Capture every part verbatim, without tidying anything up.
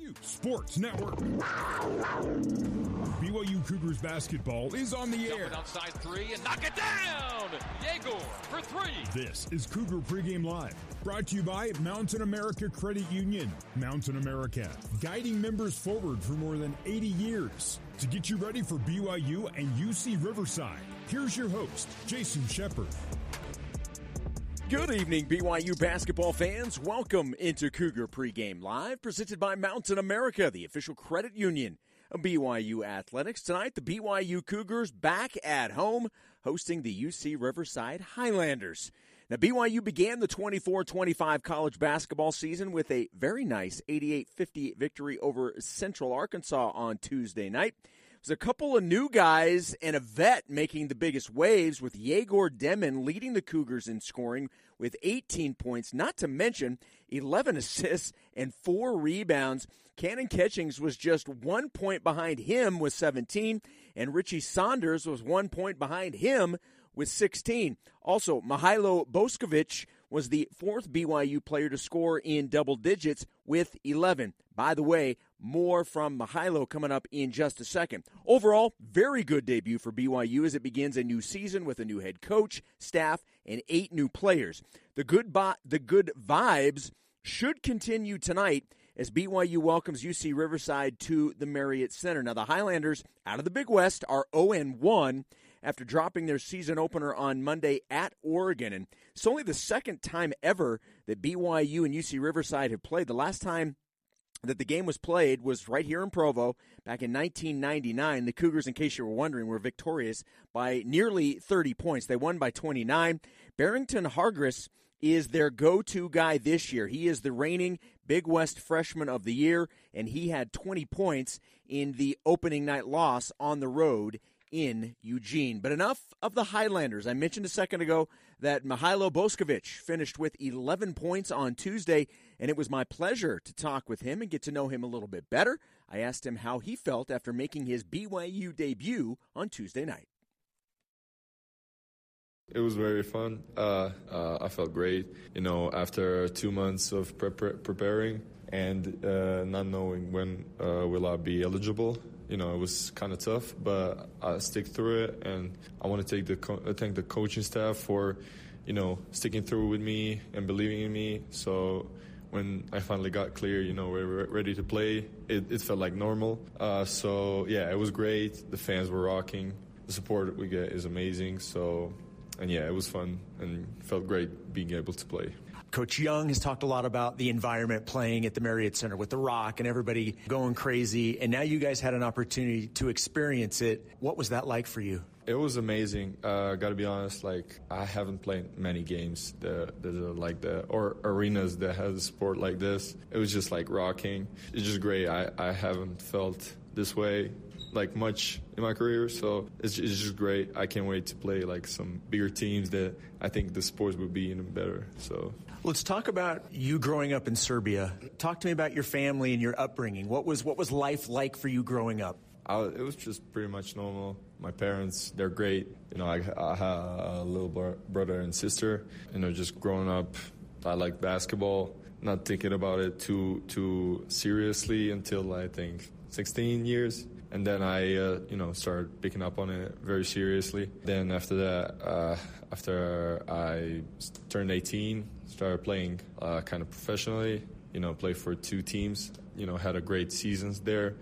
U Sports Network. B Y U Cougars basketball is on the air. Outside three and knock it down. Yegor for three. This is Cougar Pregame Live, brought to you by Mountain America Credit Union. Mountain America, guiding members forward for more than eighty years. To get you ready for B Y U and U C Riverside, here's your host, Jason Shepard. Good evening, B Y U basketball fans. Welcome into Cougar Pregame Live, presented by Mountain America, the official credit union of B Y U Athletics. Tonight, the B Y U Cougars back at home, hosting the U C Riverside Highlanders. Now, B Y U began the twenty-four twenty-five college basketball season with a very nice eighty-eight fifty victory over Central Arkansas on Tuesday night. There's a couple of new guys and a vet making the biggest waves, with Yegor Demmin leading the Cougars in scoring with eighteen points, not to mention eleven assists and four rebounds. Cannon Catchings was just one point behind him with seventeen, and Richie Saunders was one point behind him with sixteen. Also, Mihailo Boskovic was the fourth B Y U player to score in double digits with eleven. By the way, more from Mihailo coming up in just a second. Overall, very good debut for B Y U as it begins a new season with a new head coach, staff, and eight new players. The good bo- the good vibes should continue tonight as B Y U welcomes U C Riverside to the Marriott Center. Now, the Highlanders out of the Big West are oh and one after dropping their season opener on Monday at Oregon. And it's only the second time ever that B Y U and U C Riverside have played. The last time that the game was played was right here in Provo back in nineteen ninety-nine. The Cougars, in case you were wondering, were victorious by nearly thirty points. They won by twenty-nine. Barrington Hargress is their go-to guy this year. He is the reigning Big West Freshman of the Year, and he had twenty points in the opening night loss on the road in Eugene. But enough of the Highlanders. I mentioned a second ago that Mihailo Boskovic finished with eleven points on Tuesday, and it was my pleasure to talk with him and get to know him a little bit better. I asked him how he felt after making his B Y U debut on Tuesday night. It was very fun. Uh, uh, I felt great, you know, after two months of pre- preparing and uh, not knowing when uh, will I be eligible. You know, it was kind of tough, but I stick through it, and I want to take the co- thank the coaching staff for, you know, sticking through with me and believing in me. So when I finally got clear, you know, we were ready to play, it, it felt like normal. Uh, so, yeah, it was great. The fans were rocking. The support we get is amazing. So, and, yeah, it was fun and felt great being able to play. Coach Young has talked a lot about the environment playing at the Marriott Center with The Rock and everybody going crazy, and now you guys had an opportunity to experience it. What was that like for you? It was amazing. Uh, got to be honest, like, I haven't played many games that, that are like that, or arenas that have a sport like this. It was just like rocking. It's just great. I, I haven't felt this way like much in my career, so it's, it's just great. I can't wait to play like some bigger teams that I think the sports would be even better. So let's talk about you growing up in Serbia. Talk to me about your family and your upbringing. What was what was life like for you growing up? I, it was just pretty much normal. My parents, they're great. You know, I, I have a little bro- brother and sister. You know, just growing up, I like basketball. Not thinking about it too too seriously until I think sixteen years. And then I, uh, you know, started picking up on it very seriously. Then after that, uh, after I turned eighteen, started playing uh, kind of professionally, you know, played for two teams, you know, had a great seasons there.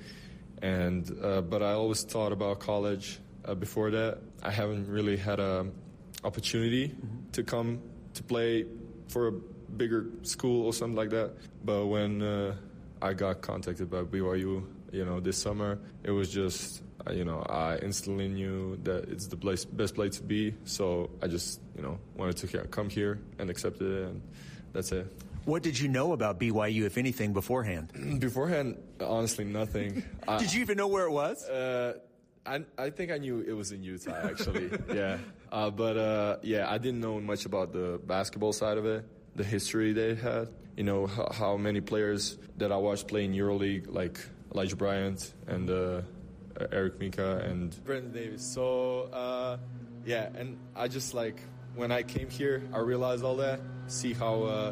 And uh, but I always thought about college uh, before that. I haven't really had a opportunity mm-hmm. to come to play for a bigger school or something like that. But when uh, I got contacted by B Y U, you know, this summer, it was just, uh, you know, I instantly knew that it's the place, best place to be. So I just, you know, wanted to come here and accepted it, and that's it. What did you know about B Y U, if anything, beforehand? Beforehand, honestly, nothing. I, did you even know where it was? Uh, I, I think I knew it was in Utah, actually. yeah. Uh, but, uh, yeah, I didn't know much about the basketball side of it, the history they had. You know, how, how many players that I watched play in EuroLeague, like Elijah Bryant and uh, Eric Mika and Brandon Davis. So, uh, yeah, and I just, like, when I came here, I realized all that, see how uh,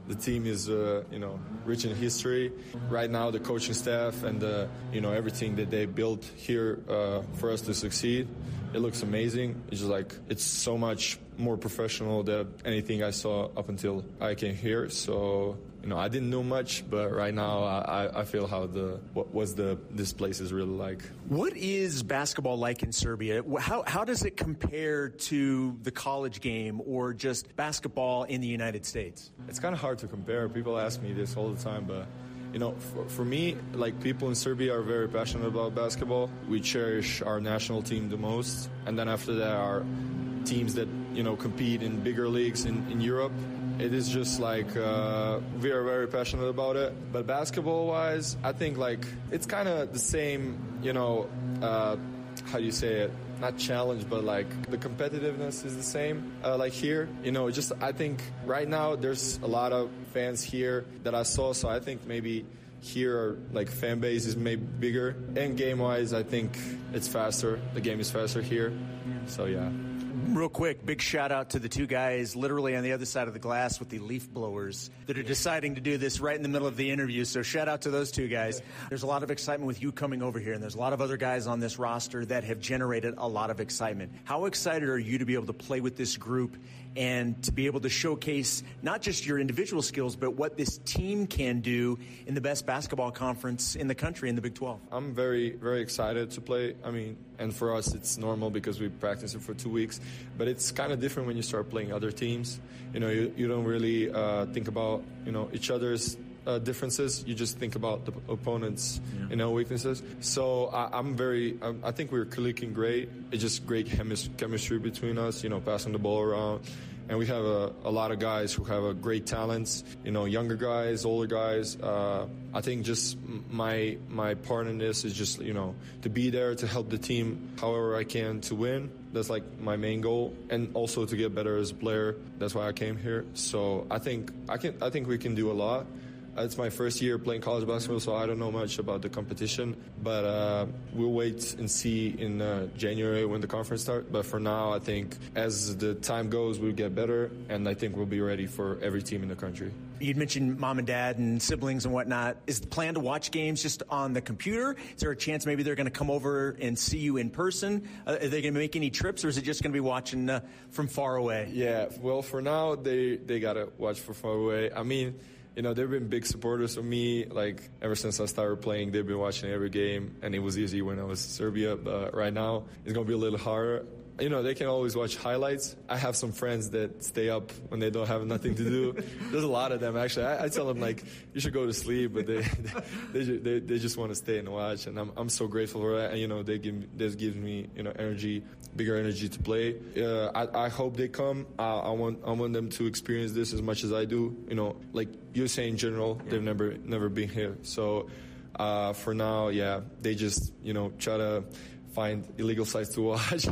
The team is, uh, you know, rich in history. Right now, the coaching staff and, uh, you know, everything that they built here uh, for us to succeed, it looks amazing. It's just like, it's so much more professional than anything I saw up until I came here. So, you know, I didn't know much, but right now I, I feel how the what was the this place is really like. What is basketball like in Serbia? How how does it compare to the college game or just basketball in the United States? It's kind of hard to compare. People ask me this all the time, but you know, for, for me, like, people in Serbia are very passionate about basketball. We cherish our national team the most, and then after that, our teams that, you know, compete in bigger leagues in, in Europe. It is just like uh, we are very passionate about it. But basketball-wise, I think like it's kind of the same, you know, uh, how do you say it? Not challenge, but like the competitiveness is the same. Uh, like here, you know, just I think right now there's a lot of fans here that I saw, so I think maybe here like fan base is maybe bigger. And game-wise, I think it's faster. The game is faster here. So yeah. Real quick, big shout out to the two guys literally on the other side of the glass with the leaf blowers that are deciding to do this right in the middle of the interview. So shout out to those two guys. There's a lot of excitement with you coming over here, and there's a lot of other guys on this roster that have generated a lot of excitement. How excited are you to be able to play with this group and to be able to showcase not just your individual skills, but what this team can do in the best basketball conference in the country, in the Big twelve? I'm very, very excited to play. I mean, and for us, it's normal because we practice it for two weeks. But it's kind of different when you start playing other teams. You know, you, you don't really uh, think about, you know, each other's uh, differences. You just think about the opponent's, yeah. you know, weaknesses. So I, I'm very, I'm, I think we're clicking great. It's just great chemis- chemistry between us, you know, passing the ball around. And we have a, a lot of guys who have a great talents, you know, younger guys, older guys. Uh, I think just my my part in this is just, you know, to be there to help the team however I can to win. That's like my main goal, and also to get better as a player. That's why I came here. So I think I can. I think we can do a lot. It's my first year playing college basketball, so I don't know much about the competition. But uh, we'll wait and see in uh, January when the conference starts. But for now, I think as the time goes, we'll get better, and I think we'll be ready for every team in the country. You'd mentioned mom and dad and siblings and whatnot. Is the plan to watch games just on the computer? Is there a chance maybe they're going to come over and see you in person? Uh, are they going to make any trips, or is it just going to be watching uh, from far away? Yeah, well, for now, they, they got to watch from far away. I mean, you know, they've been big supporters of me. Like, ever since I started playing, they've been watching every game, and it was easy when I was in Serbia. But right now, it's going to be a little harder. You know, they can always watch highlights. I have some friends that stay up when they don't have nothing to do. There's a lot of them, actually. I, I tell them, like, you should go to sleep, but they they, they, they just want to stay and watch. And I'm I'm so grateful for that. And, you know, they give this gives me, you know, energy, bigger energy to play. Uh, I, I hope they come. I, I want I want them to experience this as much as I do. You know, like you say in general, yeah. They've never never been here. So uh, for now, yeah, they just, you know, try to find illegal sites to watch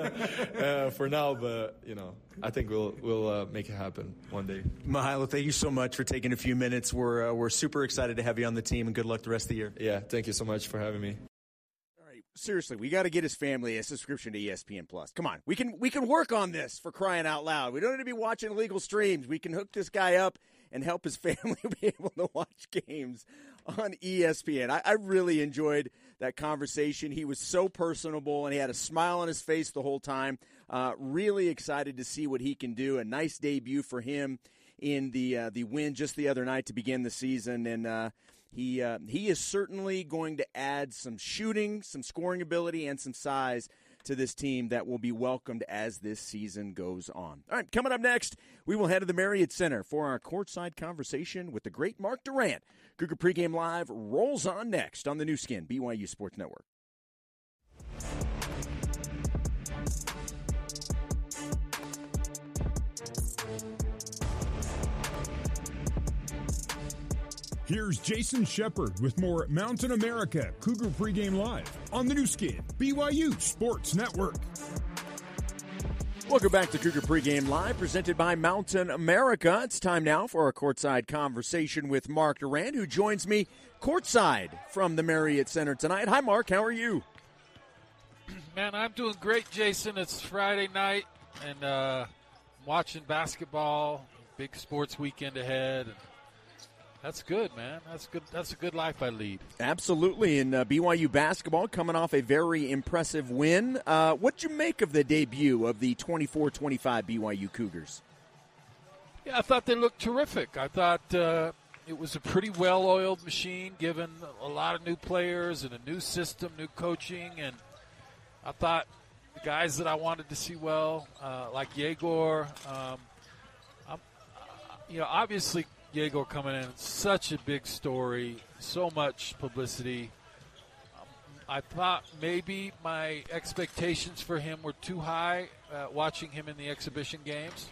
uh, for now, but you know, I think we'll we'll uh, make it happen one day. Mihailo, thank you so much for taking a few minutes. We're uh, we're super excited to have you on the team, and good luck the rest of the year. Yeah, thank you so much for having me. All right, seriously, we got to get his family a subscription to E S P N Plus. Come on, we can we can work on this, for crying out loud. We don't need to be watching illegal streams. We can hook this guy up and help his family be able to watch games on E S P N. I, I really enjoyed that conversation. He was so personable, and he had a smile on his face the whole time. Uh, really excited to see what he can do. A nice debut for him in the uh, the win just the other night to begin the season, and uh, he uh, he is certainly going to add some shooting, some scoring ability, and some size to this team that will be welcomed as this season goes on. All right, coming up next, we will head to the Marriott Center for our courtside conversation with the great Mark Durrant. Cougar Pregame Live rolls on next on the new skin, B Y U Sports Network. Here's Jason Shepard with more Mountain America Cougar Pregame Live on the new skin, B Y U Sports Network. Welcome back to Cougar Pregame Live, presented by Mountain America. It's time now for our courtside conversation with Mark Durrant, who joins me courtside from the Marriott Center tonight. Hi, Mark. How are you? Man, I'm doing great, Jason. It's Friday night, and uh, watching basketball. big sports weekend ahead. And that's good, man. That's good. That's a good life I lead. Absolutely. And uh, B Y U basketball coming off a very impressive win. Uh, what'd you make of the debut of the twenty-four twenty-five B Y U Cougars? Yeah, I thought they looked terrific. I thought uh, it was a pretty well-oiled machine, given a lot of new players and a new system, new coaching. And I thought the guys that I wanted to see well, uh, like Yegor, um, I'm, uh, you know, obviously Yegor coming in, such a big story, so much publicity. Um, I thought maybe my expectations for him were too high, uh, watching him in the exhibition games.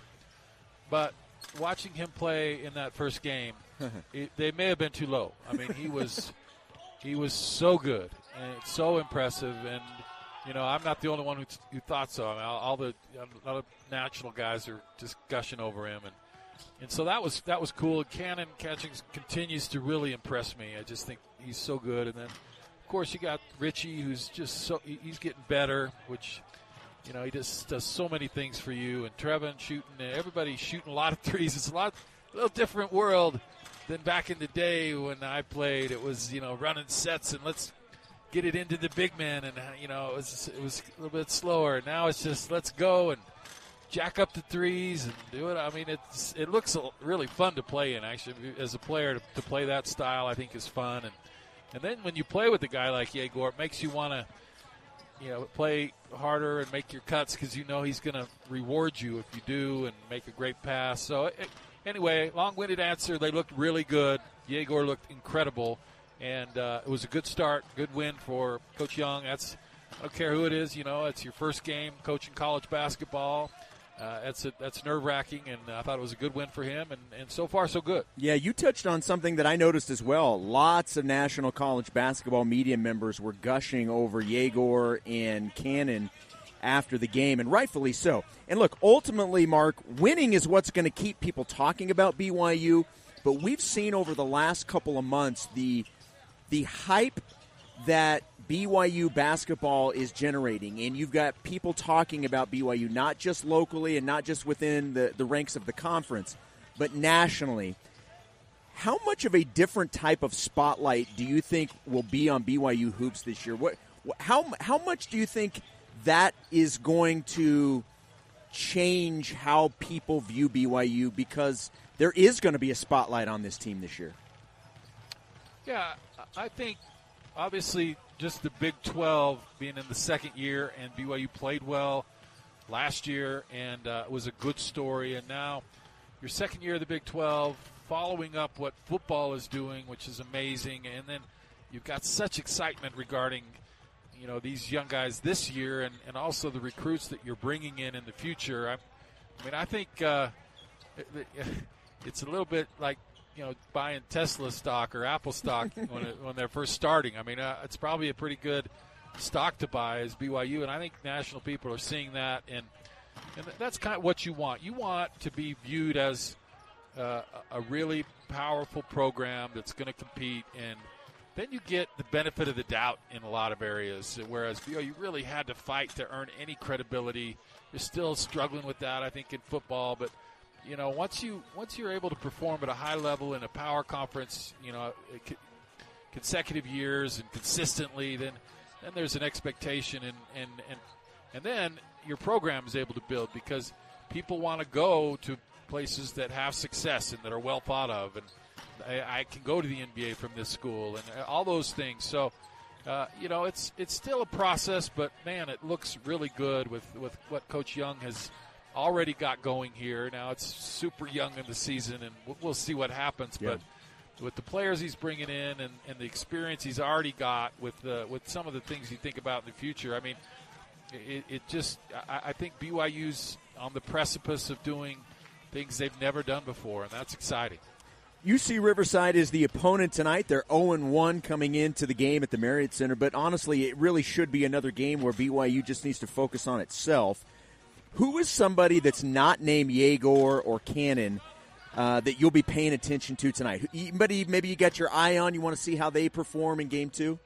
But watching him play in that first game, it, they may have been too low. I mean, he was he was so good and so impressive. And, you know, I'm not the only one who, who thought so. I mean, all, all the other national guys are just gushing over him. And, and so that was that was cool. Cannon catching continues to really impress me. I just think he's so good. And then, of course, you got Richie, who's just so – he's getting better, which – you know, he just does so many things for you. And Trevin shooting, and everybody's shooting a lot of threes. It's a lot, a little different world than back in the day when I played. It was, you know, running sets and let's get it into the big man. And, you know, it was, it was a little bit slower. Now it's just let's go and jack up the threes and do it. I mean, it's it looks really fun to play in, actually. As a player, to, to play that style I think is fun. And, and then when you play with a guy like Yegor, it makes you want to, you know, play harder and make your cuts because you know he's going to reward you if you do and make a great pass. So, it, anyway, long-winded answer. They looked really good. Yegor looked incredible, and uh, it was a good start, good win for Coach Young. That's I don't care who it is. You know, it's your first game coaching college basketball. Uh, that's a, that's nerve-wracking, and I thought it was a good win for him, and, and so far so good. Yeah, you touched on something that I noticed as well. Lots of national college basketball media members were gushing over Yegor and Cannon after the game, and rightfully so. And look, ultimately, Mark, winning is what's going to keep people talking about B Y U, but we've seen over the last couple of months the the hype that B Y U basketball is generating, and you've got people talking about B Y U not just locally and not just within the, the ranks of the conference, but nationally. How much of a different type of spotlight do you think will be on B Y U hoops this year? What, how how much do you think that is going to change how people view B Y U, because there is going to be a spotlight on this team this year? Yeah, I think obviously just the Big twelve being in the second year, and B Y U played well last year, and uh, it was a good story. And now your second year of the Big twelve, following up what football is doing, which is amazing. And then you've got such excitement regarding, you know, these young guys this year, and, and also the recruits that you're bringing in in the future. I, I mean, I think uh, it, it, it's a little bit like, you know, buying Tesla stock or Apple stock when, it, when they're first starting. I mean, uh, it's probably a pretty good stock to buy as B Y U, and I think national people are seeing that, and and that's kind of what you want. You want to be viewed as uh, a really powerful program that's going to compete, and then you get the benefit of the doubt in a lot of areas, whereas B Y U really had to fight to earn any credibility. You're still struggling with that, I think, in football, but you know, once you once you're able to perform at a high level in a power conference, you know, consecutive years and consistently, then then there's an expectation, and and and, and then your program is able to build because people want to go to places that have success and that are well thought of, and I, I can go to the N B A from this school and all those things. So, uh, you know, it's it's still a process, but man, it looks really good with with what Coach Young has already got going here. Now it's super young in the season, and we'll, we'll see what happens. Yeah. But with the players he's bringing in and, and the experience he's already got with uh, with some of the things you think about in the future, I mean, it, it just I, I think B Y U's on the precipice of doing things they've never done before, and that's exciting. U C Riverside is the opponent tonight. They're oh and one coming into the game at the Marriott Center, but honestly, it really should be another game where B Y U just needs to focus on itself. Who is somebody that's not named Yegor or Cannon uh, that you'll be paying attention to tonight? Anybody maybe you got your eye on, you want to see how they perform in game two?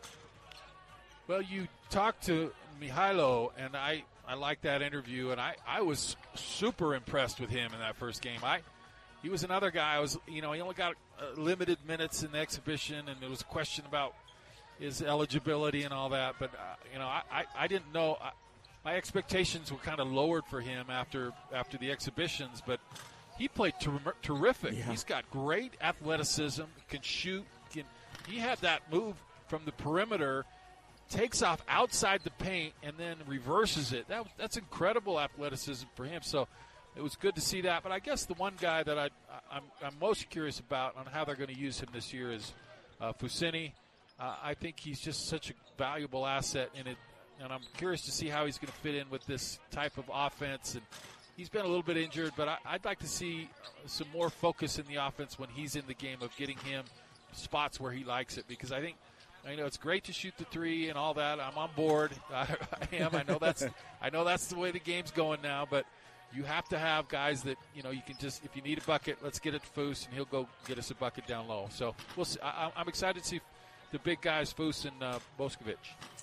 Well, you talked to Mihailo, and I, I liked that interview, and I, I was super impressed with him in that first game. I he was another guy. I was, you know, he only got uh, limited minutes in the exhibition, and there was a question about his eligibility and all that. But, uh, you know, I, I, I didn't know. I, my expectations were kind of lowered for him after after the exhibitions, but he played ter- terrific. Yeah. He's got great athleticism, can shoot. Can, he had that move from the perimeter, takes off outside the paint, and then reverses it. That That's incredible athleticism for him. So it was good to see that. But I guess the one guy that I, I'm, I'm most curious about on how they're going to use him this year is uh, Fousseyni. Uh, I think he's just such a valuable asset in it, and I'm curious to see how he's going to fit in with this type of offense. And he's been a little bit injured, but I, I'd like to see some more focus in the offense when he's in the game of getting him spots where he likes it, because I think, I know it's great to shoot the three and all that. I'm on board. I, I am. I know that's I know that's the way the game's going now, but you have to have guys that, you know, you can just, if you need a bucket, let's get it to Foose, and he'll go get us a bucket down low. So we'll see. I, I'm excited to see the big guys, Foose and uh, Boskovic.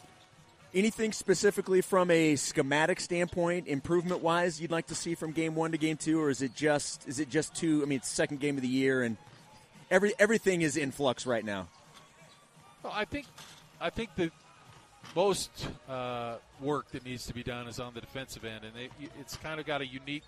Anything specifically from a schematic standpoint, improvement-wise, you'd like to see from game one to game two, or is it just is it just two? I mean, it's the second game of the year, and every everything is in flux right now. Well, I think I think the most uh, work that needs to be done is on the defensive end, and they, it's kind of got a unique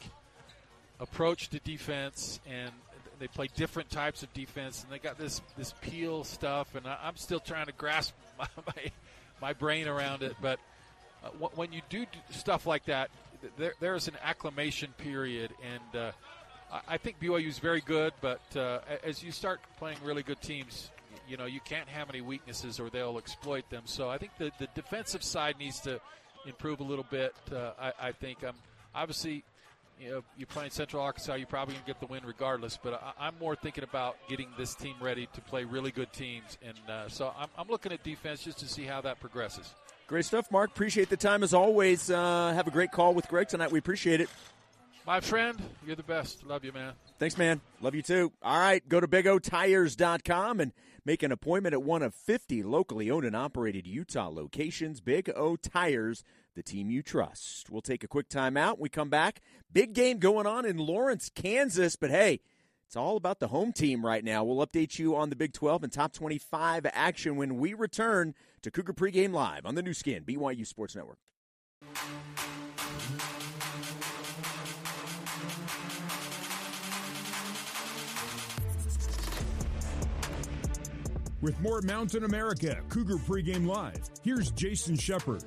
approach to defense, and they play different types of defense, and they got this this peel stuff, and I, I'm still trying to grasp my, my my brain around it. But uh, w- when you do, do stuff like that, there there's an acclimation period, and uh, I, I think B Y U is very good, but uh, as you start playing really good teams, you know, you can't have any weaknesses or they'll exploit them. So I think the, the defensive side needs to improve a little bit. Uh, I, I think um, obviously, you know, you're playing Central Arkansas, you're probably going to get the win regardless. But I, I'm more thinking about getting this team ready to play really good teams. And uh, so I'm, I'm looking at defense just to see how that progresses. Great stuff, Mark. Appreciate the time as always. Uh, have a great call with Greg tonight. We appreciate it. My friend, you're the best. Love you, man. Thanks, man. Love you, too. All right, go to big o tires dot com and make an appointment at one of fifty locally owned and operated Utah locations. Big O Tires, the team you trust. We'll take a quick time out. When we come back, big game going on in Lawrence, Kansas. But, hey, it's all about the home team right now. We'll update you on the Big twelve and Top twenty-five action when we return to Cougar Pregame Live on the new skin, B Y U Sports Network. With more Mountain America Cougar Pregame Live, here's Jason Shepard.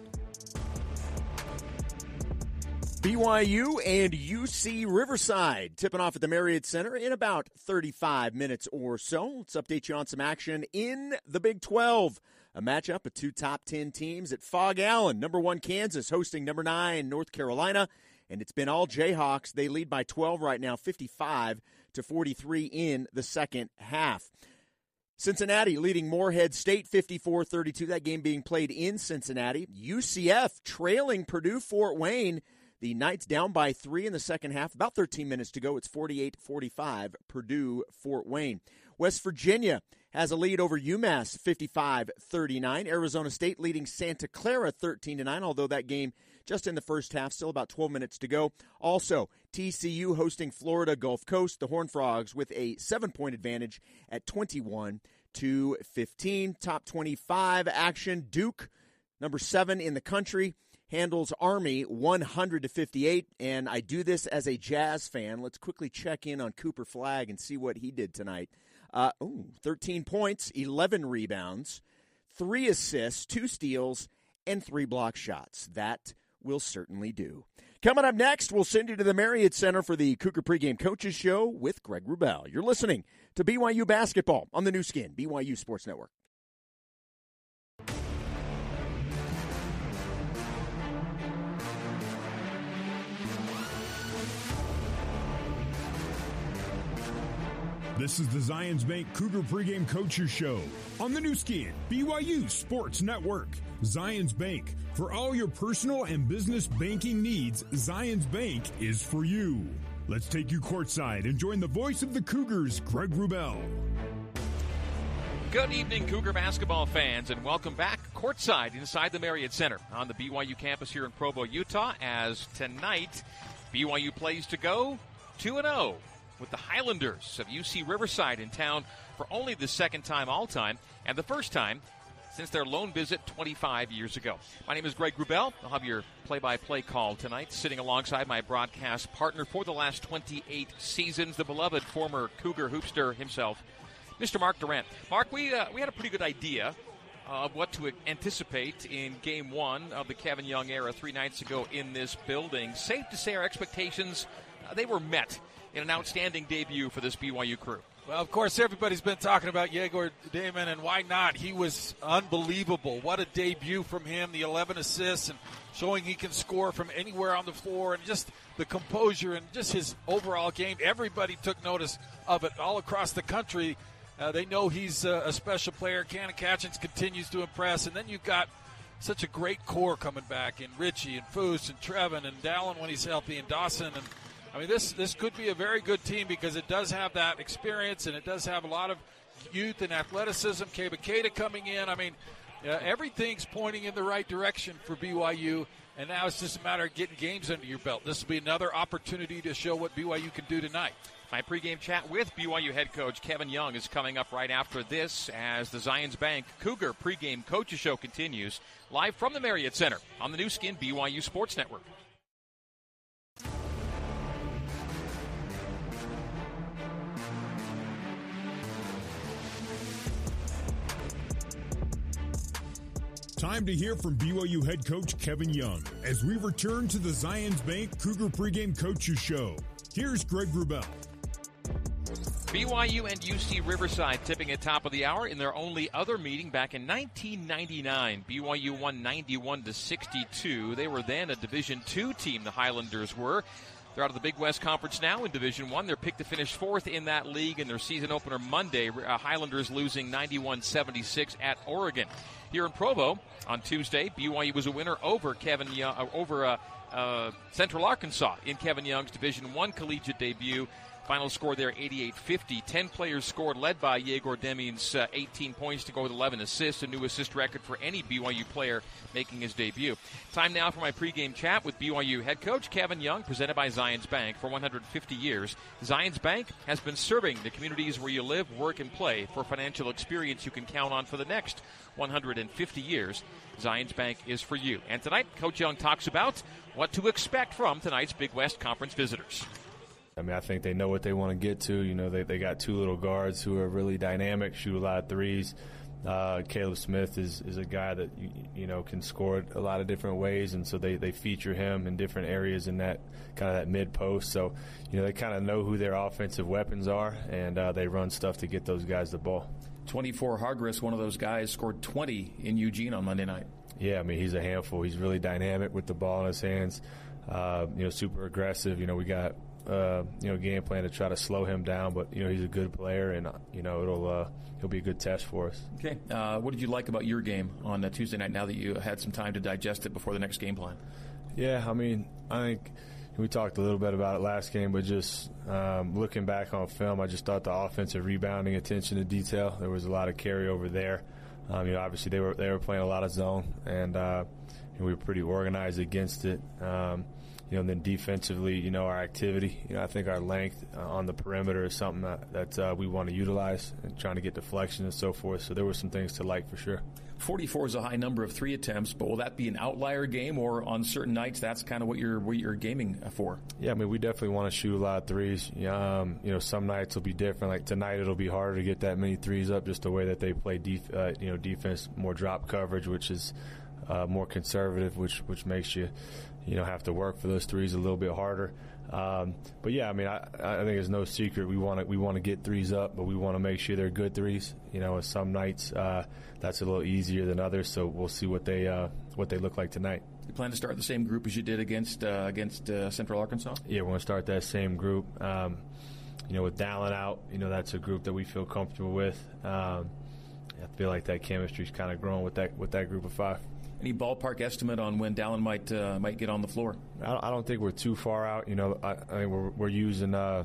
B Y U and U C Riverside tipping off at the Marriott Center in about thirty-five minutes or so. Let's update you on some action in the Big twelve. A matchup of two top ten teams at Fog Allen. Number one Kansas hosting number nine North Carolina. And it's been all Jayhawks. They lead by twelve right now, fifty-five to forty-three in the second half. Cincinnati leading Morehead State fifty-four thirty-two, that game being played in Cincinnati. U C F trailing Purdue Fort Wayne. The Knights down by three in the second half. About thirteen minutes to go. It's forty-eight forty-five, Purdue Fort Wayne. West Virginia has a lead over UMass fifty-five thirty-nine. Arizona State leading Santa Clara thirteen to nine, although that game just in the first half, still about twelve minutes to go. Also, T C U hosting Florida Gulf Coast. The Horned Frogs with a seven-point advantage at twenty-one to fifteen. Top twenty-five action. Duke, number seven in the country, handles Army one hundred to fifty-eight. And I do this as a Jazz fan. Let's quickly check in on Cooper Flagg and see what he did tonight. Uh, ooh, thirteen points, eleven rebounds, three assists, two steals, and three block shots. That will certainly do. Coming up next, we'll send you to the Marriott Center for the Cougar Pregame Coaches Show with Greg Wrubell. You're listening to B Y U Basketball on the new skin, B Y U Sports Network. This is the Zions Bank Cougar Pregame Coaches Show on the new skin, B Y U Sports Network. Zions Bank. For all your personal and business banking needs, Zions Bank is for you. Let's take you courtside and join the voice of the Cougars, Greg Wrubell. Good evening, Cougar basketball fans, and welcome back courtside inside the Marriott Center on the B Y U campus here in Provo, Utah, as tonight B Y U plays to go two and oh with the Highlanders of U C Riverside in town for only the second time all time and the first time since their lone visit twenty-five years ago. My name is Greg Wrubell. I'll have your play-by-play call tonight, sitting alongside my broadcast partner for the last twenty-eight seasons, the beloved former Cougar hoopster himself, Mister Mark Durrant. Mark, we uh, we had a pretty good idea of what to anticipate in Game one of the Kevin Young era three nights ago in this building. Safe to say our expectations, uh, they were met in an outstanding debut for this B Y U crew. Well, of course, everybody's been talking about Yegor Damon, and why not? He was unbelievable. What a debut from him, the eleven assists, and showing he can score from anywhere on the floor, and just the composure and just his overall game. Everybody took notice of it all across the country. Uh, they know he's uh, a special player. Cannon Catchings continues to impress, and then you've got such a great core coming back in Richie and Foose and Trevin and Dallin when he's healthy and Dawson. And I mean, this this could be a very good team because it does have that experience and it does have a lot of youth and athleticism. Kebaketa coming in. I mean, uh, everything's pointing in the right direction for B Y U, and now it's just a matter of getting games under your belt. This will be another opportunity to show what B Y U can do tonight. My pregame chat with B Y U head coach Kevin Young is coming up right after this as the Zions Bank Cougar pregame coaches show continues live from the Marriott Center on the new skin B Y U Sports Network. Time to hear from B Y U head coach Kevin Young as we return to the Zions Bank Cougar pregame coaches show. Here's Greg Wrubell. B Y U and U C Riverside tipping at top of the hour in their only other meeting back in nineteen ninety-nine. B Y U won ninety-one to sixty-two. They were then a Division two team, the Highlanders were. They're out of the Big West Conference now in Division one. They're picked to finish fourth in that league in their season opener Monday. Uh, Highlanders losing ninety-one seventy-six at Oregon. Here in Provo on Tuesday, B Y U was a winner over Kevin Young, uh, over uh, uh, Central Arkansas in Kevin Young's Division one collegiate debut. Final score there, eighty-eight fifty. Ten players scored, led by Yegor Deming's uh, eighteen points to go with eleven assists, a new assist record for any B Y U player making his debut. Time now for my pregame chat with B Y U head coach Kevin Young, presented by Zions Bank. For one hundred fifty years, Zions Bank has been serving the communities where you live, work, and play for financial experience you can count on for the next one hundred fifty years. Zions Bank is for you. And tonight, Coach Young talks about what to expect from tonight's Big West Conference visitors. I mean, I think they know what they want to get to. You know, they they got two little guards who are really dynamic, shoot a lot of threes. Uh, Caleb Smith is, is a guy that, you, you know, can score a lot of different ways, and so they, they feature him in different areas in that kind of that mid-post. So, you know, they kind of know who their offensive weapons are, and uh, they run stuff to get those guys the ball. twenty-four Hargress, one of those guys, scored twenty in Eugene on Monday night. Yeah, I mean, he's a handful. He's really dynamic with the ball in his hands, uh, you know, super aggressive. You know, we got – Uh, you know, game plan to try to slow him down, but you know he's a good player, and uh, you know it'll uh, he'll be a good test for us. Okay, uh, what did you like about your game on uh, Tuesday night? Now that you had some time to digest it before the next game plan. Yeah, I mean, I think we talked a little bit about it last game, but just um, looking back on film, I just thought the offensive rebounding, attention to detail, there was a lot of carryover there. Um, you know, obviously they were they were playing a lot of zone, and uh, we were pretty organized against it. Um, You know, and then defensively, you know, our activity, you know, I think our length uh, on the perimeter is something that, that uh, we want to utilize and trying to get deflection and so forth. So there were some things to like for sure. forty-four is a high number of three attempts, but will that be an outlier game, or on certain nights that's kind of what you're what you're gaming for? Yeah, I mean, we definitely want to shoot a lot of threes. Um, you know, some nights will be different. Like tonight, it'll be harder to get that many threes up, just the way that they play def- uh, you know, defense, more drop coverage, which is uh, more conservative, which which makes you, you know, have to work for those threes a little bit harder. Um, but yeah, I mean, I, I think it's no secret we want to we want to get threes up, but we want to make sure they're good threes. You know, some nights uh, that's a little easier than others, so we'll see what they uh, what they look like tonight. You plan to start the same group as you did against uh, against uh, Central Arkansas? Yeah, we're going to start that same group. Um, you know, with Dallin out, you know, that's a group that we feel comfortable with. Um, I feel like that chemistry's kind of growing with that with that group of five. Any ballpark estimate on when Dallin might uh, might get on the floor? I don't think we're too far out. You know, I, I think we're we're using uh,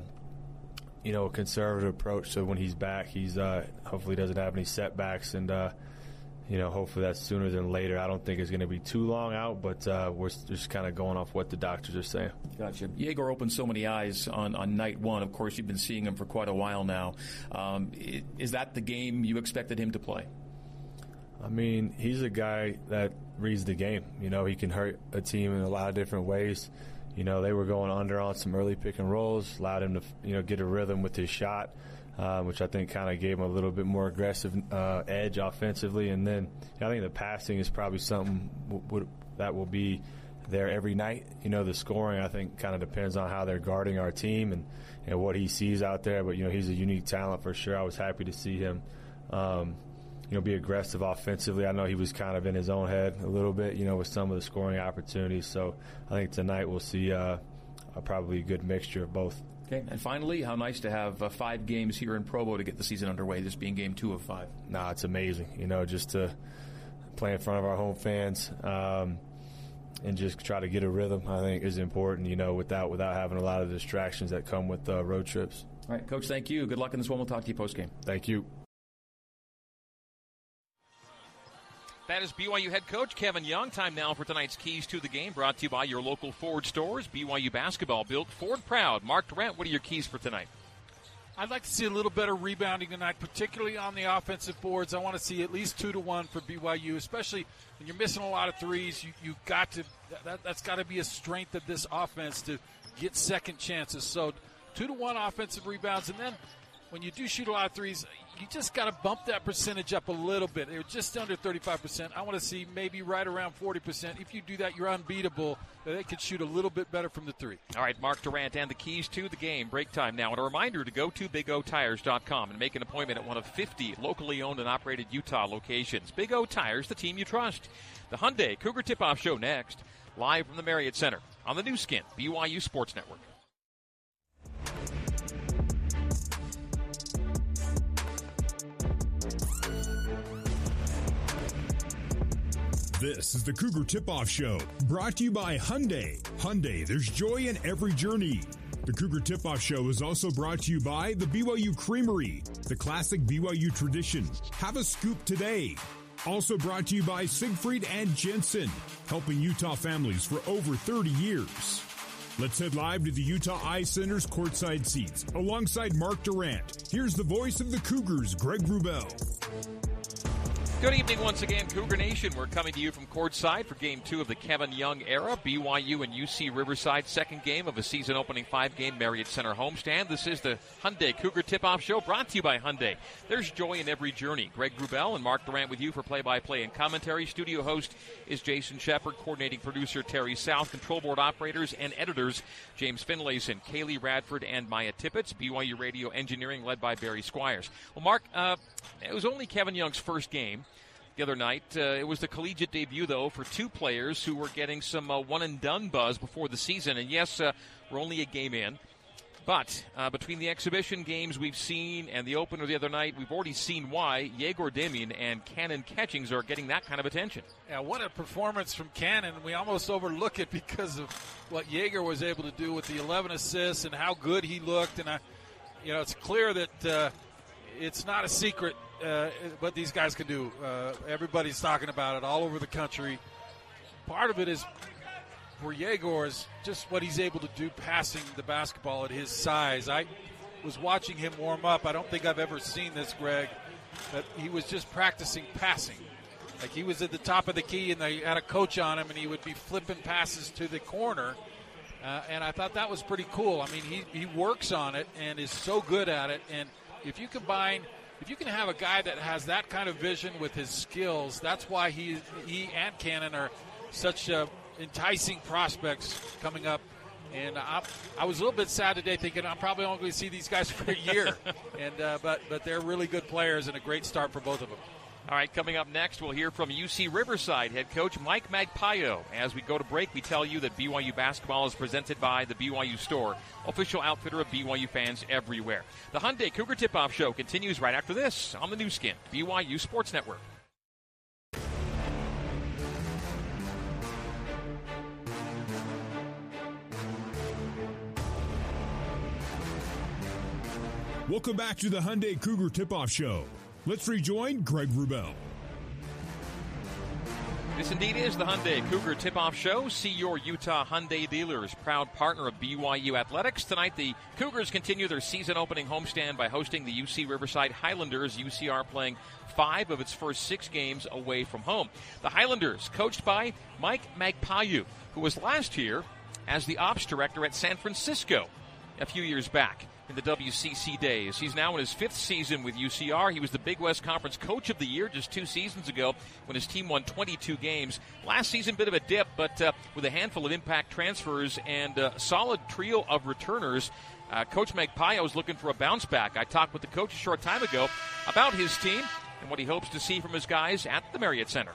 you know, a conservative approach. So when he's back, he's uh, hopefully doesn't have any setbacks, and uh, you know, hopefully that's sooner than later. I don't think it's going to be too long out, but uh, we're just kind of going off what the doctors are saying. Gotcha. Yegor opened so many eyes on, on night one. Of course, you've been seeing him for quite a while now. Um, is that the game you expected him to play? I mean, he's a guy that reads the game. You know, he can hurt a team in a lot of different ways. You know, they were going under on some early pick and rolls, allowed him to, you know, get a rhythm with his shot, uh, which I think kind of gave him a little bit more aggressive uh, edge offensively. And then you know, I think the passing is probably something w- w- that will be there every night. You know, the scoring, I think, kind of depends on how they're guarding our team and, and what he sees out there. But, you know, he's a unique talent for sure. I was happy to see him, um, you know, be aggressive offensively. I know he was kind of in his own head a little bit, you know, with some of the scoring opportunities. So I think tonight we'll see uh, a probably a good mixture of both. Okay, and finally, how nice to have uh, five games here in Provo to get the season underway, this being game two of five. Nah, it's amazing, you know, just to play in front of our home fans um, and just try to get a rhythm, I think, is important, you know, without without having a lot of distractions that come with uh, road trips. All right, Coach, thank you. Good luck in this one. We'll talk to you post-game. Thank you. That is B Y U head coach Kevin Young. Time now for tonight's Keys to the Game, brought to you by your local Ford stores. B Y U basketball built Ford proud. Mark Durant, what are your keys for tonight? I'd like to see a little better rebounding tonight, particularly on the offensive boards. I want to see at least two to one for B Y U, especially when you're missing a lot of threes. You you got to that, that's got to be a strength of this offense to get second chances. So two to one offensive rebounds, and then when you do shoot a lot of threes, you just got to bump that percentage up a little bit. They're just under thirty-five percent. I want to see maybe right around forty percent. If you do that, you're unbeatable. They could shoot a little bit better from the three. All right, Mark Durant and the keys to the game. Break time now. And a reminder to go to big o tires dot com and make an appointment at one of fifty locally owned and operated Utah locations. Big O Tires, the team you trust. The Hyundai Cougar Tip-Off Show next, live from the Marriott Center on the new skin, B Y U Sports Network. This is the Cougar Tip-Off Show, brought to you by Hyundai. Hyundai, there's joy in every journey. The Cougar Tip-Off Show is also brought to you by the B Y U Creamery, the classic B Y U tradition. Have a scoop today. Also brought to you by Siegfried and Jensen, helping Utah families for over thirty years. Let's head live to the Utah Eye Center's courtside seats. Alongside Mark Durant, here's the voice of the Cougars, Greg Wrubell. Good evening once again, Cougar Nation. We're coming to you from courtside for game two of the Kevin Young era. B Y U and U C Riverside, second game of a season-opening five-game Marriott Center homestand. This is the Hyundai Cougar Tip-Off Show, brought to you by Hyundai. There's joy in every journey. Greg Wrubell and Mark Durant with you for play-by-play and commentary. Studio host is Jason Shepard, coordinating producer Terry South, control board operators and editors James Finlayson, Kaylee Radford, and Maya Tippett. B Y U radio engineering led by Barry Squires. Well, Mark, uh, it was only Kevin Young's first game the other night. Uh, it was the collegiate debut, though, for two players who were getting some uh, one-and-done buzz before the season. And, yes, uh, we're only a game in. But uh, between the exhibition games we've seen and the opener the other night, we've already seen why Yegor Demian and Cannon Catchings are getting that kind of attention. Yeah, what a performance from Cannon. We almost overlook it because of what Yegor was able to do with the eleven assists and how good he looked. And, I, you know, it's clear that uh, it's not a secret Uh, what these guys can do. Uh, everybody's talking about it all over the country. Part of it is for Yegor is just what he's able to do passing the basketball at his size. I was watching him warm up. I don't think I've ever seen this, Greg, but he was just practicing passing. Like he was at the top of the key and they had a coach on him and he would be flipping passes to the corner. Uh, and I thought that was pretty cool. I mean, he, he works on it and is so good at it. And if you combine – If you can have a guy that has that kind of vision with his skills, that's why he he and Cannon are such uh, enticing prospects coming up. And I, I was a little bit sad today thinking I'm probably only going to see these guys for a year. and uh, but, but they're really good players and a great start for both of them. All right, coming up next, we'll hear from U C Riverside head coach Mike Magpayo. As we go to break, we tell you that B Y U basketball is presented by the B Y U Store, official outfitter of B Y U fans everywhere. The Hyundai Cougar Tip-Off Show continues right after this on the new skin, B Y U Sports Network. Welcome back to the Hyundai Cougar Tip-Off Show. Let's rejoin Greg Wrubell. This indeed is the Hyundai Cougar Tip-Off Show. See your Utah Hyundai dealers, proud partner of B Y U Athletics. Tonight, the Cougars continue their season-opening homestand by hosting the U C Riverside Highlanders. U C R playing five of its first six games away from home. The Highlanders, coached by Mike Magpayu, who was last here as the ops director at San Francisco a few years back in the W C C days. He's now in his fifth season with U C R. He was the Big West Conference Coach of the Year just two seasons ago when his team won twenty-two games. Last season, bit of a dip, but uh, with a handful of impact transfers and a solid trio of returners, uh, Coach Magpayu is looking for a bounce back. I talked with the coach a short time ago about his team and what he hopes to see from his guys at the Marriott Center.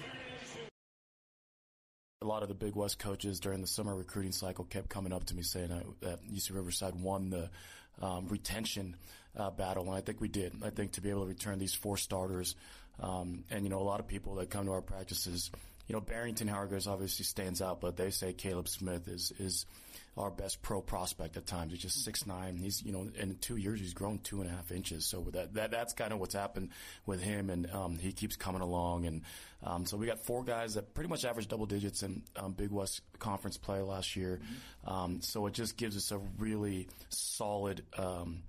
A lot of the Big West coaches during the summer recruiting cycle kept coming up to me saying that U C Riverside won the um, retention uh, battle, and I think we did. I think to be able to return these four starters, um, and, you know, a lot of people that come to our practices, you know, Barrington Hargreaves obviously stands out, but they say Caleb Smith is is our best pro prospect at times. He's just six nine. He's, you know, in two years he's grown two and a half inches. So that, that that's kind of what's happened with him, and um, he keeps coming along. And um, so we got four guys that pretty much averaged double digits in um, Big West Conference play last year. Mm-hmm. Um, so it just gives us a really solid um,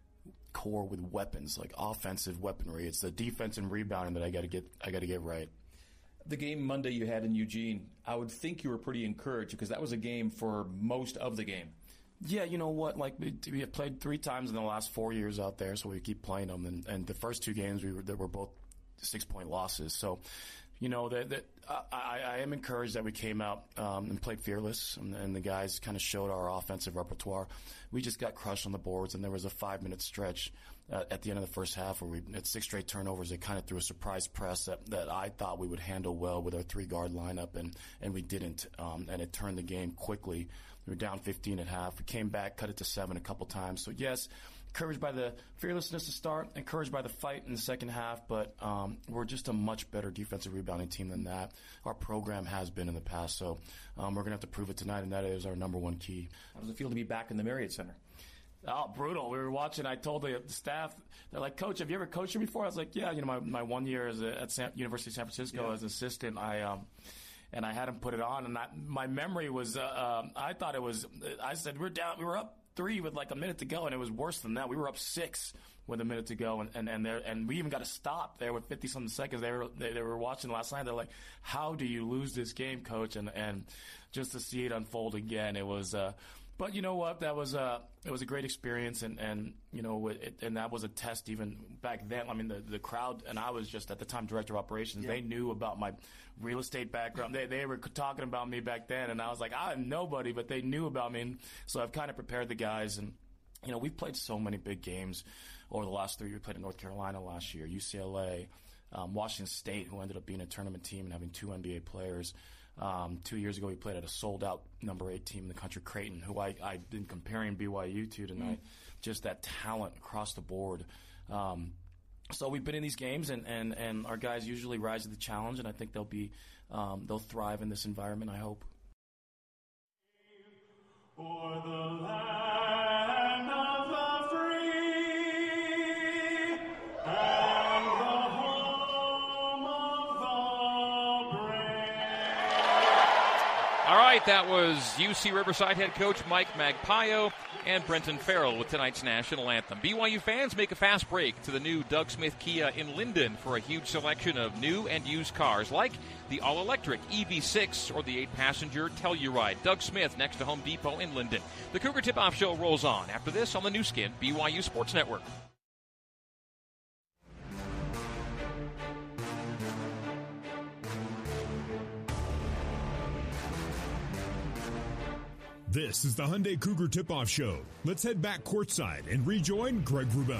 core with weapons, like offensive weaponry. It's the defense and rebounding that I got to get I got to get right. The game Monday you had in Eugene, I would think you were pretty encouraged because that was a game for most of the game. Yeah, you know what? Like we, we have played three times in the last four years out there, so we keep playing them. And, and the first two games we were that were both six-point losses. So, you know, that, that I, I am encouraged that we came out um, and played fearless, and, and the guys kind of showed our offensive repertoire. We just got crushed on the boards, and there was a five-minute stretch Uh, at the end of the first half where we had six straight turnovers. They kind of threw a surprise press that, that I thought we would handle well with our three-guard lineup, and, and we didn't. Um, and it turned the game quickly. We were down fifteen at half. We came back, cut it to seven a couple times. So, yes, encouraged by the fearlessness to start, encouraged by the fight in the second half, but um, we're just a much better defensive rebounding team than that. Our program has been in the past, so um, we're going to have to prove it tonight, and that is our number one key. How does it feel to be back in the Marriott Center? Oh, brutal. We were watching. I told the staff, they're like, Coach, have you ever coached here before? I was like, yeah, you know, my, my one year as a, at San, University of San Francisco yeah. as an assistant, I, um, and I had him put it on, and I, my memory was, uh, um, I thought it was, I said, we're down, we were up three with like a minute to go, and it was worse than that. We were up six with a minute to go, and, and, and there, and we even got a stop there with fifty something seconds. They were, they, they were watching last night. They're like, how do you lose this game, Coach? And, and just to see it unfold again, it was, uh, But you know what? That was a it was a great experience, and and you know, it, and that was a test even back then. I mean, the the crowd, and I was just at the time director of operations. Yeah. They knew about my real estate background. They they were talking about me back then, and I was like, I'm nobody, but they knew about me. And so I've kind of prepared the guys, and you know, we've played so many big games over the last three. We played in North Carolina last year, U C L A, um, Washington State, who ended up being a tournament team and having two N B A players. Um, two years ago, we played at a sold-out number eight team in the country, Creighton, who I, I've been comparing B Y U to tonight. Mm. Just that talent across the board. Um, so we've been in these games, and, and, and our guys usually rise to the challenge, and I think they'll be um, they'll thrive in this environment, I hope. For the land of the free and the home of the brave. All right, that was U C Riverside head coach Mike Magpayu and Brenton Farrell with tonight's national anthem. B Y U fans make a fast break to the new Doug Smith Kia in Linden for a huge selection of new and used cars like the all-electric E V six or the eight-passenger Telluride. Doug Smith next to Home Depot in Linden. The Cougar Tip-Off Show rolls on after this on the new skin B Y U Sports Network. This is the Hyundai Cougar Tip-Off Show. Let's head back courtside and rejoin Greg Wrubell.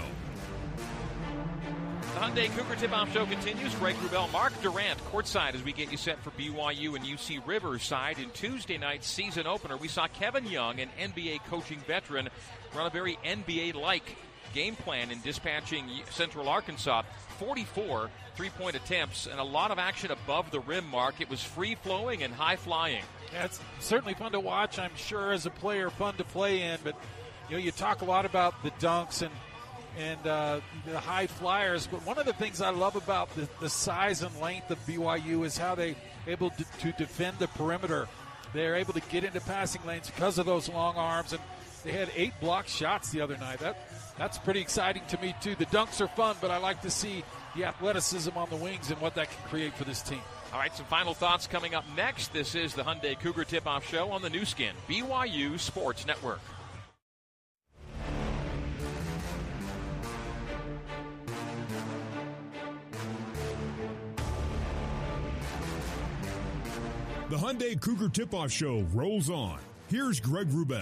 The Hyundai Cougar Tip-Off Show continues. Greg Wrubell, Mark Durant, courtside as we get you set for B Y U and U C Riverside. In Tuesday night's season opener, we saw Kevin Young, an N B A coaching veteran, run a very N B A-like game plan in dispatching Central Arkansas. forty-four three-point attempts and a lot of action above the rim, Mark. It was free-flowing and high-flying. Yeah, it's certainly fun to watch, I'm sure, as a player, fun to play in. But, you know, you talk a lot about the dunks, and and uh, the high flyers. But one of the things I love about the, the size and length of B Y U is how they able to, to defend the perimeter. They're able to get into passing lanes because of those long arms, and they had eight blocked shots the other night. That that's pretty exciting to me too. The dunks are fun, but I like to see the athleticism on the wings and what that can create for this team. All right, some final thoughts coming up next. This is the Hyundai Cougar Tip-Off Show on the new skin, B Y U Sports Network. The Hyundai Cougar Tip-Off Show rolls on. Here's Greg Wrubell.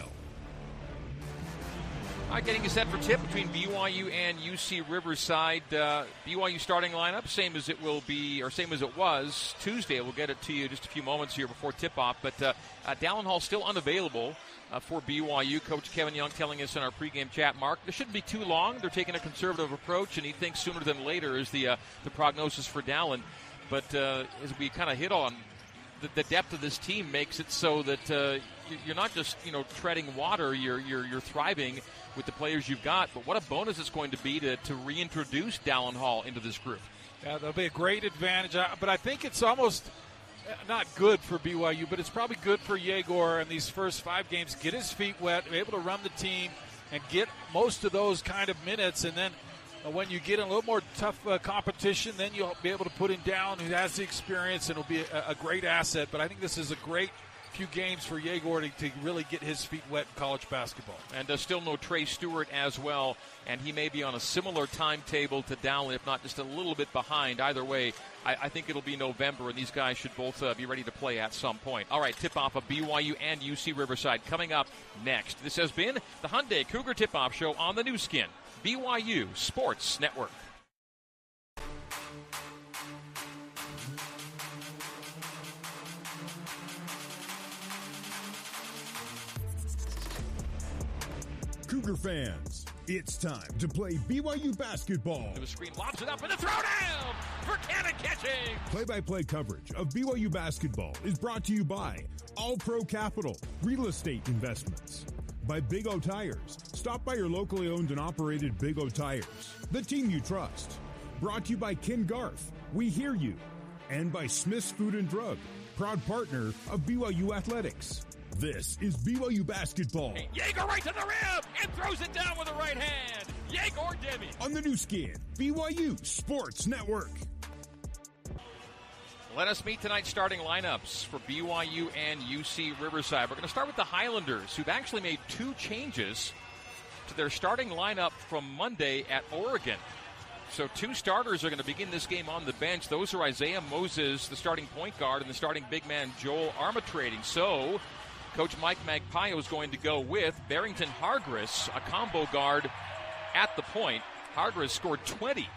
All right, getting you set for tip between B Y U and U C Riverside. Uh, B Y U starting lineup, same as it will be, or same as it was Tuesday. We'll get it to you just a few moments here before tip-off. But uh, uh, Dallin Hall still unavailable uh, for B Y U. Coach Kevin Young telling us in our pregame chat, Mark, this shouldn't be too long. They're taking a conservative approach, and he thinks sooner than later is the uh, the prognosis for Dallin. But uh, as we kind of hit on, the, the depth of this team makes it so that uh, you're not just, you know, treading water. You're you're you're thriving with the players you've got, but what a bonus it's going to be to, to reintroduce Dallin Hall into this group. Yeah, that'll be a great advantage, but I think it's almost not good for B Y U, but it's probably good for Yegor in these first five games. Get his feet wet, be able to run the team, and get most of those kind of minutes, and then when you get a little more tough uh, competition, then you'll be able to put him down who has the experience, and it'll be a, a great asset. But I think this is a great few games for Yegor to, to really get his feet wet in college basketball. And uh, still no Trey Stewart as well, and he may be on a similar timetable to Dallin, if not just a little bit behind. Either way, I, I think it'll be November, and these guys should both uh, be ready to play at some point. All right, tip-off of B Y U and U C Riverside coming up next. This has been the Hyundai Cougar Tip-Off Show on the new skin, B Y U Sports Network. Cougar fans, it's time to play B Y U basketball. The screen lobs it up and a throwdown for Cannon catching. Play-by-play coverage of B Y U basketball is brought to you by All Pro Capital, Real Estate Investments, by Big O Tires. Stop by your locally owned and operated Big O Tires, the team you trust. Brought to you by Ken Garff, we hear you. And by Smith's Food and Drug, proud partner of B Y U Athletics. This is B Y U basketball. Yegor right to the rim and throws it down with the right hand. Yegor Demi. On the new skin, B Y U Sports Network. Let us meet tonight's starting lineups for B Y U and U C Riverside. We're going to start with the Highlanders, who've actually made two changes to their starting lineup from Monday at Oregon. So two starters are going to begin this game on the bench. Those are Isaiah Moses, the starting point guard, and the starting big man Joel Armatrading. So Coach Mike Magpayo is going to go with Barrington Hargris, a combo guard at the point. Hargris scored twenty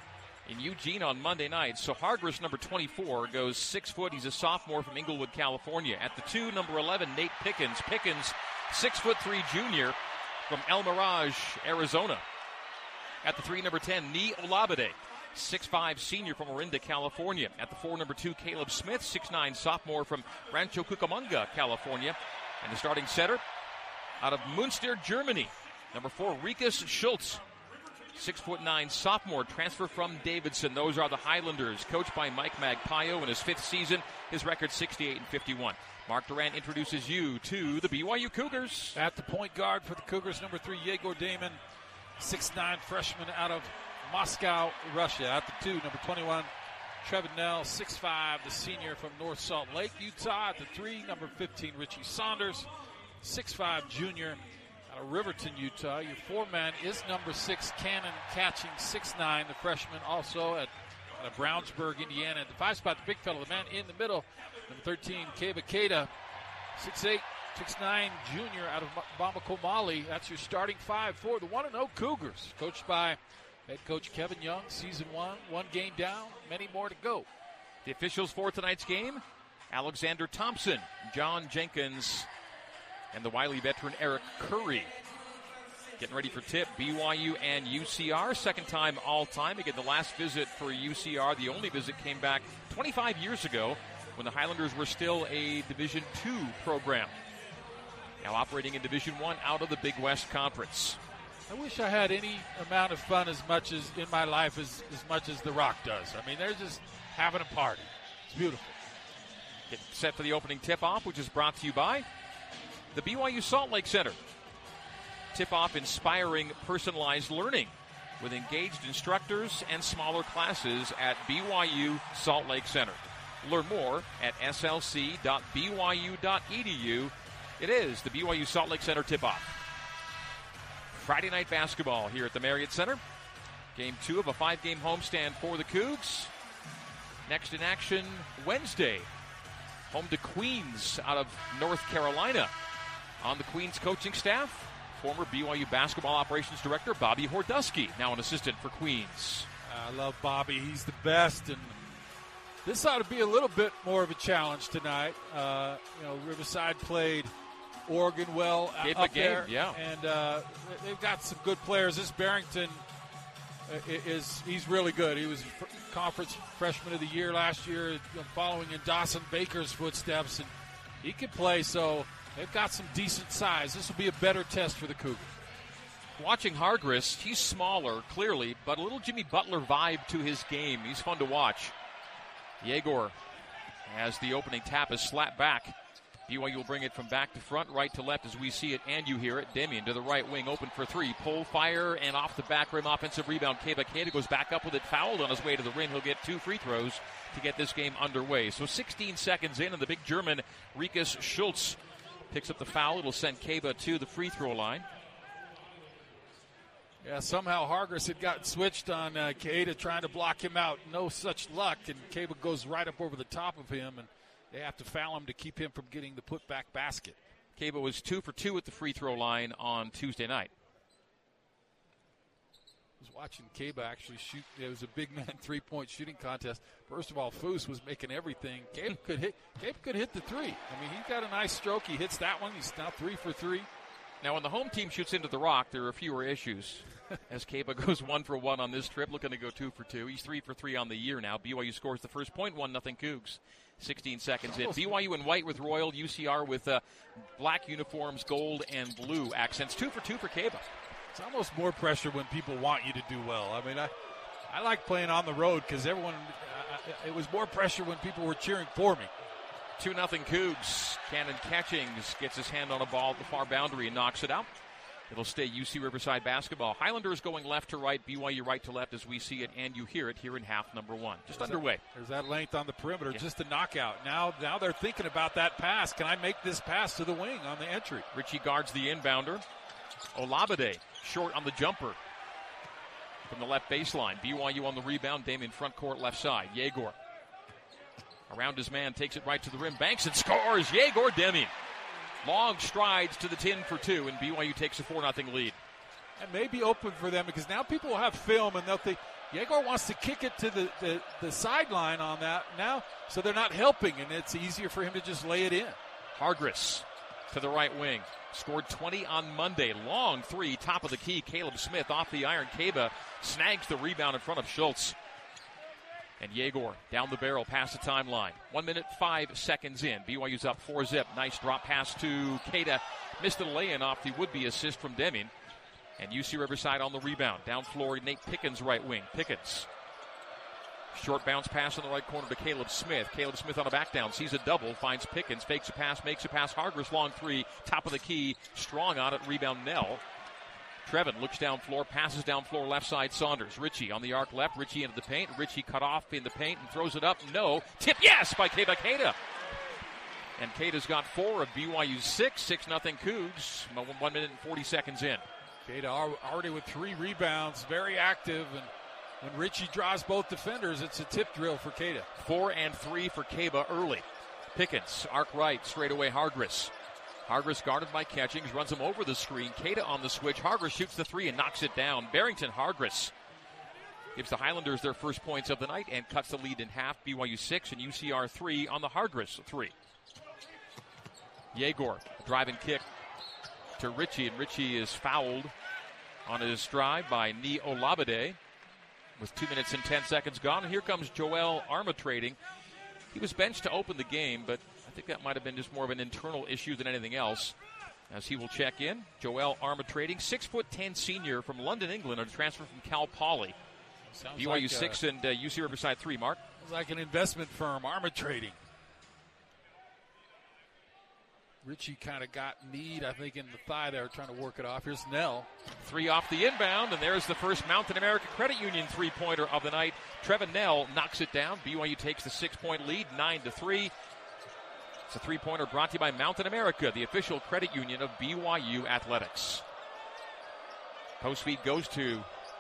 in Eugene on Monday night. So Hargris, number twenty-four, goes six foot. He's a sophomore from Inglewood, California. At the two, number eleven, Nate Pickens. Pickens, six foot three junior from El Mirage, Arizona. At the three, number ten, Nee Olabide, six five senior from Orinda, California. At the four, number two, Caleb Smith, six nine sophomore from Rancho Cucamonga, California. And the starting setter out of Münster, Germany, number four, Rikus Schultz, six foot nine sophomore, transfer from Davidson. Those are the Highlanders, coached by Mike Magpayo in his fifth season. His record sixty-eight and fifty-one. Mark Durant introduces you to the B Y U Cougars. At the point guard for the Cougars, number three, Yegor Damon, six nine freshman out of Moscow, Russia. At the two, number twenty-one, Trevin Nell, six five, the senior from North Salt Lake, Utah. At the three, number fifteen, Richie Saunders, six five junior out of Riverton, Utah. Your four-man is number six, Cannon Catching, six nine, the freshman, also at, at Brownsburg, Indiana. At the five spot, the big fellow, the man in the middle, number thirteen, Keba Keita, six eight, six nine junior out of Bamako, Mali. That's your starting five for the one and oh Cougars, coached by head coach Kevin Young. Season one, one game down, many more to go. The officials for tonight's game, Alexander Thompson, John Jenkins, and the Wiley veteran Eric Curry. Getting ready for tip, B Y U and U C R, second time all time. Again, the last visit for U C R, the only visit, came back twenty-five years ago when the Highlanders were still a Division two program. Now operating in Division one out of the Big West Conference. I wish I had any amount of fun as much as in my life as, as much as The Rock does. I mean, they're just having a party. It's beautiful. Get set for the opening tip-off, which is brought to you by the B Y U Salt Lake Center. Tip-off inspiring personalized learning with engaged instructors and smaller classes at B Y U Salt Lake Center. Learn more at s l c dot b y u dot e d u. It is the B Y U Salt Lake Center tip-off. Friday night basketball here at the Marriott Center. Game two of a five-game homestand for the Cougs. Next in action Wednesday. Home to Queens out of North Carolina. On the Queens coaching staff, former B Y U basketball operations director Bobby Hordusky, now an assistant for Queens. I love Bobby. He's the best, and this ought to be a little bit more of a challenge tonight. Uh, you know, Riverside played Oregon well Gave up a game, there, yeah. and uh, they've got some good players. This Barrington is he's really good. He was conference freshman of the year last year, following in Dawson Baker's footsteps, and he could play. So they've got some decent size. This will be a better test for the Cougars. Watching Hargrist, he's smaller, clearly, but a little Jimmy Butler vibe to his game. He's fun to watch. Yegor, as the opening tap is slapped back. B Y U will bring it from back to front, right to left as we see it and you hear it. Demian to the right wing, open for three. Pull, fire, and off the back rim, offensive rebound. Keba Keita goes back up with it, fouled on his way to the rim. He'll get two free throws to get this game underway. So sixteen seconds in, and the big German, Rikus Schultz, picks up the foul. It'll send Keba to the free throw line. Yeah, somehow Hargrist had gotten switched on uh, Keita, trying to block him out. No such luck, and Keba goes right up over the top of him, and they have to foul him to keep him from getting the putback basket. Keba was two for two at the free throw line on Tuesday night. I was watching Keba actually shoot. It was a big man three-point shooting contest. First of all, Foose was making everything. Keba could hit. Keba could hit the three. I mean, he's got a nice stroke. He hits that one. He's now three for three. Now, when the home team shoots into the rock, there are fewer issues. As Keba goes one for one on this trip, looking to go two for two. He's three for three on the year now. B Y U scores the first point, one nothing Cougs. sixteen seconds in. B Y U in white with Royal, U C R with uh, black uniforms, gold and blue accents. Two for two for Keba. It's almost more pressure when people want you to do well. I mean, I, I like playing on the road because everyone, uh, it was more pressure when people were cheering for me. two nothing Cougs. Cannon Catchings gets his hand on a ball at the far boundary and knocks it out. It'll stay U C Riverside basketball. Highlanders going left to right, B Y U right to left as we see it and you hear it here in half number one. Just there's underway. That, there's that length on the perimeter, yeah. Just a knockout. Now, now they're thinking about that pass. Can I make this pass to the wing on the entry? Richie guards the inbounder. Olabade short on the jumper from the left baseline. B Y U on the rebound. Damian front court left side. Yegor around his man, takes it right to the rim, banks and scores. Yegor Demian. Long strides to the tin for two, and B Y U takes a four nothing lead. And maybe open for them because now people will have film and they'll think Yegor wants to kick it to the, the, the sideline on that now, so they're not helping, and it's easier for him to just lay it in. Hargrist to the right wing. Scored twenty on Monday. Long three, top of the key. Caleb Smith off the iron. Keba snags the rebound in front of Schultz. And Yegor down the barrel past the timeline. One minute, five seconds in. B Y U's up four zip. Nice drop pass to Keita. Missed the lay-in off the would-be assist from Demian. And U C Riverside on the rebound. Down floor, Nate Pickens right wing. Pickens. Short bounce pass in the right corner to Caleb Smith. Caleb Smith on a back down. Sees a double. Finds Pickens. Fakes a pass. Makes a pass. Hargrist long three. Top of the key. Strong on it. Rebound Nell. Trevin looks down floor, passes down floor, left side Saunders. Richie on the arc left, Richie into the paint. Richie cut off in the paint and throws it up. No. Tip, yes, by Keba Keita. And Keita's got four of B Y U's six. six nothing Cougs. One minute and forty seconds in. Keita already with three rebounds, very active. And when Richie draws both defenders, it's a tip drill for Keita. Four and three for Keba early. Pickens, arc right, straight away Hargrist. Hargrist guarded by Catchings, runs him over the screen. Keita on the switch. Hargrist shoots the three and knocks it down. Barrington Hargrist gives the Highlanders their first points of the night and cuts the lead in half. B Y U six and U C R three on the Hargrist three. Yegor, driving kick to Richie, and Richie is fouled on his drive by Ni Olabade with two minutes and ten seconds gone. And here comes Joel Armatrading. He was benched to open the game, but I think that might have been just more of an internal issue than anything else. as he will check in. Joel Armatrading, six foot ten senior from London, England, a transfer from Cal Poly. Sounds B Y U like, six uh, and uh, U C Riverside three, Mark. Sounds like an investment firm, Armatrading. Richie kind of got kneed, I think, in the thigh there, trying to work it off. Here's Nell. Three off the inbound, and there's the first Mountain America Credit Union three-pointer of the night. Trevin Nell knocks it down. B Y U takes the six-point lead, nine to three. It's a three-pointer brought to you by Mountain America, the official credit union of B Y U Athletics. Post feed goes to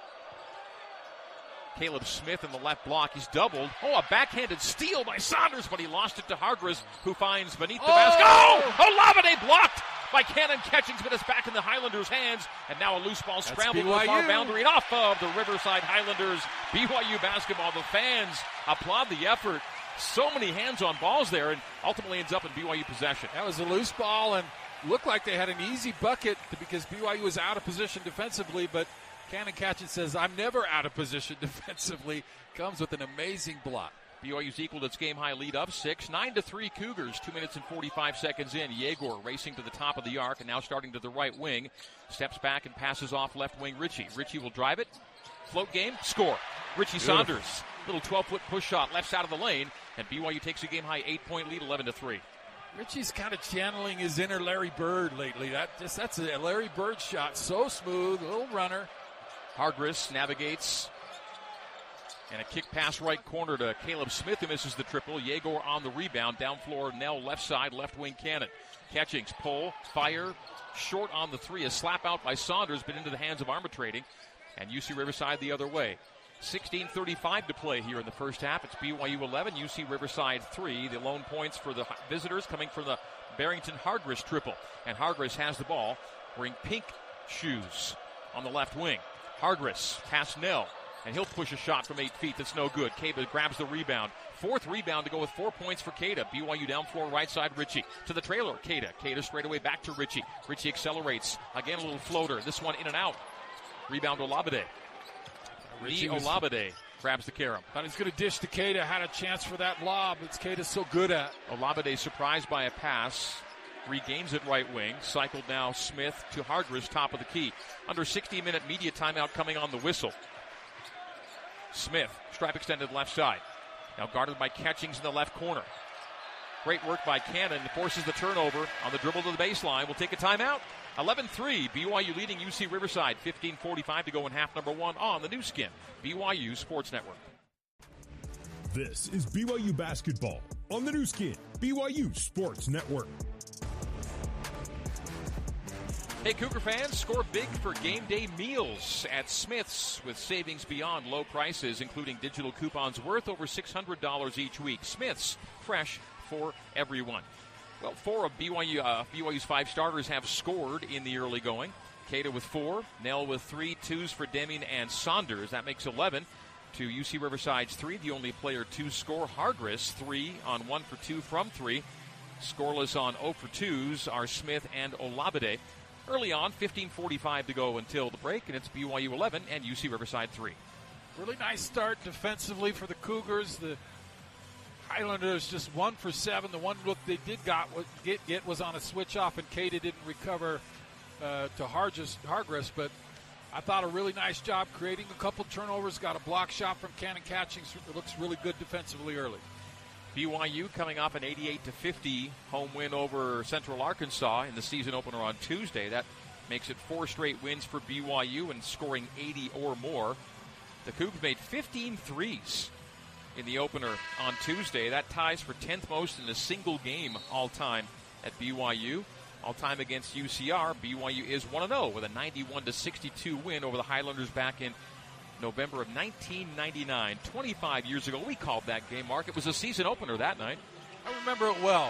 Caleb Smith in the left block. He's doubled. Oh, a backhanded steal by Saunders, but he lost it to Hargris, who finds beneath the Oh! basket. Oh! Olabide blocked by Cannon Catchings, but it's back in the Highlanders' hands. And now a loose ball scrambled to the B Y U. far boundary and off of the Riverside Highlanders. B Y U basketball. The fans applaud the effort. So many hands on balls there, and ultimately ends up in B Y U possession. That was a loose ball, and looked like they had an easy bucket because B Y U was out of position defensively, but Cannon Catchings says, I'm never out of position defensively. Comes with an amazing block. B Y U's equaled its game-high lead up six. nine to three Cougars, two minutes and forty-five seconds in. Yegor racing to the top of the arc and now starting to the right wing. Steps back and passes off left wing Richie. Richie will drive it. Float game, score. Richie Beautiful. Saunders, little twelve-foot push shot left side of the lane, and B Y U takes a game-high eight-point lead, eleven to three. Richie's kind of channeling his inner Larry Bird lately. That just That's a Larry Bird shot. So smooth, little runner. Hargris navigates. And a kick pass right corner to Caleb Smith, who misses the triple. Yegor on the rebound. Down floor, Nell left side, left wing Cannon. Catchings, pull, fire, short on the three. A slap out by Saunders, but into the hands of Armatrading. And U C Riverside the other way. sixteen thirty-five to play here in the first half. It's B Y U eleven, U C Riverside three. The lone points for the visitors coming from the Barrington Hargris triple. And Hargris has the ball, wearing pink shoes on the left wing. Hargris past Nell, and he'll push a shot from eight feet that's no good. Kaba grabs the rebound. Fourth rebound to go with four points for Cada. B Y U down floor right side, Richie. To the trailer, Cada. Cada straight away back to Richie. Richie accelerates. Again, a little floater. This one in and out. Rebound Olabide. Lee Olabide grabs the carom. Thought he's going to dish to Cada. Had a chance for that lob. It's Cada's so good at. Olabide surprised by a pass. Regains it right wing. Cycled now Smith to Hargris, top of the key. Under sixty-minute media timeout coming on the whistle. Smith, stripe extended left side. Now guarded by Catchings in the left corner. Great work by Cannon. Forces the turnover on the dribble to the baseline. We'll take a timeout. eleven three. B Y U leading U C Riverside. fifteen forty-five to go in half number one on the new skin. B Y U Sports Network. This is B Y U basketball on the new skin. B Y U Sports Network. Hey, Cougar fans, score big for game day meals at Smith's with savings beyond low prices, including digital coupons worth over six hundred dollars each week. Smith's, fresh for everyone. Well, four of B Y U, uh, B Y U's five starters have scored in the early going. Cada with four, Nell with three, twos for Deming and Saunders. That makes eleven to U C Riverside's three. The only player to score, Hargris, three on one for two from three. Scoreless on zero for twos are Smith and Olabide. Early on, fifteen forty-five to go until the break, and it's B Y U eleven and U C Riverside three. Really nice start defensively for the Cougars. The Highlanders just one for seven. The one look they did got get, get was on a switch off, and Cada didn't recover uh, to Hargis, Hargris. But I thought a really nice job creating a couple turnovers. Got a block shot from Cannon Catchings. It looks really good defensively early. B Y U coming off an eighty-eight to fifty home win over Central Arkansas in the season opener on Tuesday. That makes it four straight wins for B Y U and scoring eighty or more. The Cougs made fifteen threes in the opener on Tuesday. That ties for tenth most in a single game all-time at B Y U. All-time against U C R, B Y U is one and oh with a ninety-one to sixty-two win over the Highlanders back in November of nineteen ninety-nine. twenty-five years ago, we called that game, Mark. It was a season opener that night. I remember it well.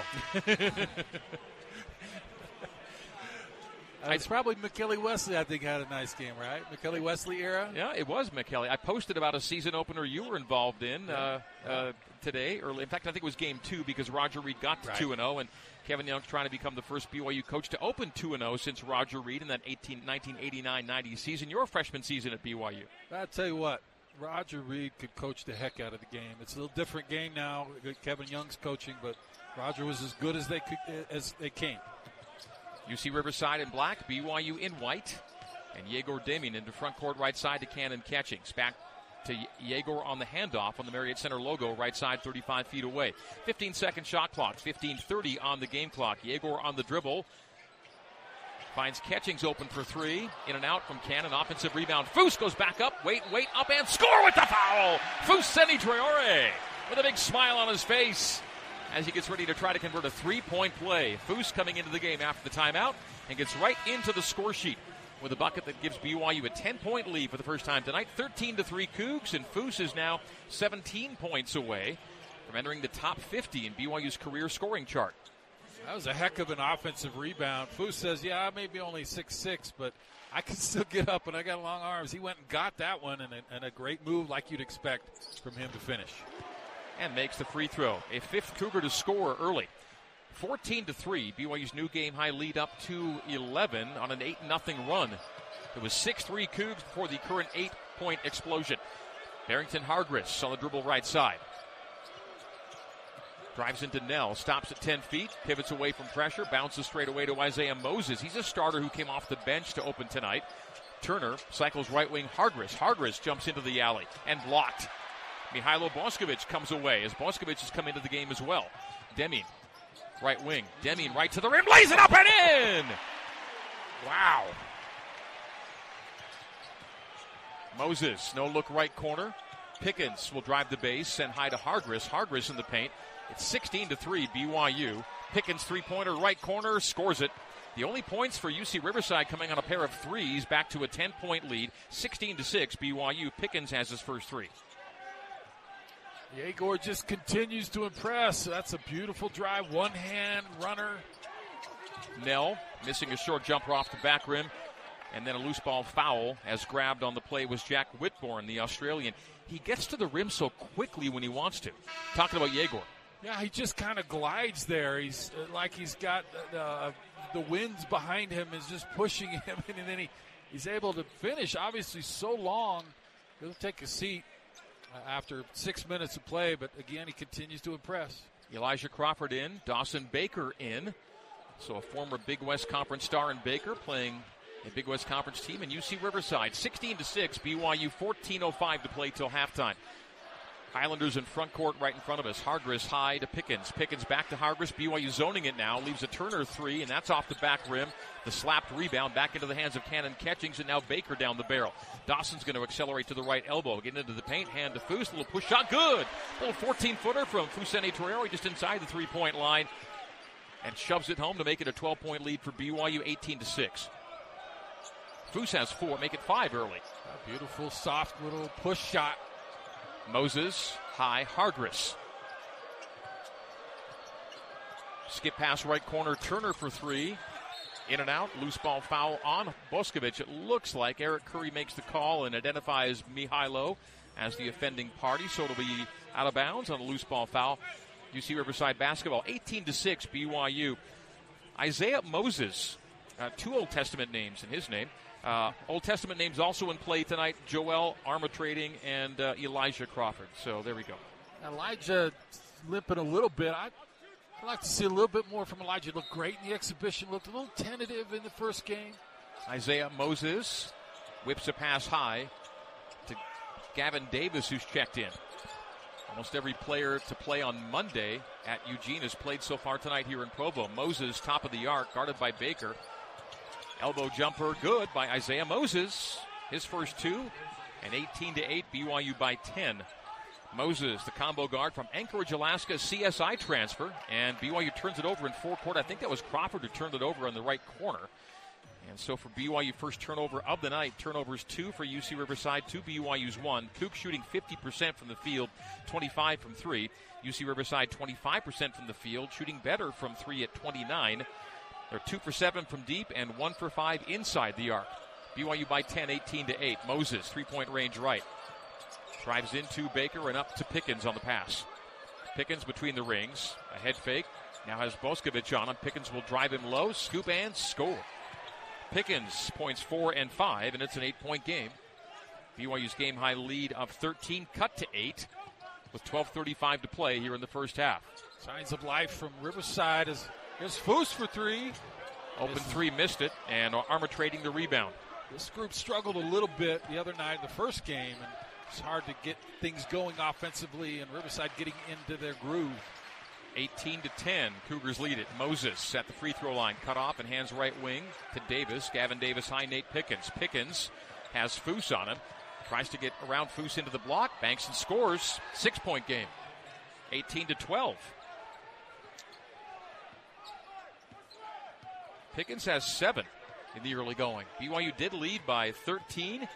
It's probably McKelly Wesley, I think, had a nice game, right? McKelly Wesley era? Yeah, it was McKelly. I posted about a season opener you were involved in uh, uh, today. Early. In fact, I think it was game two because Roger Reed got to two and oh, and Kevin Young's trying to become the first B Y U coach to open two and oh since Roger Reed in that nineteen eighty-nine ninety season. Your freshman season at B Y U. I'll tell you what, Roger Reed could coach the heck out of the game. It's a little different game now. Kevin Young's coaching, but Roger was as good as they could, as they came. U C Riverside in black, B Y U in white. And Yegor Deming into front court right side to Cannon Catchings. Back to Yegor on the handoff on the Marriott Center logo, right side thirty-five feet away. fifteen second shot clock, fifteen thirty on the game clock. Yegor on the dribble. Finds Catchings open for three. In and out from Cannon. Offensive rebound. Foose goes back up. Wait, wait, up and score with the foul. Fousseyni Traore with a big smile on his face as he gets ready to try to convert a three-point play. Foose coming into the game after the timeout and gets right into the score sheet with a bucket that gives B Y U a ten-point lead for the first time tonight. thirteen to three Cougs, and Foose is now seventeen points away from entering the top fifty in B Y U's career scoring chart. That was a heck of an offensive rebound. Foose says, yeah, I may be only six six, but I can still get up, and I got long arms. He went and got that one, and a, and a great move like you'd expect from him to finish. And makes the free throw. A fifth Cougar to score early. fourteen to three, B Y U's new game-high lead up to eleven on an eight nothing run. It was six three Cougs before the current eight-point explosion. Barrington Hargress on the dribble right side. Drives into Nell, stops at ten feet, pivots away from pressure, bounces straight away to Isaiah Moses. He's a starter who came off the bench to open tonight. Turner cycles right wing Hargress. Hargress jumps into the alley and blocked. Mihailo Boskovic comes away as Boskovic has come into the game as well. Deming, right wing. Deming right to the rim, lays it up and in! Wow. Moses, no look right corner. Pickens will drive the base, send high to Hargress. Hargress in the paint. It's sixteen to three B Y U. Pickens three-pointer right corner, scores it. The only points for U C Riverside coming on a pair of threes, back to a ten-point lead. sixteen to six B Y U. Pickens has his first three. Yegor just continues to impress. That's a beautiful drive, one-hand runner. Nell missing a short jumper off the back rim. And then a loose ball foul, as grabbed on the play was Jack Whitbourne, the Australian. He gets to the rim so quickly when he wants to. Talking about Yegor. Yeah, he just kind of glides there. He's uh, like he's got uh, the winds behind him is just pushing him, and then he, he's able to finish. Obviously, so long. He'll take a seat uh, after six minutes of play, but again, he continues to impress. Elijah Crawford in, Dawson Baker in. So a former Big West Conference star in Baker playing a Big West Conference team in U C Riverside. sixteen to six, B Y U, fourteen oh five to play till halftime. Highlanders in front court right in front of us. Hargress high to Pickens. Pickens back to Hargress. B Y U zoning it now. Leaves a Turner three, and that's off the back rim. The slapped rebound back into the hands of Cannon Catchings, and now Baker down the barrel. Dawson's going to accelerate to the right elbow. Getting into the paint. Hand to Foose. Little push shot. Good. Little fourteen-footer from Fousseyni Traore just inside the three-point line. And shoves it home to make it a twelve-point lead for B Y U, eighteen to six. Foose has four. Make it five early. A beautiful, soft little push shot. Moses, high, Hargress. Skip pass right corner, Turner for three. In and out, loose ball foul on Boskovic. It looks like Eric Curry makes the call and identifies Mihailo as the offending party, so it'll be out of bounds on a loose ball foul. U C Riverside basketball, eighteen to six, B Y U. Isaiah Moses, uh, two Old Testament names in his name. Uh, Old Testament names also in play tonight. Joel Armatrading and uh, Elijah Crawford. So there we go. Elijah limping a little bit. I'd, I'd like to see a little bit more from Elijah. Looked great in the exhibition. Looked a little tentative in the first game. Isaiah Moses whips a pass high to Gavin Davis, who's checked in. Almost every player to play on Monday at Eugene has played so far tonight here in Provo. Moses, top of the arc, guarded by Baker. Elbow jumper, good by Isaiah Moses. His first two, and eighteen to eight, B Y U by ten. Moses, the combo guard from Anchorage, Alaska, C S I transfer, and B Y U turns it over in forecourt. I think that was Crawford who turned it over on the right corner. And so for B Y U, first turnover of the night. Turnovers two for U C Riverside, two B Y U's one. Cougs shooting fifty percent from the field, twenty-five from three. U C Riverside twenty-five percent from the field, shooting better from three at twenty-nine. They're two for seven from deep and one for five inside the arc. B Y U by ten, eighteen to eight. Moses, three-point range right. Drives into Baker and up to Pickens on the pass. Pickens between the rings. A head fake. Now has Boskovic on him. Pickens will drive him low, scoop and score. Pickens points four and five, and it's an eight-point game. B Y U's game-high lead of thirteen cut to eight with twelve thirty-five to play here in the first half. Signs of life from Riverside as here's Foose for three. Open three, missed it, and Armour trading the rebound. This group struggled a little bit the other night in the first game, and it's hard to get things going offensively, and Riverside getting into their groove. eighteen to ten, Cougars lead it. Moses at the free throw line, cut off and hands right wing to Davis. Gavin Davis high, Nate Pickens. Pickens has Foose on him, tries to get around Foose into the block, banks and scores. Six-point game, eighteen to twelve. Pickens has seven in the early going. B Y U did lead by thirteen.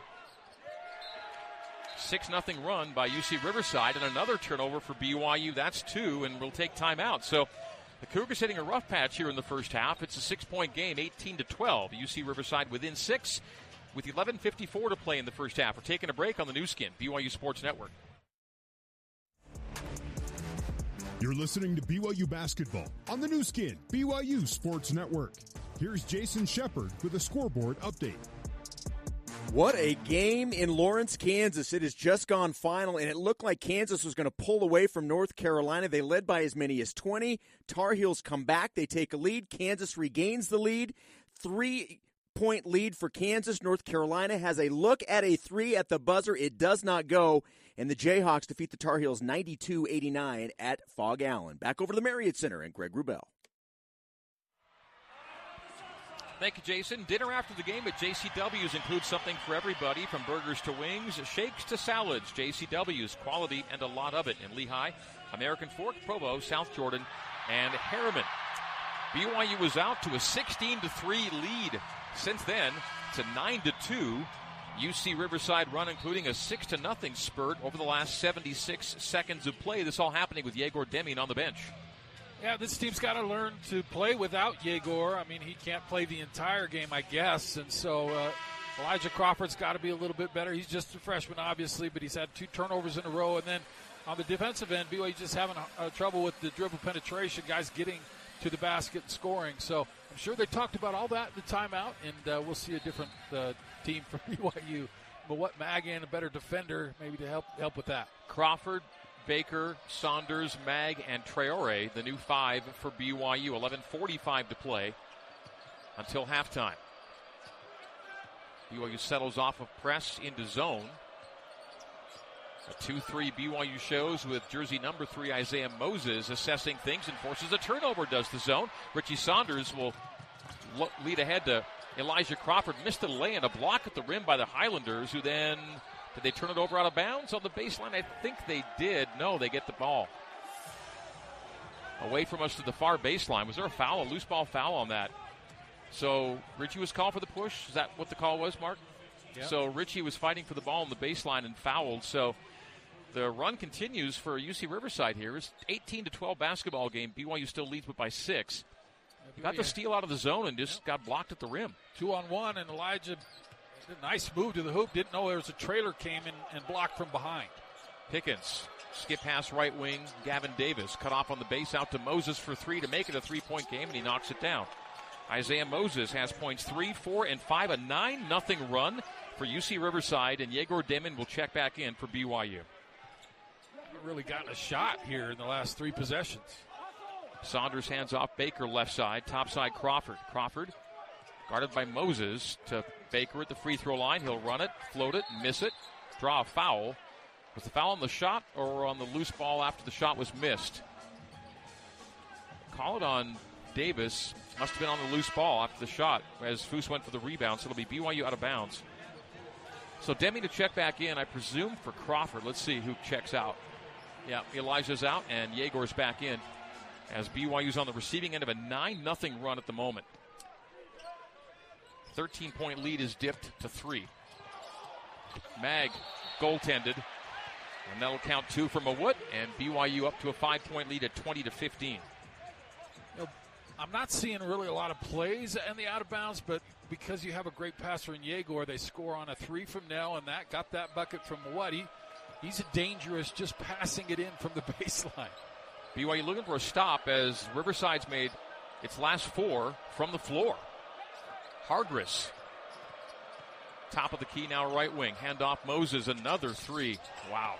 six nothing run by U C Riverside, and another turnover for B Y U. That's two, and we'll take timeout. So the Cougars hitting a rough patch here in the first half. It's a six-point game, eighteen to twelve. U C Riverside within six with eleven fifty-four to play in the first half. We're taking a break on the new skin, B Y U Sports Network. You're listening to B Y U Basketball on the new skin, B Y U Sports Network. Here's Jason Shepard with a scoreboard update. What a game in Lawrence, Kansas. It has just gone final, and it looked like Kansas was going to pull away from North Carolina. They led by as many as twenty. Tar Heels come back. They take a lead. Kansas regains the lead. Three-point lead for Kansas. North Carolina has a look at a three at the buzzer. It does not go, and the Jayhawks defeat the Tar Heels ninety-two eighty-nine at Fog Allen. Back over to the Marriott Center and Greg Wrubell. Thank you, Jason. Dinner after the game at J C W's includes something for everybody, from burgers to wings, shakes to salads. J C W's, quality and a lot of it in Lehigh, American Fork, Provo, South Jordan, and Harriman. B Y U was out to a sixteen to three lead. Since then, to nine to two. U C Riverside run, including a six to nothing spurt over the last seventy-six seconds of play. This all happening with Yegor Deming on the bench. Yeah, this team's got to learn to play without Yegor. I mean, he can't play the entire game, I guess. And so uh, Elijah Crawford's got to be a little bit better. He's just a freshman, obviously, but he's had two turnovers in a row. And then on the defensive end, B Y U just having uh, trouble with the dribble penetration, guys getting to the basket and scoring. So I'm sure they talked about all that in the timeout, and uh, we'll see a different uh, team from B Y U. But what Magan, a better defender, maybe to help help with that. Crawford, Baker, Saunders, Mag, and Traore, the new five for B Y U. eleven forty-five to play until halftime. B Y U settles off of press into zone. A two three B Y U shows with jersey number three, Isaiah Moses, assessing things and forces a turnover, does the zone. Richie Saunders will lo- lead ahead to Elijah Crawford. Missed a lay and a block at the rim by the Highlanders, who then... Did they turn it over out of bounds on the baseline? I think they did. No, they get the ball away from us to the far baseline. Was there a foul, a loose ball foul on that? So Richie was called for the push. Is that what the call was, Mark? Yep. So Richie was fighting for the ball on the baseline and fouled. So the run continues for U C Riverside here. It's eighteen to twelve basketball game. B Y U still leads, but by six. Got the steal out of the zone and just yep. got blocked at the rim. Two on one, and Elijah... Nice move to the hoop. Didn't know there was a trailer came in and blocked from behind. Pickens, skip pass right wing. Gavin Davis cut off on the base out to Moses for three to make it a three-point game, and he knocks it down. Isaiah Moses has points three, four, and five. A nine nothing run for U C Riverside, and Yegor Deming will check back in for B Y U. Really gotten a shot here in the last three possessions. Saunders hands off Baker left side. Top side Crawford. Crawford guarded by Moses to Baker at the free throw line. He'll run it, float it, miss it, draw a foul. Was the foul on the shot or on the loose ball after the shot was missed? Call it on Davis. Must have been on the loose ball after the shot as Foose went for the rebound, so it'll be B Y U out of bounds. So Deming to check back in, I presume, for Crawford. Let's see who checks out. Yeah, Elijah's out and Yegor's back in as B Y U's on the receiving end of a nine nothing run at the moment. thirteen-point lead is dipped to three. Mag goaltended, and that'll count two for Mawut, and B Y U up to a five-point lead at twenty to fifteen. You know, I'm not seeing really a lot of plays in the out of bounds, but because you have a great passer in Yegor, they score on a three from Nell, and that got that bucket from Mawut. He, he's dangerous just passing it in from the baseline. B Y U looking for a stop as Riverside's made its last four from the floor. Hardress, top of the key now, right wing. Handoff Moses, another three. Wow.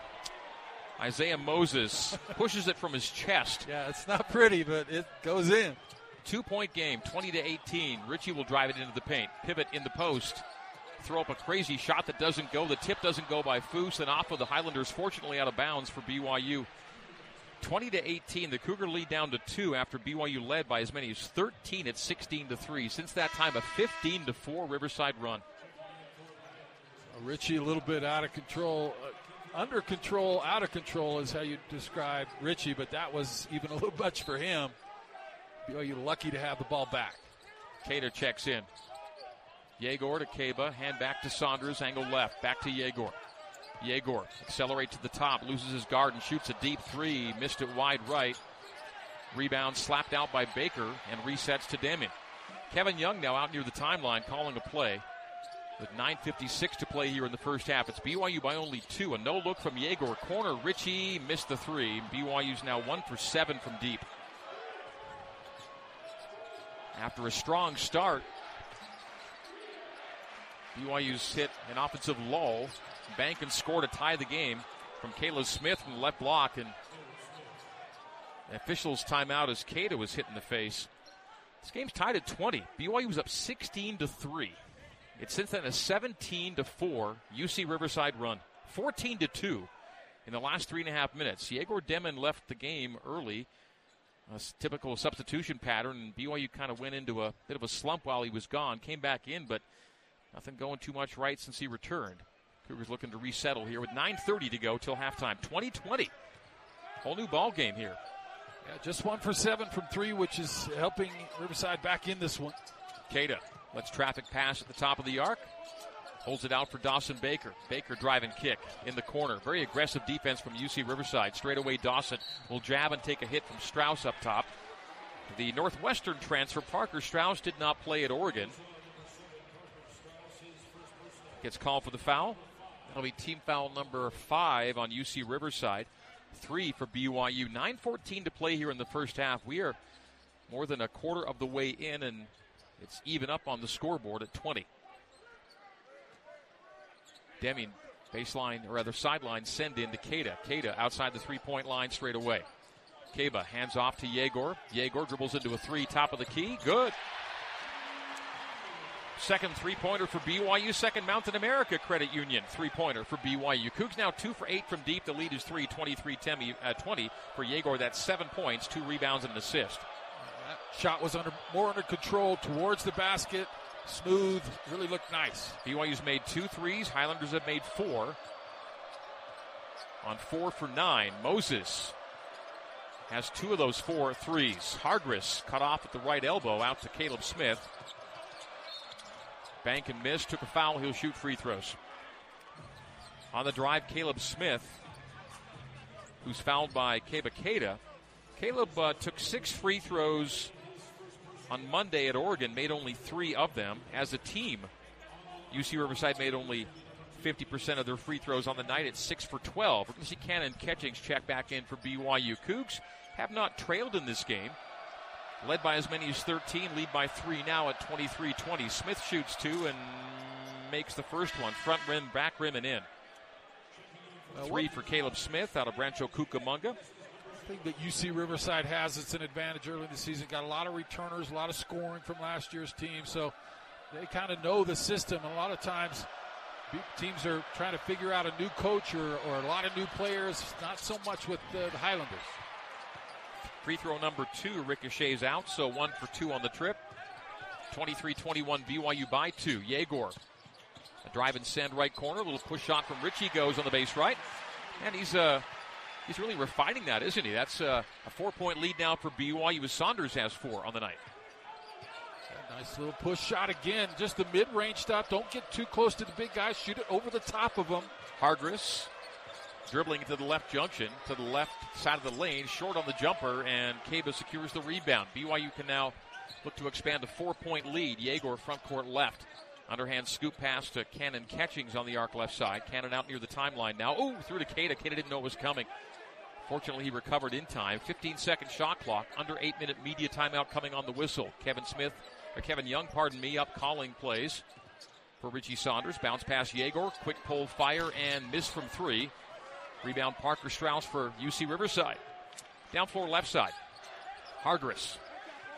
Isaiah Moses pushes it from his chest. Yeah, it's not pretty, but it goes in. Two-point game, twenty to eighteen. Ritchie will drive it into the paint. Pivot in the post. Throw up a crazy shot that doesn't go. The tip doesn't go by Foose, and off of the Highlanders, fortunately out of bounds for B Y U. twenty to eighteen. The Cougar lead down to two after B Y U led by as many as thirteen at sixteen to three. Since that time, a fifteen to four Riverside run. Ritchie a little bit out of control. Uh, under control, out of control is how you describe Ritchie, but that was even a little much for him. B Y U lucky to have the ball back. Keita checks in. Yegor to Keba, hand back to Saunders, angle left, back to Yegor. Yegor accelerate to the top, loses his guard and shoots a deep three, missed it wide right. Rebound slapped out by Baker and resets to Demian. Kevin Young now out near the timeline calling a play with nine fifty-six to play here in the first half. It's B Y U by only two. A no look from Yegor. Corner, Ritchie missed the three. B Y U's now one for seven from deep. After a strong start, B Y U's hit an offensive lull. Bank and score to tie the game from Caleb Smith from the left block. And the officials' timeout as Keita was hit in the face. This game's tied at twenty. B Y U was up sixteen to three. It's since then a seventeen to four U C Riverside run. fourteen to two in the last three and a half minutes. Yegor Demon left the game early. A typical substitution pattern, and B Y U kind of went into a bit of a slump while he was gone. Came back in, but nothing going too much right since he returned. Cougars looking to resettle here with nine thirty to go till halftime. twenty twenty. Whole new ball game here. Yeah, just one for seven from three, which is helping Riverside back in this one. Keita lets traffic pass at the top of the arc. Holds it out for Dawson Baker. Baker drive and kick in the corner. Very aggressive defense from U C Riverside. Straight away Dawson will jab and take a hit from Strauss up top. The Northwestern transfer, Parker Strauss, did not play at Oregon. Gets called for the foul. That'll be team foul number five on U C Riverside. Three for B Y U. nine fourteen to play here in the first half. We are more than a quarter of the way in, and it's even up on the scoreboard at twenty. Deming, baseline, or rather sideline, send in to Keita. Keita outside the three-point line straight away. Keba hands off to Yegor. Yegor dribbles into a three, top of the key. Good. Second three-pointer for B Y U. Second Mountain America Credit Union three-pointer for B Y U. Cougs now two for eight from deep. The lead is three, twenty-three twenty for Yegor. That's seven points, two rebounds, and an assist. That shot was under more under control towards the basket. Smooth, really looked nice. B Y U's made two threes. Highlanders have made four. On four for nine, Moses has two of those four threes. Hargris cut off at the right elbow out to Caleb Smith. Bank and miss, took a foul, he'll shoot free throws. On the drive, Caleb Smith, who's fouled by Keba Keita. Caleb uh, took six free throws on Monday at Oregon, made only three of them. As a team, U C Riverside made only fifty percent of their free throws on the night at six for twelve. We're going to see Cannon Catchings check back in for B Y U. Cougs have not trailed in this game. Led by as many as thirteen, lead by three now at twenty-three twenty. Smith shoots two and makes the first one. Front rim, back rim, and in. Well, Three for Caleb Smith out of Rancho Cucamonga. I think that U C Riverside has it's an advantage early in the season. Got a lot of returners, a lot of scoring from last year's team, so they kind of know the system. And a lot of times teams are trying to figure out a new coach or, or a lot of new players, not so much with uh, the Highlanders. Free throw number two ricochets out, so one for two on the trip. twenty-three twenty-one, B Y U by two. Yegor, a drive and send right corner. A little push shot from Ritchie goes on the base right. And he's uh, he's really refining that, isn't he? That's uh, a four-point lead now for B Y U as Saunders has four on the night. A nice little push shot again. Just the mid-range stuff. Don't get too close to the big guys. Shoot it over the top of them. Hargris dribbling to the left junction, to the left side of the lane, short on the jumper, and Keba secures the rebound. B Y U can now look to expand a four-point lead. Yegor front court left. Underhand scoop pass to Cannon Catchings on the arc left side. Cannon out near the timeline now. Oh, through to Keita. Keita didn't know it was coming. Fortunately, he recovered in time. fifteen-second shot clock. Under eight-minute media timeout coming on the whistle. Kevin Smith, or Kevin Young, pardon me, up calling plays for Richie Saunders. Bounce pass Yegor. Quick pull fire and miss from three. Rebound Parker Strauss for U C Riverside. Down floor left side. Hargris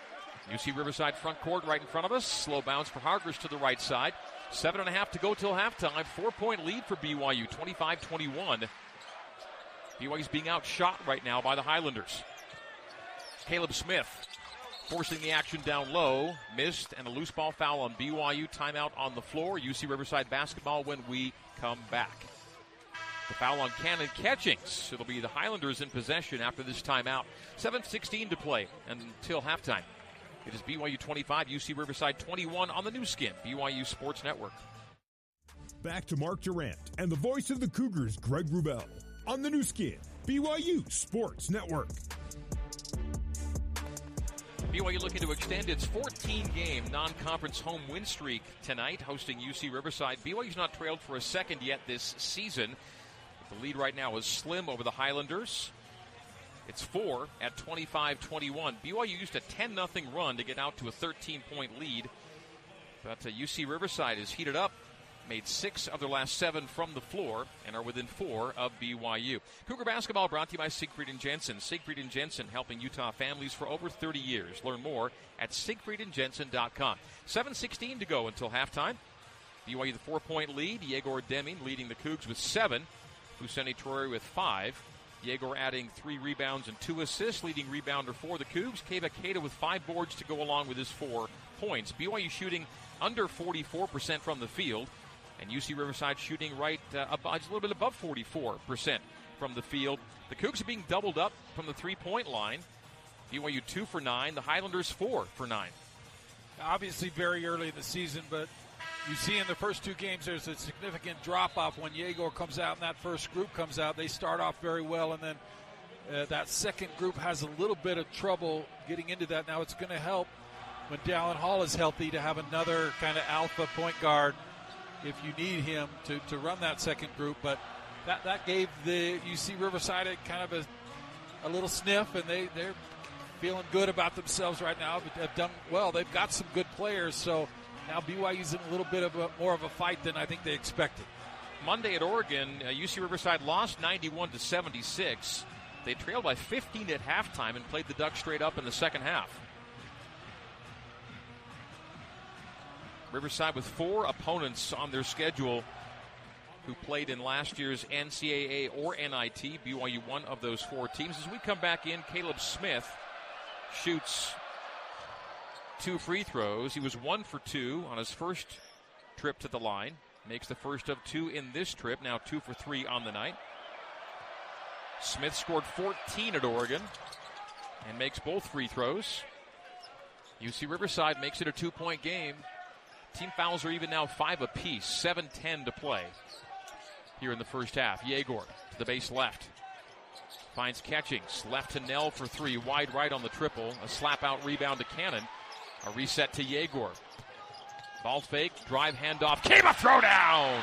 U C Riverside front court right in front of us. Slow bounce for Hargress to the right side. Seven and a half to go till halftime. Four-point lead for B Y U, twenty-five twenty-one. B Y U's being outshot right now by the Highlanders. Caleb Smith forcing the action down low. Missed, and a loose ball foul on B Y U. Timeout on the floor. U C Riverside basketball when we come back. The foul on Cannon Catchings. It'll be the Highlanders in possession after this timeout. seven sixteen to play until halftime. It is B Y U twenty-five, U C Riverside twenty-one on the new skin, B Y U Sports Network. Back to Mark Durrant and the voice of the Cougars, Greg Wrubell, on the new skin, B Y U Sports Network. B Y U looking to extend its fourteen-game non-conference home win streak tonight, hosting U C Riverside. B Y U's not trailed for a second yet this season. The lead right now is slim over the Highlanders. It's four at twenty-five twenty-one. B Y U used a ten nothing run to get out to a thirteen-point lead. But uh, U C Riverside is heated up, made six of their last seven from the floor, and are within four of B Y U. Cougar basketball brought to you by Siegfried and Jensen. Siegfried and Jensen, helping Utah families for over thirty years. Learn more at siegfried and jensen dot com. seven sixteen to go until halftime. B Y U the four-point lead. Yegor Deming leading the Cougs with seven. Fousseyni Traore with five. Yegor adding three rebounds and two assists, leading rebounder for the Cougs. Keba Keita with five boards to go along with his four points. B Y U shooting under forty-four percent from the field, and U C Riverside shooting right uh, above, just a little bit above forty-four percent from the field. The Cougs are being doubled up from the three-point line. B Y U two for nine. The Highlanders four for nine. Obviously very early in the season, but you see in the first two games there's a significant drop-off when Yegor comes out and that first group comes out. They start off very well, and then uh, that second group has a little bit of trouble getting into that. Now it's going to help when Dallin Hall is healthy to have another kind of alpha point guard if you need him to, to run that second group. But that, that gave the U C Riverside a kind of a, a little sniff, and they, they're feeling good about themselves right now, but have done well. They've got some good players, so now B Y U's in a little bit of a, more of a fight than I think they expected. Monday at Oregon, uh, U C Riverside lost ninety-one to seventy-six. They trailed by fifteen at halftime and played the Ducks straight up in the second half. Riverside with four opponents on their schedule who played in last year's N C double A or N I T. B Y U one of those four teams. As we come back in, Caleb Smith shoots two free throws. He was one for two on his first trip to the line. Makes the first of two in this trip. Now two for three on the night. Smith scored fourteen at Oregon and makes both free throws. U C Riverside makes it a two-point game. Team fouls are even now five apiece. seven ten to play here in the first half. Yegor to the base left. Finds Catchings. Left to Nell for three. Wide right on the triple. A slap-out rebound to Cannon. A reset to Yegor. Ball fake. Drive handoff. Keba throwdown!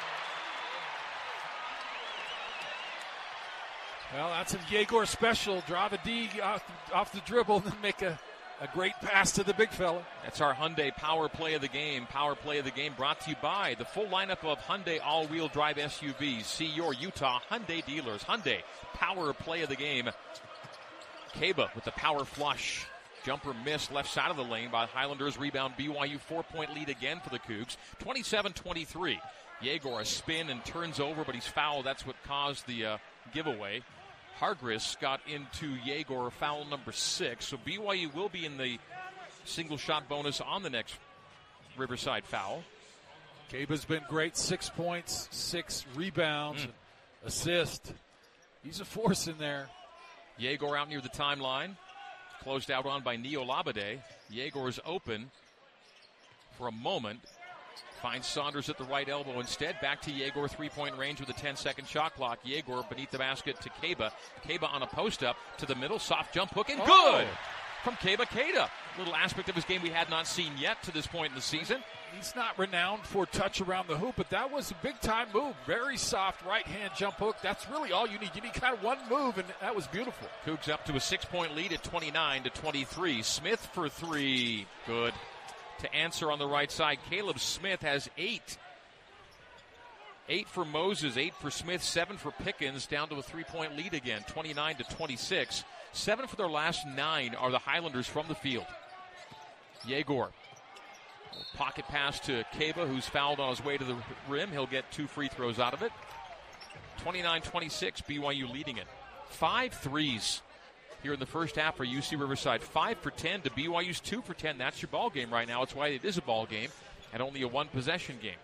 Well, that's a Yegor special. Draw the D off, off the dribble and then make a, a great pass to the big fella. That's our Hyundai Power Play of the Game. Power Play of the Game brought to you by the full lineup of Hyundai all-wheel drive S U Vs. See your Utah Hyundai dealers. Hyundai Power Play of the Game. Keba with the power flush. Jumper missed left side of the lane by Highlanders. Rebound B Y U four-point lead again for the Cougs. twenty-seven twenty-three. Yegor a spin and turns over, but he's fouled. That's what caused the uh, giveaway. Hargress got into Yegor, foul number six. So B Y U will be in the single shot bonus on the next Riverside foul. Keba's been great. Six points, six rebounds, mm. assist. He's a force in there. Yegor out near the timeline. Closed out on by Neo Labade. Yegor's open for a moment. Finds Saunders at the right elbow instead. Back to Yegor, three-point range with a ten-second shot clock. Yegor beneath the basket to Keba. Keba on a post-up to the middle. Soft jump hook and oh. good from Keba Keita. Little aspect of his game we had not seen yet to this point in the season. He's not renowned for touch around the hoop, but that was a big-time move. Very soft right-hand jump hook. That's really all you need. You need kind of one move, and that was beautiful. Cougs up to a six-point lead at twenty-nine to twenty-three. Smith for three. Good. To answer on the right side, Caleb Smith has eight. Eight for Moses, eight for Smith, seven for Pickens, down to a three-point lead again, twenty-nine to twenty-six. Seven for their last nine are the Highlanders from the field. Yegor. Pocket pass to Kaba, who's fouled on his way to the rim. He'll get two free throws out of it. twenty-nine twenty-six, B Y U leading it. Five threes here in the first half for U C Riverside. Five for ten to B Y U's two for ten. That's your ball game right now. It's why it is a ball game and only a one-possession game.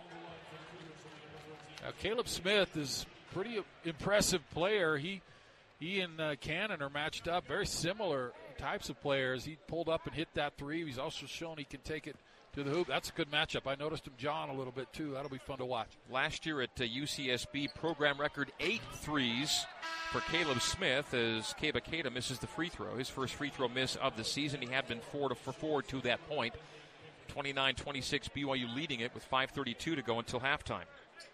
Now, Caleb Smith is a pretty impressive player. He he and uh, Cannon are matched up. Very similar types of players. He pulled up and hit that three. He's also shown he can take it to the hoop. That's a good matchup. I noticed him John a little bit, too. That'll be fun to watch. Last year at uh, U C S B, program record eight threes for Caleb Smith as Kaba Keita misses the free throw. His first free throw miss of the season. He had been four to for four to that point. twenty-nine twenty-six, B Y U leading it with five thirty-two to go until halftime.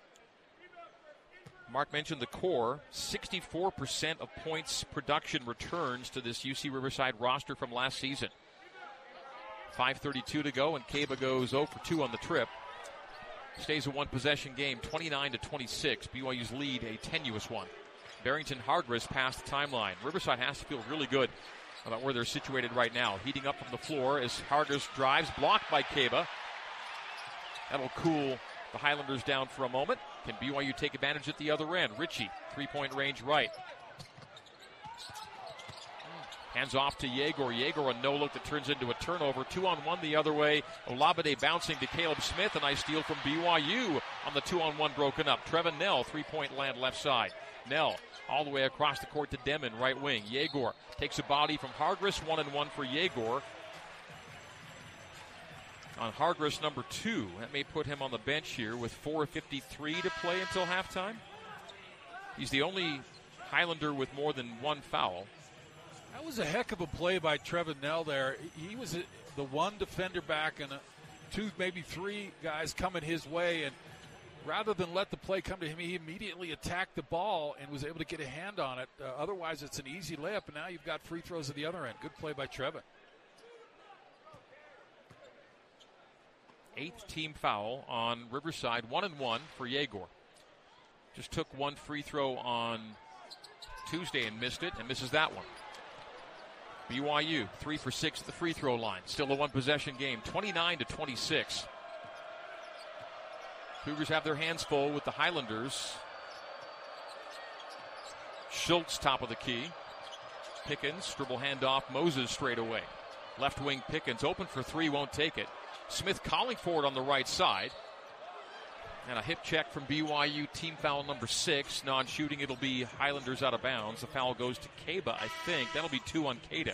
Mark mentioned the core. sixty-four percent of points production returns to this U C Riverside roster from last season. five thirty-two to go, and Kaba goes zero for two on the trip. Stays a one-possession game, twenty-nine to twenty-six. B Y U's lead a tenuous one. Barrington Hargress passed the timeline. Riverside has to feel really good about where they're situated right now. Heating up from the floor as Hargress drives, blocked by Kaba. That'll cool the Highlanders down for a moment. Can B Y U take advantage at the other end? Ritchie, three-point range right. Hands off to Yegor. Yegor a no-look that turns into a turnover. Two on one the other way. Olabade bouncing to Caleb Smith. A nice steal from B Y U on the two on one broken up. Trevin Nell, three-point land left side. Nell all the way across the court to Demon, right wing. Yegor takes a body from Hargress. One and one for Yegor. On Hargress, number two. That may put him on the bench here with four fifty-three to play until halftime. He's the only Highlander with more than one foul. That was a heck of a play by Trevin Nell there. He was the one defender back and a, two, maybe three guys coming his way. And rather than let the play come to him, he immediately attacked the ball and was able to get a hand on it. Uh, otherwise, it's an easy layup, and now you've got free throws at the other end. Good play by Trevin. Eighth team foul on Riverside, one and one for Yegor. Just took one free throw on Tuesday and missed it, and misses that one. B Y U three for six at the free throw line. Still a one possession game, twenty-nine to twenty-six. Cougars have their hands full with the Highlanders. Schultz top of the key. Pickens dribble handoff. Moses straight away. Left wing Pickens open for three, won't take it. Smith calling for it on the right side. And a hip check from B Y U, team foul number six. Non-shooting, it'll be Highlanders out of bounds. The foul goes to Kaba, I think. That'll be two on Keita.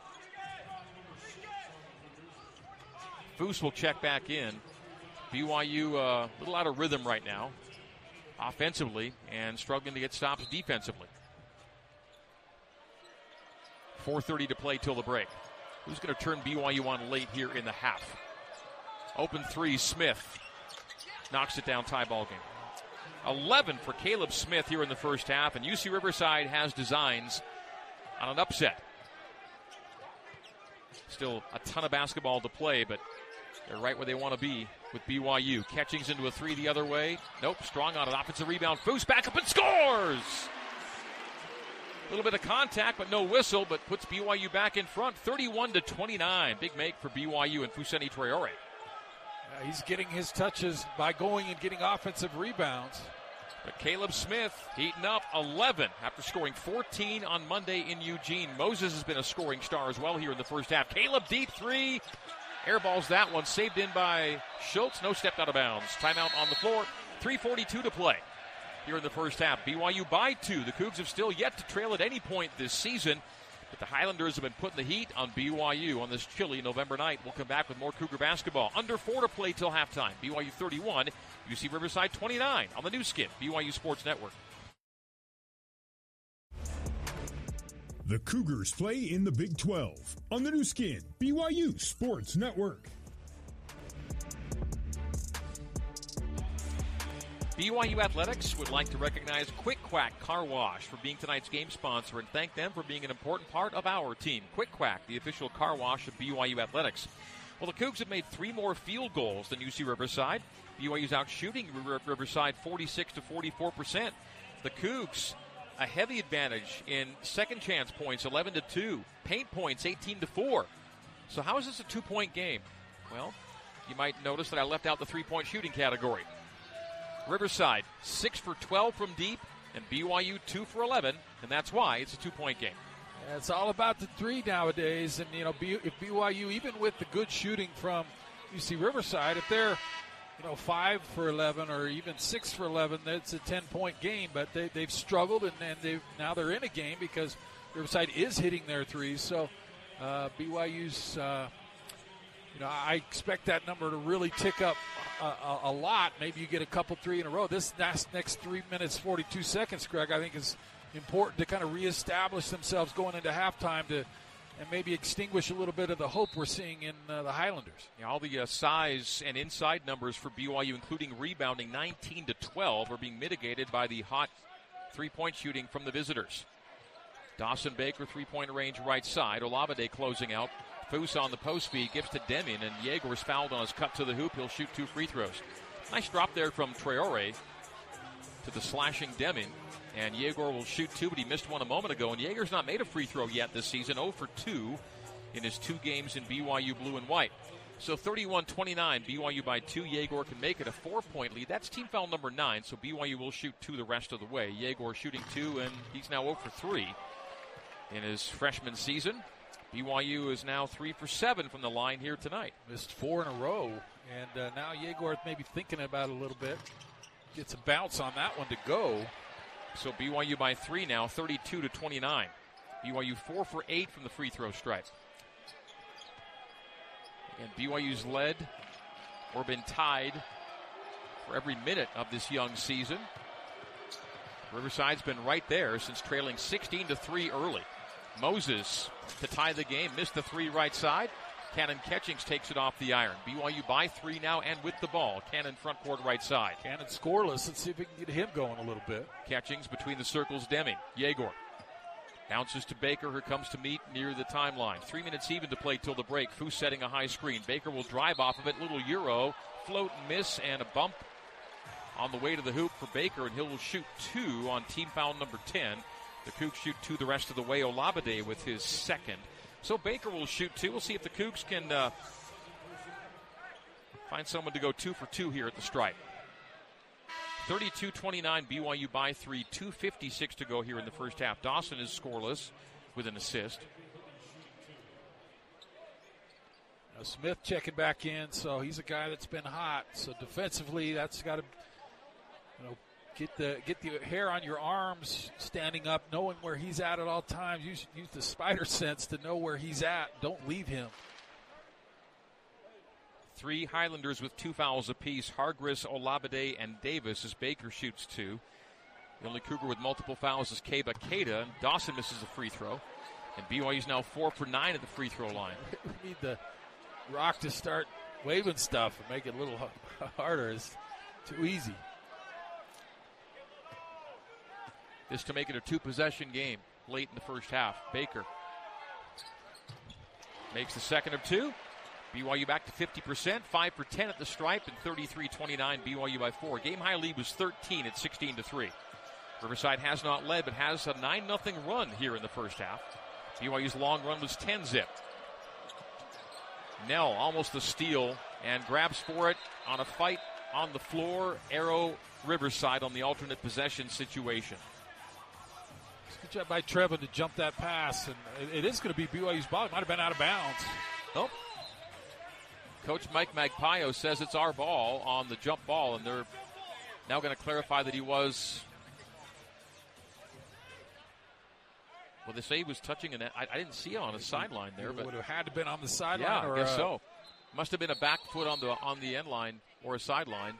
Foose will check back in. B Y U uh, a little out of rhythm right now, offensively, and struggling to get stops defensively. four thirty to play till the break. Who's going to turn B Y U on late here in the half? Open three, Smith. Knocks it down, tie ball game. eleven for Caleb Smith here in the first half, and U C Riverside has designs on an upset. Still a ton of basketball to play, but they're right where they want to be with B Y U. Catchings into a three the other way. Nope, strong on an offensive rebound. Foose back up and scores! A little bit of contact, but no whistle, but puts B Y U back in front, thirty-one to twenty-nine. Big make for B Y U and Fousseyni Traore. Uh, he's getting his touches by going and getting offensive rebounds. But Caleb Smith heating up eleven after scoring fourteen on Monday in Eugene. Moses has been a scoring star as well here in the first half. Caleb deep three. Airballs that one, saved in by Schultz. No, stepped out of bounds. Timeout on the floor. three forty-two to play here in the first half. B Y U by two. The Cougs have still yet to trail at any point this season, but the Highlanders have been putting the heat on B Y U on this chilly November night. We'll come back with more Cougar basketball. Under four to play till halftime. B Y U thirty-one, U C Riverside twenty-nine on the new skin, B Y U Sports Network. The Cougars play in the Big twelve on the new skin, B Y U Sports Network. B Y U Athletics would like to recognize Quick Quack Car Wash for being tonight's game sponsor and thank them for being an important part of our team. Quick Quack, the official car wash of B Y U Athletics. Well, the Cougs have made three more field goals than U C Riverside. B Y U's out shooting Riverside forty-six to forty-four percent. The Cougs a heavy advantage in second chance points, eleven to two. Paint points, eighteen to four. So how is this a two-point game? Well, you might notice that I left out the three-point shooting category. Riverside, six for twelve from deep, and B Y U two for eleven, and that's why it's a two-point game. Yeah, it's all about the three nowadays, and, you know, B- if B Y U, even with the good shooting from U C Riverside, if they're, you know, five for eleven or even six for eleven, that's a ten-point game, but they, they've struggled, and, and they've, now they're in a game because Riverside is hitting their threes, so uh, B Y U's, uh, you know, I expect that number to really tick up a, a, a lot. Maybe you get a couple three in a row. This next, next three minutes, forty-two seconds, Greg, I think is important to kind of reestablish themselves going into halftime to and maybe extinguish a little bit of the hope we're seeing in uh, the Highlanders. Yeah, all the uh, size and inside numbers for B Y U, including rebounding, nineteen to twelve, are being mitigated by the hot three-point shooting from the visitors. Dawson Baker, three-point range right side. Olabade closing out. Foose on the post feed, gives to Deming, and Yegor's fouled on his cut to the hoop. He'll shoot two free throws. Nice drop there from Traore to the slashing Deming. And Yegor will shoot two, but he missed one a moment ago. And Yegor's not made a free throw yet this season, zero for two in his two games in B Y U blue and white. So thirty-one twenty-nine, B Y U by two. Yegor can make it a four-point lead. That's team foul number nine, so B Y U will shoot two the rest of the way. Yegor shooting two, and he's now zero for three in his freshman season. B Y U is now three for seven from the line here tonight. Missed four in a row, and uh, now Yegor may be thinking about it a little bit. Gets a bounce on that one to go. So B Y U by three now, thirty-two to twenty-nine. B Y U four for eight from the free throw stripe. And B Y U's led or been tied for every minute of this young season. Riverside's been right there since trailing sixteen to three early. Moses to tie the game, missed the three right side. Cannon Catchings takes it off the iron. B Y U by three now and with the ball. Cannon front court right side. Cannon scoreless. Let's see if we can get him going a little bit. Catchings between the circles. Deming. Yegor bounces to Baker, who comes to meet near the timeline. Three minutes even to play till the break. Foose setting a high screen. Baker will drive off of it. Little Euro. Float and miss and a bump on the way to the hoop for Baker, and he'll shoot two on team foul number ten. The Cougs shoot two the rest of the way. Olabade with his second. So Baker will shoot two. We'll see if the Cougs can uh, find someone to go two for two here at the stripe. thirty-two twenty-nine, B Y U by three. two fifty-six to go here in the first half. Dawson is scoreless with an assist. Now Smith checking back in, so he's a guy that's been hot. So defensively, that's got to, you know, Get the get the hair on your arms standing up, knowing where he's at at all times. Use, use the spider sense to know where he's at. Don't leave him. Three Highlanders with two fouls apiece. Hargris, Olabade, and Davis as Baker shoots two. The only Cougar with multiple fouls is Keba Keita. Dawson misses a free throw. And B Y U's now four for nine at the free throw line. We need the Rock to start waving stuff and make it a little harder. It's too easy. This to make it a two-possession game late in the first half. Baker makes the second of two. B Y U back to fifty percent, five for ten at the stripe, and thirty-three twenty-nine, B Y U by four. Game high lead was thirteen at sixteen to three. Riverside has not led, but has a nine nothing run here in the first half. B Y U's long run was ten zip. Nell almost a steal and grabs for it on a fight on the floor. Arrow Riverside on the alternate possession situation. Good job by Trevin to jump that pass, and it, it is going to be B Y U's ball. It might have been out of bounds. Nope. Coach Mike Magpaio says it's our ball on the jump ball, and they're now going to clarify that he was. Well, they say he was touching an. I, I didn't see him on the sideline there, it but would have had to been on the sideline. Yeah, or I guess uh, so. Must have been a back foot on the on the end line or a sideline.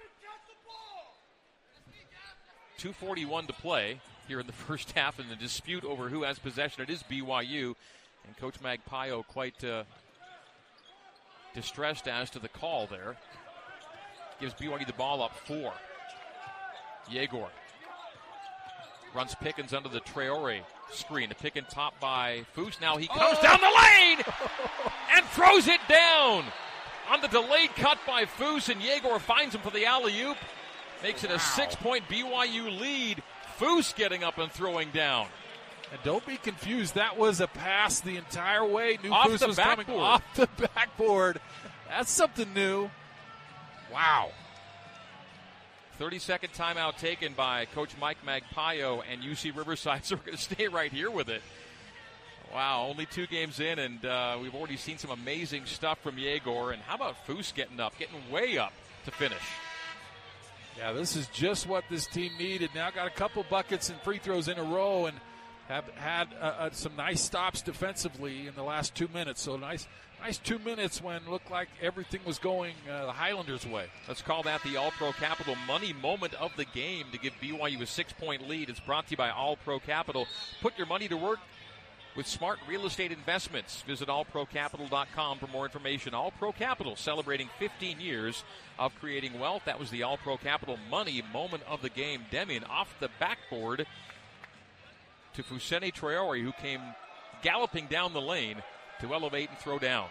two forty-one to play here in the first half in the dispute over who has possession. It is B Y U, and Coach Magpaio quite uh, distressed as to the call there. Gives B Y U the ball up four. Yegor runs Pickens under the Traore screen. The pick and top by Foose. Now he comes oh. down the lane and throws it down on the delayed cut by Foose, and Yegor finds him for the alley-oop. Makes it a wow. six-point B Y U lead. Foose getting up and throwing down. And don't be confused. That was a pass the entire way. New Off Foose the was backboard. coming off the backboard. That's something new. Wow. thirty-second timeout taken by Coach Mike Magpayo and U C Riverside, so we're going to stay right here with it. Wow, only two games in, and uh, we've already seen some amazing stuff from Yegor. And how about Foose getting up, getting way up to finish? Yeah, this is just what this team needed. Now got a couple buckets and free throws in a row and have had uh, uh, some nice stops defensively in the last two minutes. So nice nice two minutes when it looked like everything was going uh, the Highlanders' way. Let's call that the All-Pro Capital money moment of the game to give B Y U a six-point lead. It's brought to you by All-Pro Capital. Put your money to work with smart real estate investments. Visit all pro capital dot com for more information. All-Pro Capital, celebrating fifteen years of creating wealth. That was the All-Pro Capital money moment of the game. Demian off the backboard to Fousseyni Traore, who came galloping down the lane to elevate and throw down.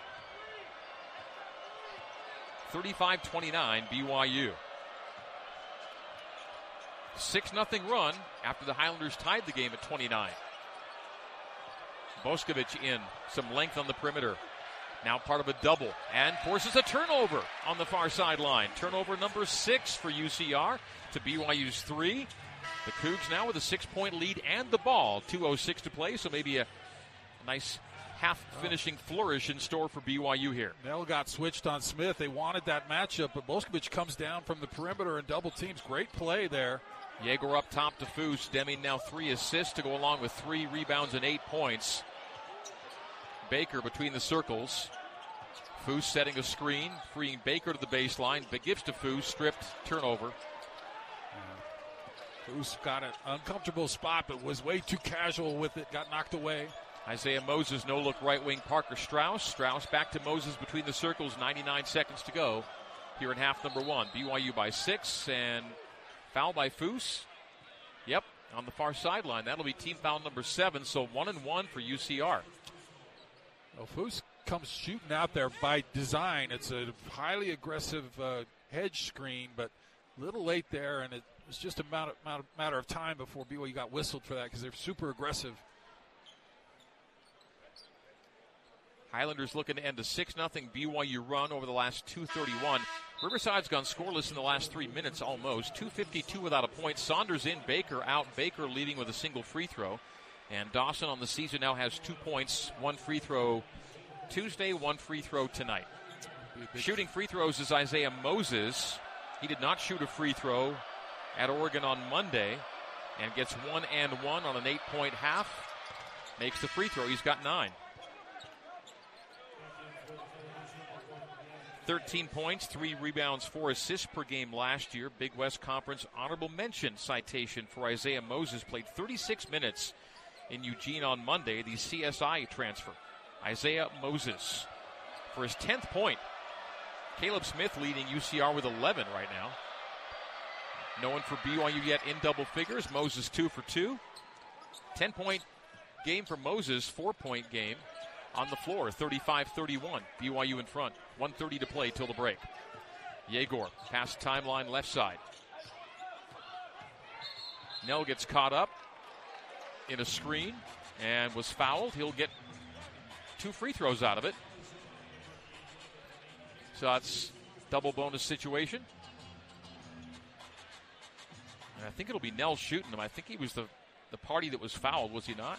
thirty-five twenty-nine B Y U. six nothing run after the Highlanders tied the game at twenty-nine. Boskovic in, some length on the perimeter. Now part of a double and forces a turnover on the far sideline. Turnover number six for U C R to B Y U's three. The Cougs now with a six-point lead and the ball. two oh six to play, so maybe a nice half-finishing flourish in store for B Y U here. Nell got switched on Smith. They wanted that matchup, but Boskovic comes down from the perimeter and double teams. Great play there. Yegor up top to Foose. Deming now three assists to go along with three rebounds and eight points. Baker between the circles. Foose setting a screen, freeing Baker to the baseline, but gives to Foose, stripped, turnover. Foose got an uncomfortable spot, but was way too casual with it, got knocked away. Isaiah Moses, no-look right wing, Parker Strauss. Strauss back to Moses between the circles, ninety-nine seconds to go here in half number one. B Y U by six, and foul by Foose. Yep, on the far sideline. That'll be team foul number seven, so one and one for U C R. Well, Foose comes shooting out there by design. It's a highly aggressive uh, hedge screen, but a little late there, and it was just a matter, matter of time before B Y U got whistled for that because they're super aggressive. Highlanders looking to end a six nothing B Y U run over the last two thirty-one. Riverside's gone scoreless in the last three minutes almost. two fifty-two without a point. Saunders in, Baker out. Baker leading with a single free throw. And Dawson on the season now has two points, one free throw Tuesday, one free throw tonight. Shooting free throws is Isaiah Moses. He did not shoot a free throw at Oregon on Monday and gets one and one on an eight-point half. Makes the free throw. He's got nine. thirteen points, three rebounds, four assists per game last year. Big West Conference honorable mention citation for Isaiah Moses. Played thirty-six minutes in Eugene on Monday, the C S I transfer. Isaiah Moses for his tenth point. Caleb Smith leading U C R with eleven right now. No one for B Y U yet in double figures. Moses two for two. ten-point game for Moses, four-point game on the floor, thirty-five thirty-one. B Y U in front. one thirty to play till the break. Yegor, past timeline left side. Nell gets caught up in a screen and was fouled. He'll get two free throws out of it. So that's double bonus situation. And I think it'll be Nell shooting them. I think he was the, the party that was fouled, was he not?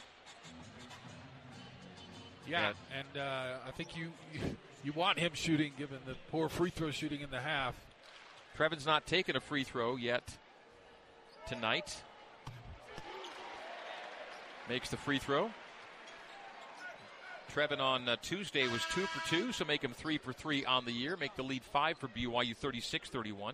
Yeah, yeah. and uh, I think you, you you want him shooting given the poor free throw shooting in the half. Trevin's not taken a free throw yet tonight. Makes the free throw. Trevin on uh, Tuesday was two for two, so make him three for three on the year. Make the lead five for B Y U, thirty-six thirty-one.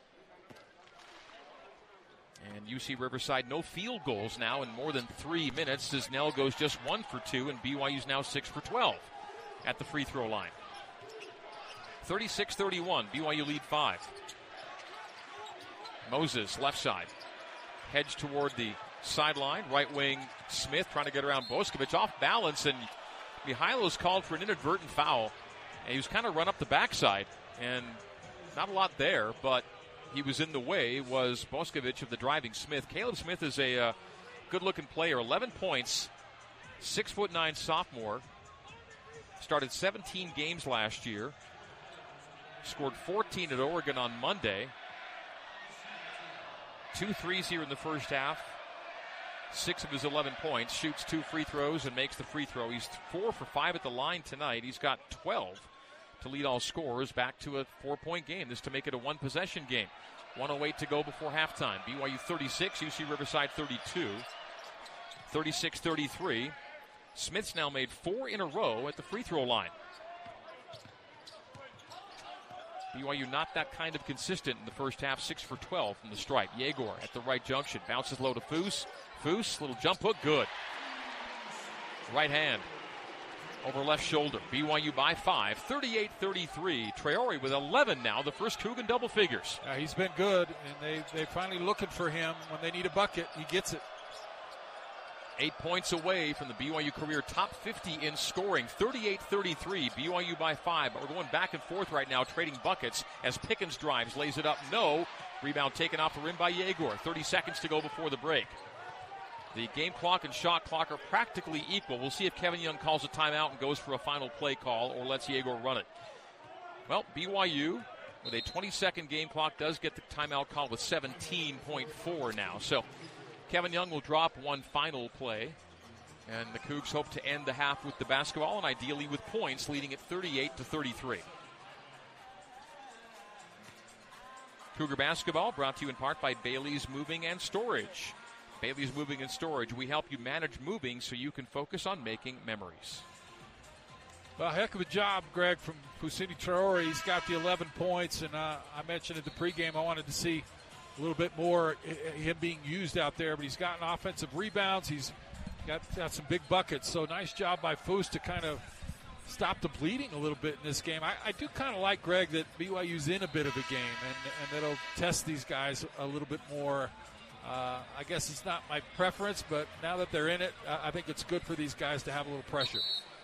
And U C Riverside, no field goals now in more than three minutes as Nell goes just one for two, and B Y U's now six for twelve at the free throw line. thirty-six thirty-one, B Y U lead five. Moses, left side. Hedge toward the sideline. Right wing, Smith trying to get around Boskovic, off balance, and Mihailo's called for an inadvertent foul. And he was kind of run up the backside, and not a lot there, but he was in the way, was Boskovic of the driving Smith. Caleb Smith is a uh, good-looking player. eleven points, Six foot nine sophomore. Started seventeen games last year. Scored fourteen at Oregon on Monday. Two threes here in the first half. Six of his eleven points. Shoots two free throws and makes the free throw. He's four for five at the line tonight. He's got twelve to lead all scorers. Back to a four-point game. This to make it a one-possession game. one oh eight to go before halftime. B Y U thirty-six, U C Riverside thirty-two. thirty-six thirty-three. Smith's now made four in a row at the free throw line. B Y U not that kind of consistent in the first half, six for twelve from the stripe. Yegor at the right junction, bounces low to Foose. Foose, little jump hook, good. Right hand over left shoulder. B Y U by five, thirty-eight thirty-three. Traore with eleven now, the first Coogan double figures. Uh, he's been good, and they, they're finally looking for him. When they need a bucket, he gets it. Eight points away from the B Y U career top fifty in scoring. thirty-eight thirty-three, B Y U by five. But we're going back and forth right now, trading buckets as Pickens drives, lays it up. No. Rebound taken off the rim by Yegor. thirty seconds to go before the break. The game clock and shot clock are practically equal. We'll see if Kevin Young calls a timeout and goes for a final play call or lets Yegor run it. Well, B Y U, with a twenty-second game clock, does get the timeout call with seventeen point four now. So Kevin Young will drop one final play, and the Cougs hope to end the half with the basketball and ideally with points, leading at thirty-eight to thirty-three. Cougar basketball brought to you in part by Bailey's Moving and Storage. Bailey's Moving and Storage. We help you manage moving so you can focus on making memories. Well, heck of a job, Greg, from Fousseyni Traore. He's got the eleven points, and uh, I mentioned at the pregame I wanted to see a little bit more him being used out there, but he's gotten offensive rebounds. He's got, got some big buckets. So nice job by Foose to kind of stop the bleeding a little bit in this game. I, I do kind of like, Greg, that B Y U's in a bit of a game, and, and that'll test these guys a little bit more. Uh, I guess it's not my preference, but now that they're in it, I think it's good for these guys to have a little pressure.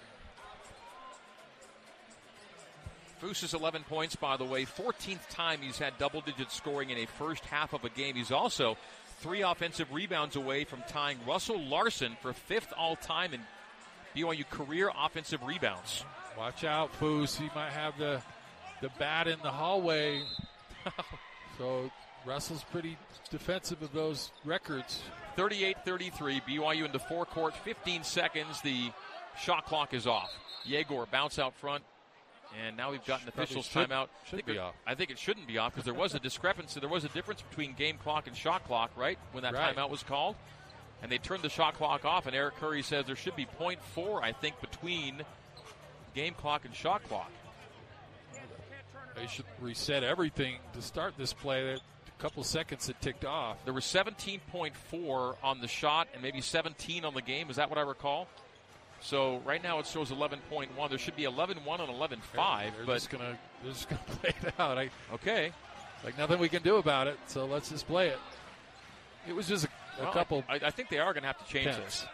Foose's eleven points, by the way, fourteenth time he's had double-digit scoring in a first half of a game. He's also three offensive rebounds away from tying Russell Larson for fifth all-time in B Y U career offensive rebounds. Watch out, Foose. He might have the the bat in the hallway. So Russell's pretty defensive of those records. thirty-eight thirty-three, B Y U into forecourt, fifteen seconds. The shot clock is off. Yegor bounce out front. And now we've got an official's should, timeout. Should I think be it, off. I think it shouldn't be off because there was a discrepancy. There was a difference between game clock and shot clock, right, when that right. timeout was called. And they turned the shot clock off, and Eric Curry says there should be point four, I think, between game clock and shot clock. They should reset everything to start this play. A couple seconds it ticked off. There was seventeen point four on the shot and maybe seventeen on the game. Is that what I recall? So right now it shows eleven point one. There should be eleven one and eleven five. They're but just gonna they're just gonna play it out. I, okay, like nothing we can do about it. So let's just play it. It was just a, a well, couple. I, I think they are going to have to change tense. this.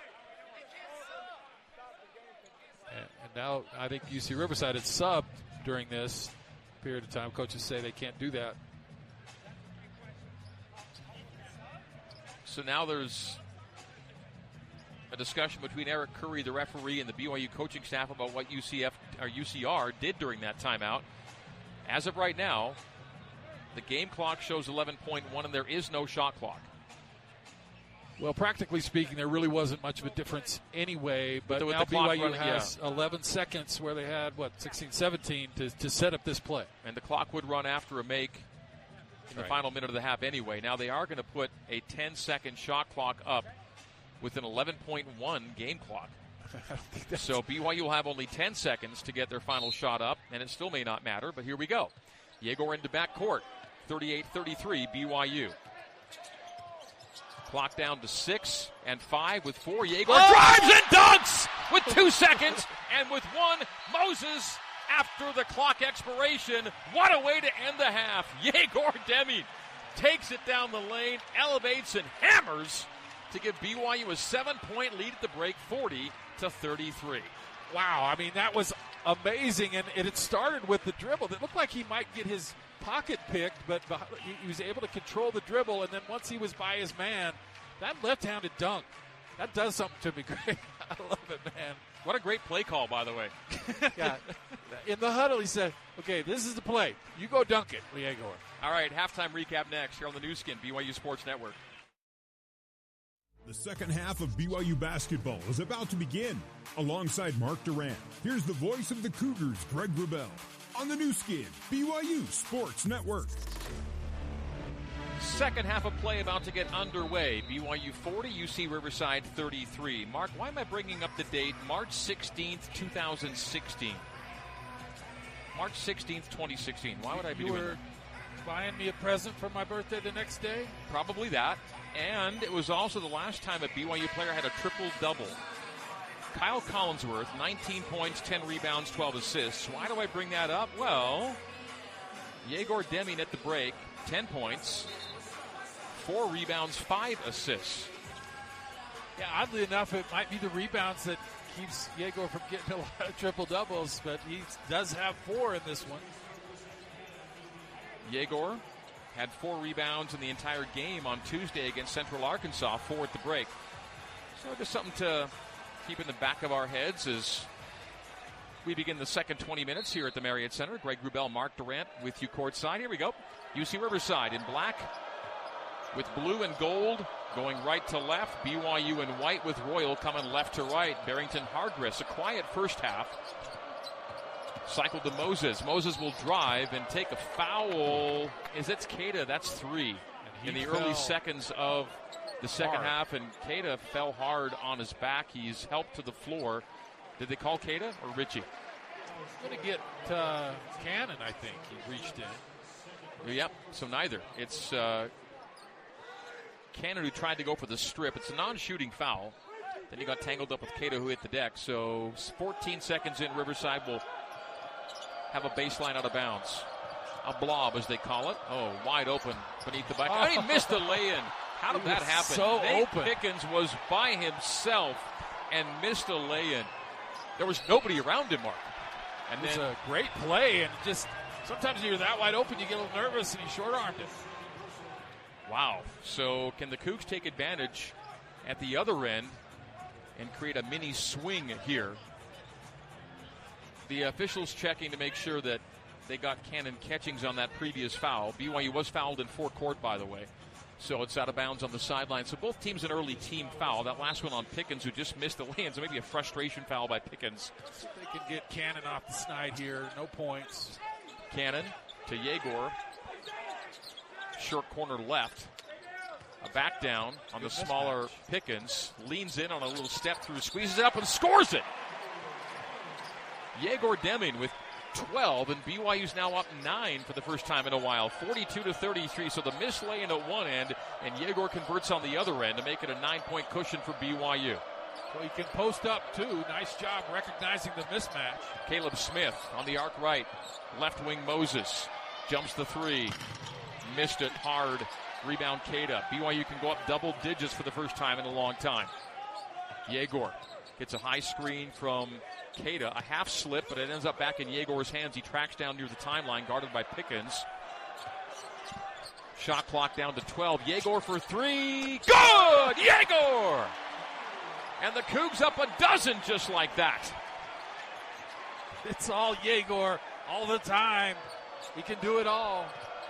And, and now I think U C Riverside had subbed during this period of time. Coaches say they can't do that. So now there's a discussion between Eric Curry, the referee, and the B Y U coaching staff about what U C F or U C R did during that timeout. As of right now, the game clock shows eleven point one, and there is no shot clock. Well, practically speaking, there really wasn't much of a difference anyway, but with now the B Y U running, has yeah. eleven seconds where they had, what, sixteen, seventeen to, to set up this play. And the clock would run after a make in the right. final minute of the half anyway. Now they are going to put a ten-second shot clock up with an eleven point one game clock. So B Y U will have only ten seconds to get their final shot up, and it still may not matter, but here we go. Yegor into backcourt, thirty-eight thirty-three B Y U. Clock down to six and five with four. Yegor oh! drives and dunks with two seconds, and with one, Moses after the clock expiration. What a way to end the half. Yegor Deming takes it down the lane, elevates and hammers to give B Y U a seven-point lead at the break, forty to thirty-three. Wow, I mean, that was amazing, and it had started with the dribble. It looked like he might get his pocket picked, but he was able to control the dribble, and then once he was by his man, that left-handed dunk, that does something to me, Greg. I love it, man. What a great play call, by the way. Yeah. In the huddle, he said, okay, this is the play. You go dunk it, Yegor. All right, halftime recap next here on the new skin, B Y U Sports Network. The second half of B Y U basketball is about to begin. Alongside Mark Durant, here's the voice of the Cougars, Greg Wrubell, on the new skin, B Y U Sports Network. Second half of play about to get underway. B Y U forty, U C Riverside thirty-three. Mark, why am I bringing up the date March sixteenth, twenty sixteen? March sixteenth, twenty sixteen. Why would I be you doing were that? Buying me a present for my birthday the next day? Probably that. And it was also the last time a B Y U player had a triple-double. Kyle Collinsworth, nineteen points, ten rebounds, twelve assists. Why do I bring that up? Well, Yegor Deming at the break, ten points, four rebounds, five assists. Yeah, oddly enough, it might be the rebounds that keeps Yegor from getting a lot of triple-doubles, but he does have four in this one. Yegor had four rebounds in the entire game on Tuesday against Central Arkansas, four at the break. So just something to keep in the back of our heads as we begin the second twenty minutes here at the Marriott Center. Greg Wrubell, Mark Durant with you courtside. Here we go. U C Riverside in black with blue and gold going right to left. B Y U in white with Royal coming left to right. Barrington Hardress, a quiet first half. Cycle to Moses. Moses will drive and take a foul. Is it's Keita? That's three in the early seconds of the second hard. half, and Keita fell hard on his back. He's helped to the floor. Did they call Keita or Richie? He's going to get uh, Cannon, I think. He reached in. Yep, so neither. It's uh, Cannon who tried to go for the strip. It's a non-shooting foul. Then he got tangled up with Keita, who hit the deck. So fourteen seconds in, Riverside will have a baseline out of bounds. A blob, as they call it. Oh, wide open beneath the bucket. Oh, he missed a lay-in. How did He that was happen? so Nate open. Pickens was by himself and missed a lay-in. There was nobody around him, Mark. And It was then a great play, and just sometimes when you're that wide open, you get a little nervous, and he short-armed it. Wow. So can the Cougs take advantage at the other end and create a mini swing here? The officials checking to make sure that they got Cannon catchings on that previous foul. B Y U was fouled in forecourt, by the way. So it's out of bounds on the sideline. So both teams an early team foul. That last one on Pickens, who just missed the lay-in. So maybe a frustration foul by Pickens. So they can get Cannon off the snide here. No points. Cannon to Yegor. Short corner left. A back down on the smaller Pickens. Leans in on a little step through, squeezes it up and scores it. Yegor Deming with twelve, and B Y U's now up nine for the first time in a while. forty-two to thirty-three, so the missed lay-in at one end, and Yegor converts on the other end to make it a nine-point cushion for B Y U. So he can post up, too. Nice job recognizing the mismatch. Caleb Smith on the arc right. Left wing Moses. Jumps the three. Missed it hard. Rebound Keita. B Y U can go up double digits for the first time in a long time. Yegor gets a high screen from Keita. A half slip, but it ends up back in Yegor's hands. He tracks down near the timeline, guarded by Pickens. Shot clock down to twelve. Yegor for three. Good! Yegor! And the Cougs up a dozen just like that. It's all Yegor all the time. He can do it all.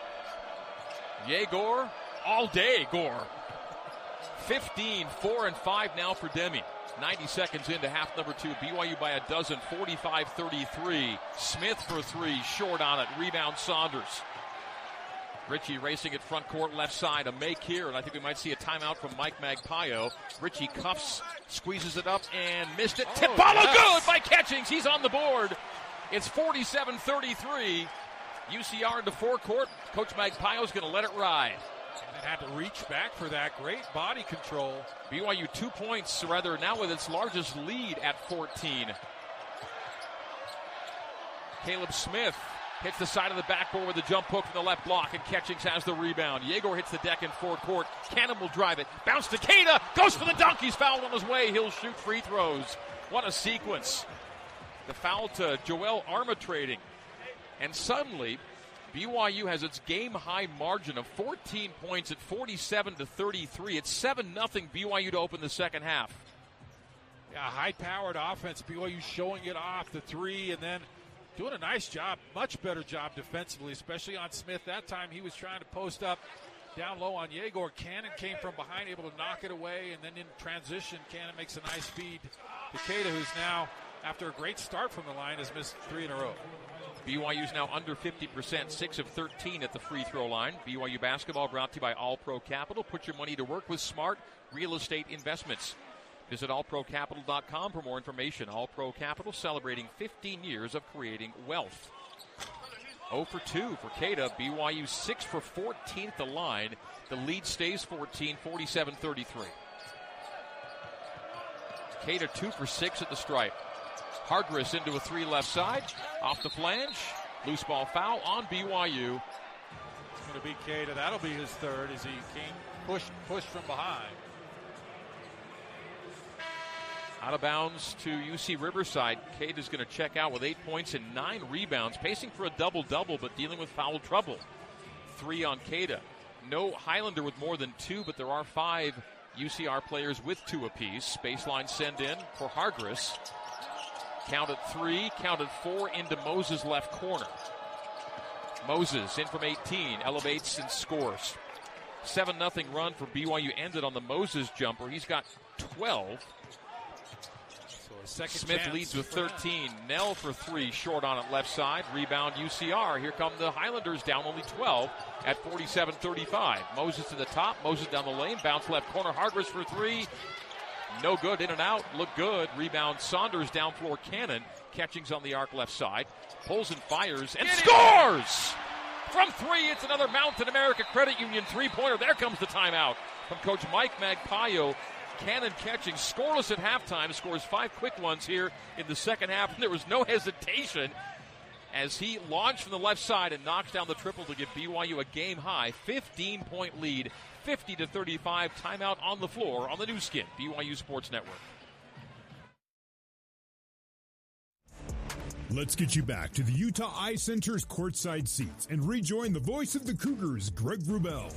Yegor, all day Gore. fifteen, four, and five now for Deming. ninety seconds into half number two. B Y U by a dozen, forty-five thirty-three. Smith for three, short on it. Rebound Saunders. Richie racing at front court, left side. A make here, and I think we might see a timeout from Mike Magpayo. Richie cuffs, squeezes it up, and missed it. Oh, Tip ball yes. good by Catchings. He's on the board. It's forty-seven thirty-three. U C R into forecourt. Coach Magpayo's going to let it ride. And had to reach back for that. Great body control. B Y U two points, rather, now with its largest lead at fourteen. Caleb Smith hits the side of the backboard with a jump hook from the left block, and Catchings has the rebound. Yegor hits the deck in forecourt. Cannon will drive it. Bounce to Keita. Goes for the dunk. He's fouled on his way. He'll shoot free throws. What a sequence. The foul to Joel Armatrading. And suddenly, B Y U has its game-high margin of fourteen points at forty-seven to thirty-three. It's seven nothing B Y U to open the second half. Yeah, high-powered offense. B Y U showing it off the three and then doing a nice job, much better job defensively, especially on Smith. That time he was trying to post up down low on Yegor. Cannon came from behind, able to knock it away, and then in transition, Cannon makes a nice feed to Keita, who's now, after a great start from the line, has missed three in a row. B Y U's now under fifty percent, six of thirteen at the free throw line. B Y U basketball brought to you by All Pro Capital. Put your money to work with smart real estate investments. Visit all pro capital dot com for more information. All Pro Capital celebrating fifteen years of creating wealth. oh for two for Keita. B Y U six for fourteen at the line. The lead stays fourteen, forty-seven thirty-three. Keita two for six at the stripe. Hargress into a three left side. Off the flange. Loose ball foul on B Y U. It's going to be Keita. That'll be his third as he came pushed, pushed from behind. Out of bounds to U C Riverside. Keita's going to check out with eight points and nine rebounds. Pacing for a double-double, but dealing with foul trouble. Three on Keita. No Highlander with more than two, but there are five U C R players with two apiece. Baseline send in for Hargress. Counted three, counted four into Moses' left corner. Moses in from eighteen, elevates and scores. seven nothing run for B Y U ended on the Moses jumper. He's got twelve. So a second Smith chance leads with for thirteen. Them. Nell for three, short on it left side. Rebound U C R. Here come the Highlanders down only twelve at forty-seven thirty-five. Moses to the top, Moses down the lane, bounce left corner. Hargress for three. No good, in and out, look good. Rebound Saunders, down floor Cannon. Catching's on the arc left side. Pulls and fires and Get scores! It. From three, it's another Mountain America Credit Union three-pointer. There comes the timeout from Coach Mike Magpayo. Cannon catching, scoreless at halftime, scores five quick ones here in the second half. And there was no hesitation as he launched from the left side and knocks down the triple to give B Y U a game-high fifteen-point lead. fifty to thirty-five, timeout on the floor on the new skin, B Y U Sports Network. Let's get you back to the Utah Eye Center's courtside seats and rejoin the voice of the Cougars, Greg Wrubell.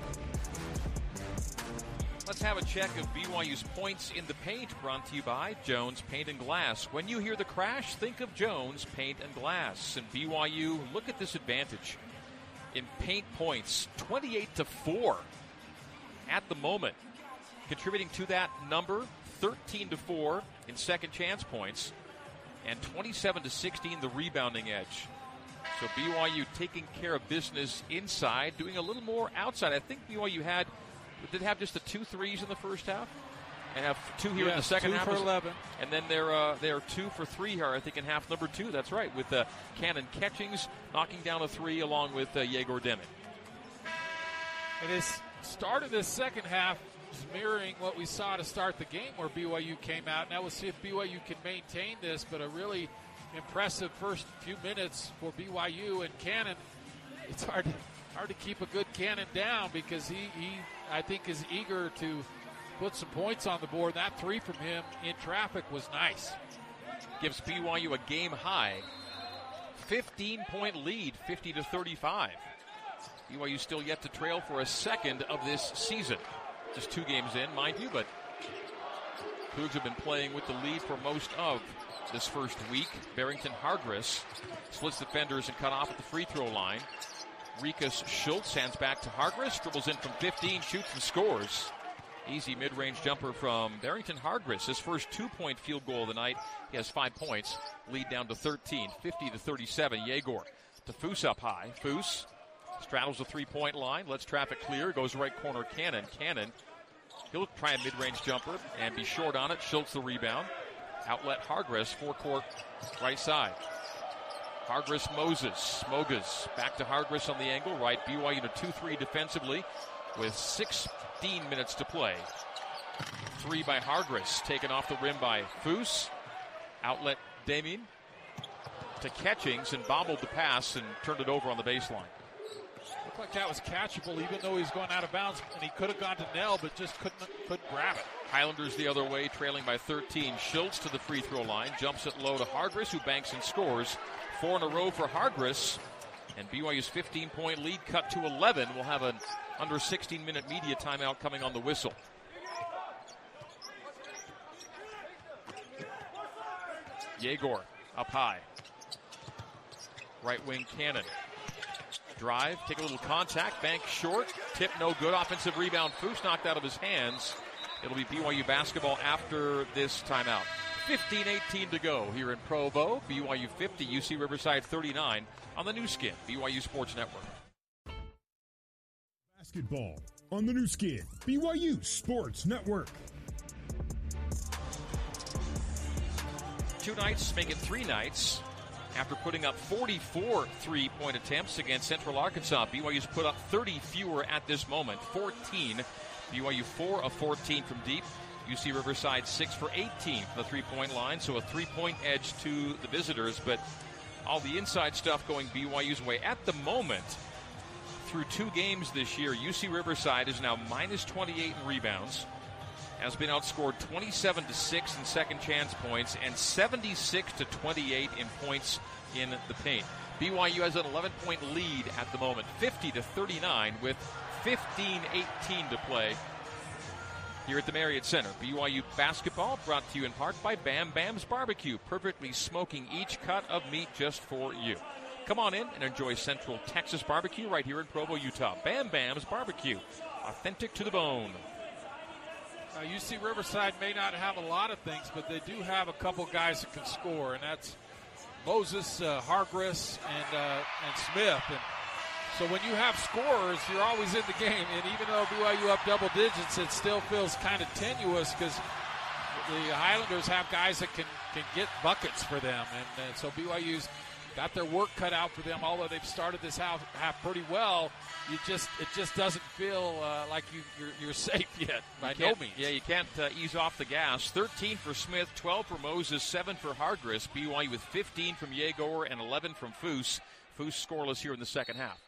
Let's have a check of B Y U's points in the paint, brought to you by Jones Paint and Glass. When you hear the crash, think of Jones Paint and Glass. And B Y U, look at this advantage. In paint points, twenty-eight to four at the moment. Contributing to that number, thirteen to four in second chance points, and twenty-seven to sixteen the rebounding edge. So B Y U taking care of business inside, doing a little more outside. I think B Y U had, did have just the two threes in the first half, and have two here yes, in the second two half. For eleven. And then they're uh, they're two for three here, I think, in half number two. That's right, with uh, Cannon Catchings knocking down a three along with uh, Yegor Demic. It is started this second half is mirroring what we saw to start the game, where B Y U came out. Now we'll see if B Y U can maintain this, but a really impressive first few minutes for B Y U. And Cannon, it's hard to, hard to keep a good Cannon down because he, he, I think, is eager to put some points on the board. That three from him in traffic was nice. Gives B Y U a game high fifteen-point lead, fifty to thirty-five. B Y U still yet to trail for a second of this season. Just two games in, mind you, but Cougs have been playing with the lead for most of this first week. Barrington Hargress splits defenders and cut off at the free throw line. Rikus Schultz hands back to Hargress, dribbles in from fifteen, shoots and scores. Easy mid-range jumper from Barrington Hargress. His first two-point field goal of the night. He has five points. Lead down to thirteen, fifty to thirty-seven. Yegor to Foose up high. Foose straddles the three-point line. Lets traffic clear. Goes right corner Cannon. Cannon, he'll try a mid-range jumper and be short on it. Schultz the rebound. Outlet Hargress, forecourt right side. Hargress Moses. Mogas back to Hargress on the angle right. B Y U to two three defensively with sixteen minutes to play. Three by Hargress, taken off the rim by Foose. Outlet Damien to Catchings and bobbled the pass and turned it over on the baseline. Looked like that was catchable, even though he's going out of bounds, and he could have gone to Nell, but just couldn't couldn't grab it. Highlanders the other way, trailing by thirteen. Schultz to the free throw line, jumps it low to Hargress, who banks and scores. Four in a row for Hargress, and B Y U's fifteen-point lead cut to eleven. We'll have an under sixteen-minute media timeout coming on the whistle. Yegor up high. Right wing Cannon. Drive, take a little contact, bank short, tip no good, offensive rebound. Foose knocked out of his hands. It'll be B Y U basketball after this timeout. fifteen eighteen to go here in Provo. B Y U fifty, U C Riverside thirty-nine on the new skin, B Y U Sports Network. Basketball on the new skin, B Y U Sports Network. Two nights, make it three nights. After putting up forty-four three-point attempts against Central Arkansas, B Y U's put up thirty fewer at this moment, fourteen. B Y U four of fourteen from deep. U C Riverside six for eighteen from the three-point line, so a three-point edge to the visitors. But all the inside stuff going B Y U's way. At the moment, through two games this year, U C Riverside is now minus twenty-eight in rebounds, has been outscored twenty-seven to six in second chance points, and seventy-six to twenty-eight in points in the paint. B Y U has an eleven-point lead at the moment, fifty to thirty-nine, with fifteen eighteen to play here at the Marriott Center. B Y U basketball brought to you in part by Bam Bam's Barbecue, perfectly smoking each cut of meat just for you. Come on in and enjoy Central Texas barbecue right here in Provo, Utah. Bam Bam's Barbecue, authentic to the bone. Uh, U C Riverside may not have a lot of things, but they do have a couple guys that can score, and that's Moses, uh, Hargress, and uh, and Smith. And so when you have scorers, you're always in the game. And even though B Y U up double digits, it still feels kind of tenuous because the Highlanders have guys that can, can get buckets for them. And, and so B Y U's got their work cut out for them. Although they've started this half, half pretty well, you just it just doesn't feel uh, like you, you're, you're safe yet by no means. Yeah, you can't uh, ease off the gas. thirteen for Smith, twelve for Moses, seven for Hargress. B Y U with fifteen from Yegor and eleven from Foose. Foose scoreless here in the second half.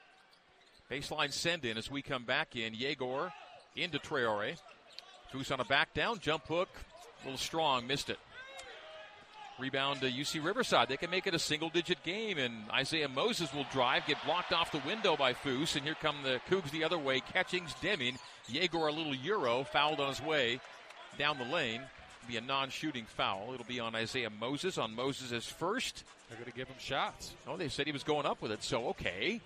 Baseline send in as we come back in. Yegor into Traore. Foose on a back down, jump hook, a little strong, missed it. Rebound to U C Riverside. They can make it a single-digit game, and Isaiah Moses will drive, get blocked off the window by Foose, and here come the Cougs the other way, catching Deming. Yegor a little Euro, fouled on his way down the lane. It'll be a non-shooting foul. It'll be on Isaiah Moses, on Moses' first. They're going to give him shots. Oh, they said he was going up with it, so okay.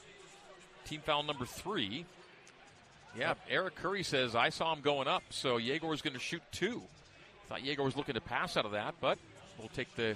Team foul number three. Yeah, Eric Curry says, I saw him going up, so Yegor's going to shoot two. Thought Yegor was looking to pass out of that, but we'll take the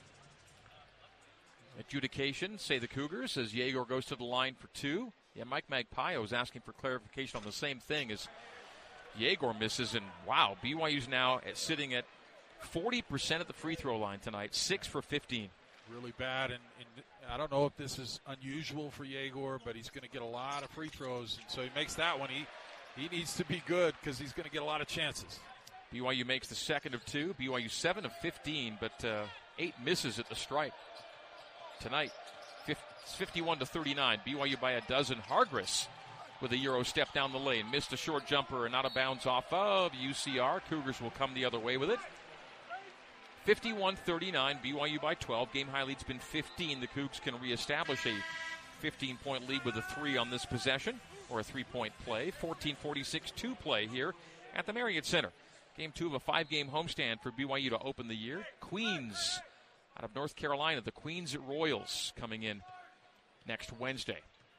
adjudication, say the Cougars, as Yegor goes to the line for two. Yeah, Mike Magpaio is asking for clarification on the same thing as Yegor misses, and wow, B Y U's now at, sitting at forty percent at the free throw line tonight, six for fifteen. Really bad, and, and I don't know if this is unusual for Yegor, but he's going to get a lot of free throws, and so he makes that one. He, he needs to be good because he's going to get a lot of chances. B Y U makes the second of two. B Y U seven of fifteen, but uh, eight misses at the stripe tonight. fifty-one to thirty-nine. B Y U by a dozen. Hargress with a Euro step down the lane. Missed a short jumper and out of bounds off of U C R. Cougars will come the other way with it. fifty-one thirty-nine. B Y U by twelve. Game high lead's been fifteen. The Cougs can reestablish a fifteen-point lead with a three on this possession, or a three-point play. fourteen forty-six to play here at the Marriott Center. Game two of a five-game homestand for B Y U to open the year. Queens out of North Carolina. The Queens Royals coming in next Wednesday.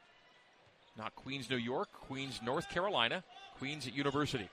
Not Queens, New York. Queens, North Carolina. Queens at University.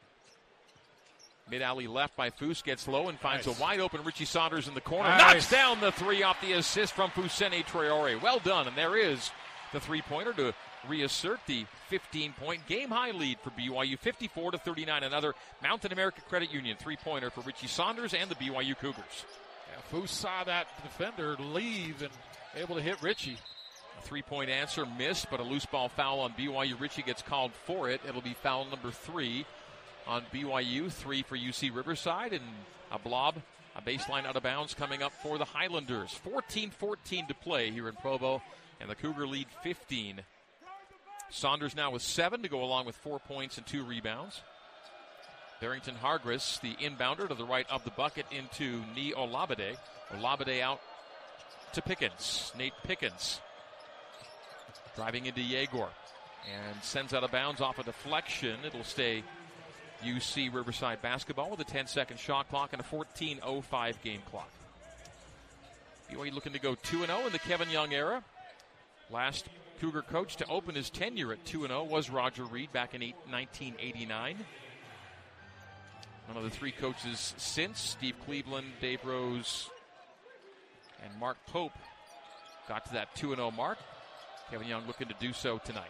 Mid-alley left by Foose. Gets low and finds nice. A wide-open Richie Saunders in the corner. Nice. Knocks down the three off the assist from Fousseyni Traore. Well done. And there is the three-pointer to reassert the fifteen-point game-high lead for B Y U, fifty-four to thirty-nine. Another Mountain America Credit Union three-pointer for Richie Saunders and the B Y U Cougars. Yeah, Foose saw that defender leave and able to hit Richie. A three-point answer missed, but a loose ball foul on B Y U. Richie gets called for it. It'll be foul number three on B Y U, three for U C Riverside, and a blob, a baseline out of bounds coming up for the Highlanders. fourteen fourteen to play here in Provo, and the Cougar lead fifteen. Saunders now with seven to go along with four points and two rebounds. Barrington Hargress, the inbounder to the right of the bucket into Ni Olabade. Olabade out to Pickens. Nate Pickens driving into Yegor and sends out of bounds off a deflection. It'll stay U C Riverside basketball with a ten-second shot clock and a fourteen oh five game clock. B Y U looking to go two and oh in the Kevin Young era. Last Cougar coach to open his tenure at two and oh was Roger Reed back in nineteen eighty-nine. One of the three coaches since, Steve Cleveland, Dave Rose, and Mark Pope, got to that two and oh mark. Kevin Young looking to do so tonight.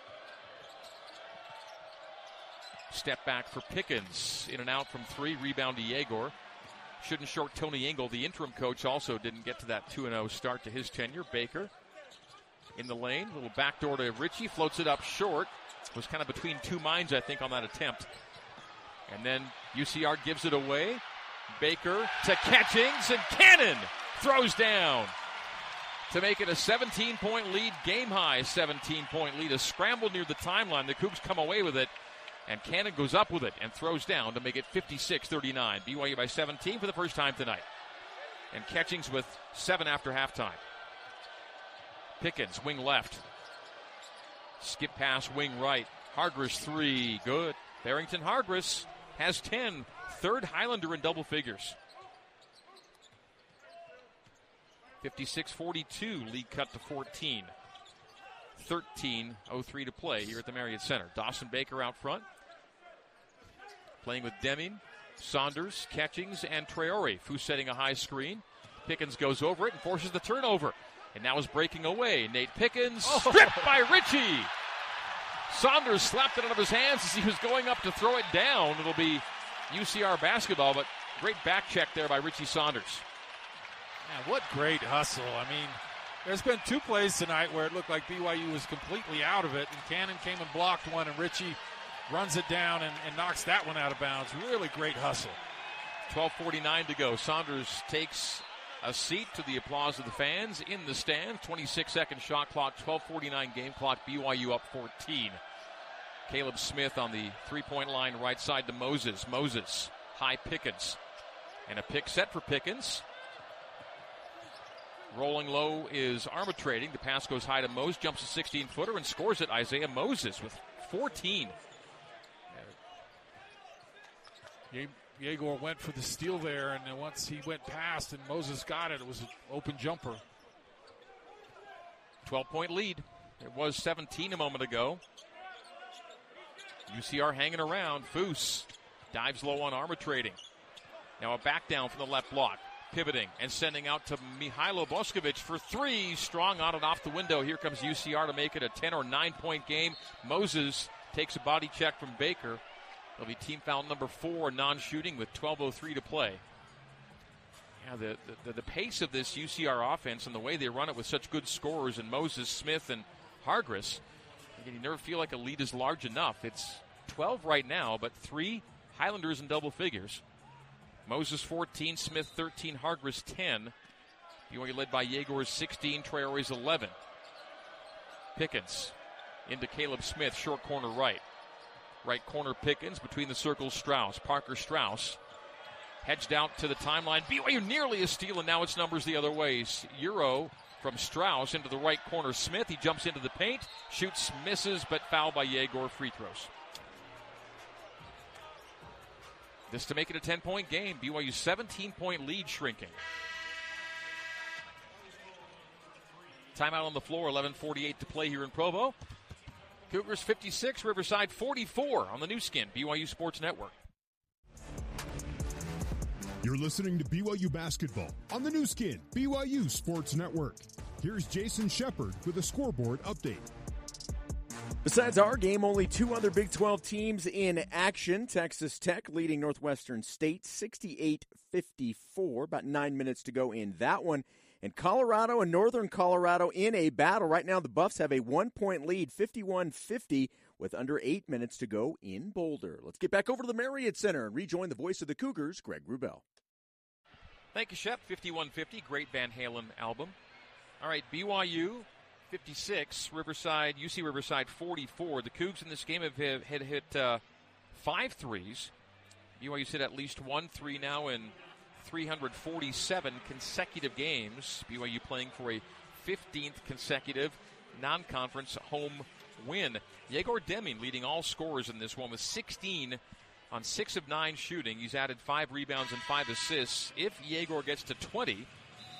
Step back for Pickens. In and out from three. Rebound to Yegor. Shouldn't short Tony Ingle. The interim coach also didn't get to that two and oh start to his tenure. Baker in the lane. Little backdoor to Ritchie. Floats it up short. Was kind of between two minds, I think, on that attempt. And then U C R gives it away. Baker to Catchings, and Cannon throws down to make it a seventeen-point lead, game-high seventeen-point lead. A scramble near the timeline. The Cougs come away with it, and Cannon goes up with it and throws down to make it fifty-six thirty-nine. B Y U by seventeen for the first time tonight. And Catchings with seven after halftime. Pickens, wing left. Skip pass, wing right. Hargris three, good. Barrington Hargris has ten. Third Highlander in double figures. fifty-six forty-two, lead cut to fourteen. thirteen oh three to play here at the Marriott Center. Dawson Baker out front. Playing with Deming, Saunders, Catchings, and Traore. Fu setting a high screen. Pickens goes over it and forces the turnover. And now is breaking away. Nate Pickens, oh. stripped by Ritchie. Saunders slapped it out of his hands as he was going up to throw it down. It'll be U C R basketball, but great back check there by Richie Saunders. Man, what great hustle. I mean, there's been two plays tonight where it looked like B Y U was completely out of it, and Cannon came and blocked one, and Ritchie runs it down and, and knocks that one out of bounds. Really great hustle. twelve forty-nine to go. Saunders takes a seat to the applause of the fans in the stand. twenty-six second shot clock, twelve forty-nine game clock. B Y U up fourteen. Caleb Smith on the three-point line right side to Moses. Moses, high Pickens. And a pick set for Pickens. Rolling low is arbitrating. The pass goes high to Moses, jumps a sixteen-footer and scores it. Isaiah Moses with fourteen. Yegor went for the steal there, and then once he went past and Moses got it, it was an open jumper. twelve-point lead. It was seventeen a moment ago. U C R hanging around. Foose dives low on arbitrating. Now a back down from the left block. Pivoting and sending out to Mihailo Boskovic for three. Strong on it off the window. Here comes U C R to make it a ten or nine point game. Moses takes a body check from Baker. It'll be team foul number four, non-shooting with twelve oh three to play. Yeah, the, the, the pace of this U C R offense and the way they run it with such good scorers in Moses, Smith, and Hargris, you never feel like a lead is large enough. It's twelve right now, but three Highlanders in double figures. Moses fourteen, Smith thirteen, Hargris ten. B Y U led by Yegor's sixteen, Traore's eleven. Pickens into Caleb Smith, short corner right. Right corner Pickens, between the circles Strauss. Parker Strauss hedged out to the timeline. B Y U nearly a steal, and now it's numbers the other ways. Euro from Strauss into the right corner Smith. He jumps into the paint, shoots, misses, but fouled by Yegor. Free throws. This to make it a ten-point game. B Y U seventeen-point lead shrinking. Timeout on the floor, eleven forty-eight to play here in Provo. Cougars fifty-six, Riverside forty-four on the new skin, B Y U Sports Network. You're listening to B Y U Basketball on the new skin, B Y U Sports Network. Here's Jason Shepard with a scoreboard update. Besides our game, only two other Big twelve teams in action. Texas Tech leading Northwestern State sixty-eight fifty-four. About nine minutes to go in that one. And Colorado and Northern Colorado in a battle. Right now the Buffs have a one-point lead, fifty-one fifty, with under eight minutes to go in Boulder. Let's get back over to the Marriott Center and rejoin the voice of the Cougars, Greg Wrubell. Thank you, Shep. fifty-one fifty, great Van Halen album. All right, B Y U fifty-six, Riverside, U C Riverside forty-four. The Cougs in this game have, have had hit uh, five threes. B Y U's hit at least one three now in three hundred forty-seven consecutive games. B Y U playing for a fifteenth consecutive non-conference home win. Yegor Deming leading all scorers in this one with sixteen on six of nine shooting. He's added five rebounds and five assists. If Yegor gets to twenty,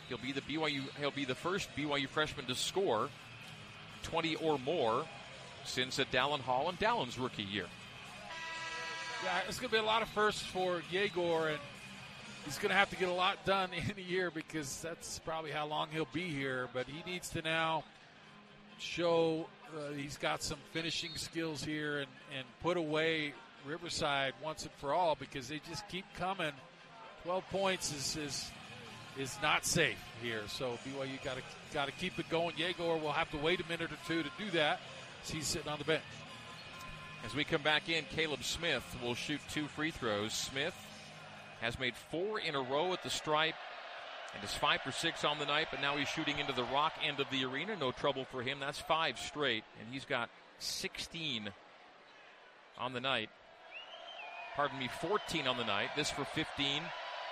He'll be the B Y U. He'll be the first B Y U freshman to score twenty or more since uh, Dallin Hall and Dallin's rookie year. Yeah, it's going to be a lot of firsts for Yegor, and he's going to have to get a lot done in a year because that's probably how long he'll be here. But he needs to now show uh, he's got some finishing skills here and, and put away Riverside once and for all because they just keep coming. twelve points is is, is not safe here. So B Y U got to got to keep it going. Yegor will have to wait a minute or two to do that as he's sitting on the bench. As we come back in, Caleb Smith will shoot two free throws. Smith has made four in a row at the stripe and is five for six on the night, but now he's shooting into the rock end of the arena. No trouble for him. That's five straight, and he's got sixteen on the night. Pardon me, fourteen on the night. This for fifteen.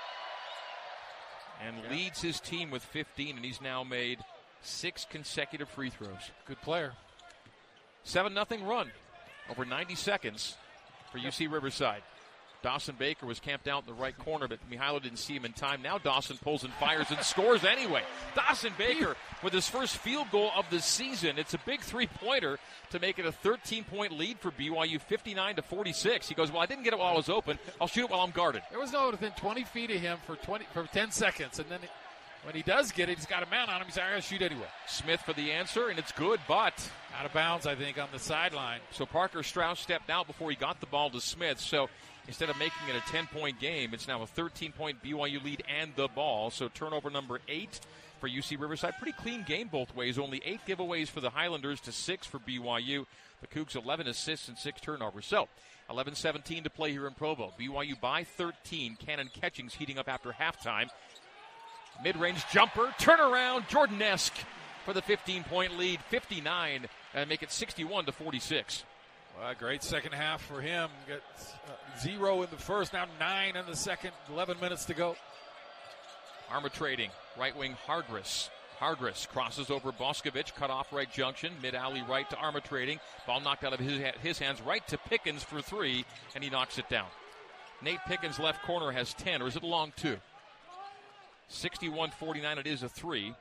And yeah. leads his team with fifteen, and he's now made six consecutive free throws. Good player. seven nothing run. Over ninety seconds for U C Riverside. Dawson Baker was camped out in the right corner, but Mihailo didn't see him in time. Now Dawson pulls and fires and scores anyway. Dawson Baker with his first field goal of the season. It's a big three-pointer to make it a thirteen-point lead for B Y U, fifty-nine to forty-six. He goes, well, I didn't get it while I was open. I'll shoot it while I'm guarded. There was no within twenty feet of him for twenty for ten seconds, and then when he does get it, he's got a man on him. He's like, I got to shoot anyway. Smith for the answer, and it's good, but out of bounds, I think, on the sideline. So Parker Strauss stepped out before he got the ball to Smith. So instead of making it a ten-point game, it's now a thirteen-point B Y U lead and the ball. So turnover number eight for U C Riverside. Pretty clean game both ways. Only eight giveaways for the Highlanders to six for B Y U. The Cougs eleven assists and six turnovers. So eleven seventeen to play here in Provo. B Y U by thirteen. Cannon Catchings heating up after halftime. Mid-range jumper, turnaround, Jordan-esque for the fifteen-point lead, fifty-nine, and make it sixty-one to forty-six. Well, great second half for him. Got uh, zero in the first, now nine in the second, eleven minutes to go. Arbitrating, right wing Hargris. Hargris crosses over Boscovich, cut off right junction, mid-alley right to Arbitrating. Ball knocked out of his, his hands right to Pickens for three, and he knocks it down. Nate Pickens' left corner has ten, or is it a long two? sixty-one forty-nine, it is a three.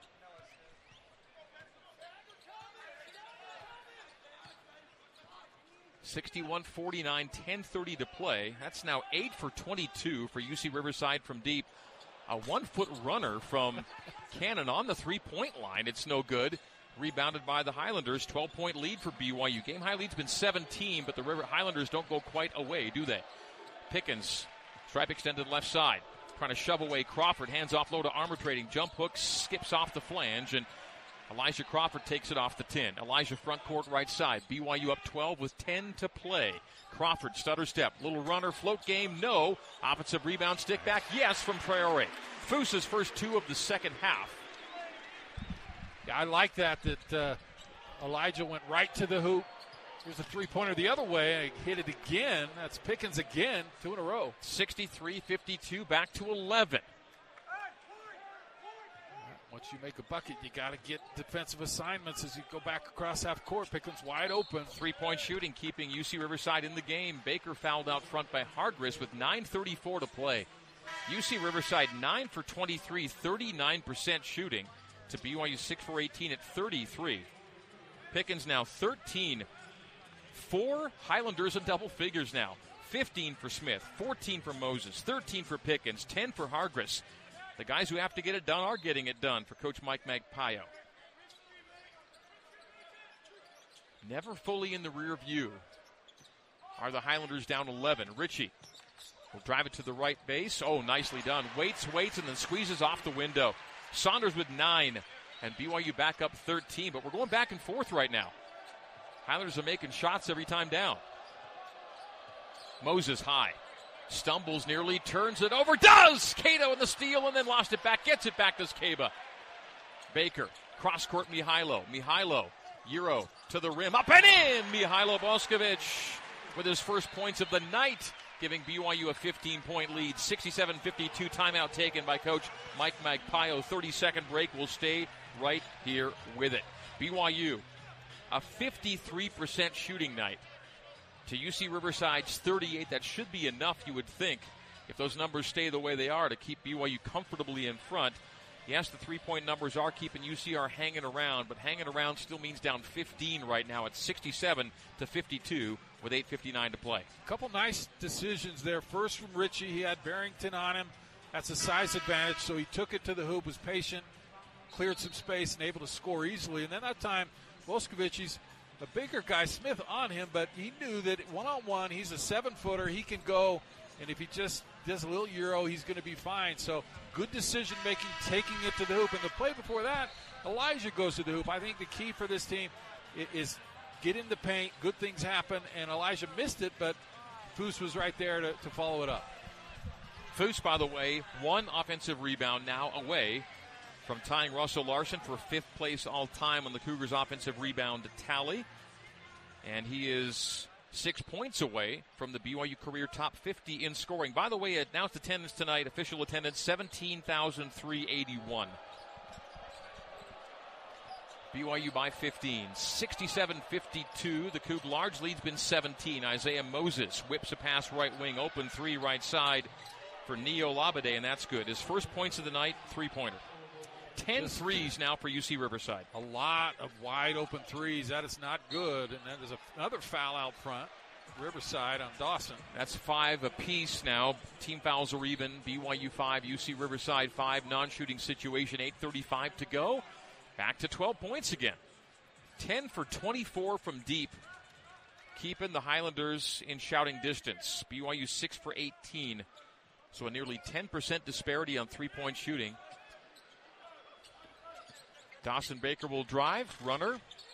sixty-one forty-nine, ten thirty to play. That's now eight for twenty-two for U C Riverside from deep. A one-foot runner from Cannon on the three-point line. It's no good. Rebounded by the Highlanders. twelve-point lead for B Y U. Game high lead's been seventeen, but the River Highlanders don't go quite away, do they? Pickens, stripe extended left side. Trying to shove away Crawford. Hands off low to Arbitrating. Jump hook skips off the flange, and Elijah Crawford takes it off the ten. Elijah front court right side. B Y U up twelve with ten to play. Crawford stutter step. Little runner float game. No. Offensive rebound stick back. Yes from Traore. Fusa's first two of the second half. Yeah, I like that, that uh, Elijah went right to the hoop. Here's a three-pointer the other way. Hit it again. That's Pickens again. Two in a row. sixty-three fifty-two, back to eleven. Once you make a bucket, you got to get defensive assignments as you go back across half court. Pickens wide open. Three-point shooting, keeping U C Riverside in the game. Baker fouled out front by Hargris with nine thirty-four to play. U C Riverside nine for twenty-three, thirty-nine percent shooting to B Y U six for eighteen at thirty-three. Pickens now thirteen. Four Highlanders in double figures now. fifteen for Smith, fourteen for Moses, thirteen for Pickens, ten for Hargris. The guys who have to get it done are getting it done for Coach Mike Magpayo. Never fully in the rear view are the Highlanders down eleven. Ritchie will drive it to the right base. Oh, nicely done. Waits, waits, and then squeezes off the window. Saunders with nine, and B Y U back up thirteen, but we're going back and forth right now. Highlanders are making shots every time down. Moses high. Stumbles nearly, turns it over, does! Cato in the steal and then lost it back, gets it back to Skaba. Baker, cross-court Mihailo. Mihailo, Euro to the rim, up and in! Mihailo Boscovich with his first points of the night, giving B Y U a fifteen-point lead. sixty-seven fifty-two, timeout taken by Coach Mike Magpayo. thirty-second break, we'll stay right here with it. B Y U, a fifty-three percent shooting night to U C Riverside's thirty-eight. That should be enough, you would think, if those numbers stay the way they are, to keep B Y U comfortably in front. Yes, the three-point numbers are keeping U C R hanging around, but hanging around still means down fifteen right now at sixty-seven to fifty-two with eight fifty-nine to play. A couple nice decisions there. First from Richie, he had Barrington on him. That's a size advantage, so he took it to the hoop, was patient, cleared some space, and able to score easily. And then that time, Voskovic's a bigger guy, Smith, on him, but he knew that one-on-one, he's a seven-footer. He can go, and if he just does a little Euro, he's going to be fine. So good decision-making, taking it to the hoop. And the play before that, Elijah goes to the hoop. I think the key for this team is get in the paint, good things happen, and Elijah missed it, but Foose was right there to, to follow it up. Foose, by the way, one offensive rebound now away from tying Russell Larson for fifth place all-time on the Cougars' offensive rebound tally. And he is six points away from the B Y U career top fifty in scoring. By the way, announced attendance tonight, official attendance, seventeen thousand three hundred eighty-one. B Y U by fifteen, sixty-seven fifty-two. The Coug large lead's been seventeen. Isaiah Moses whips a pass right wing, open three right side for Neo Labade, and that's good. His first points of the night, three-pointer. Ten Just threes now for U C Riverside. A lot of wide open threes. That is not good. And then there's a, another foul out front. Riverside on Dawson. That's five apiece now. Team fouls are even. B Y U five, U C Riverside five. Non-shooting situation, eight thirty-five to go. Back to twelve points again. ten for twenty-four from deep. Keeping the Highlanders in shouting distance. B Y U six for eighteen. So a nearly ten percent disparity on three-point shooting. Dawson Baker will drive. Runner.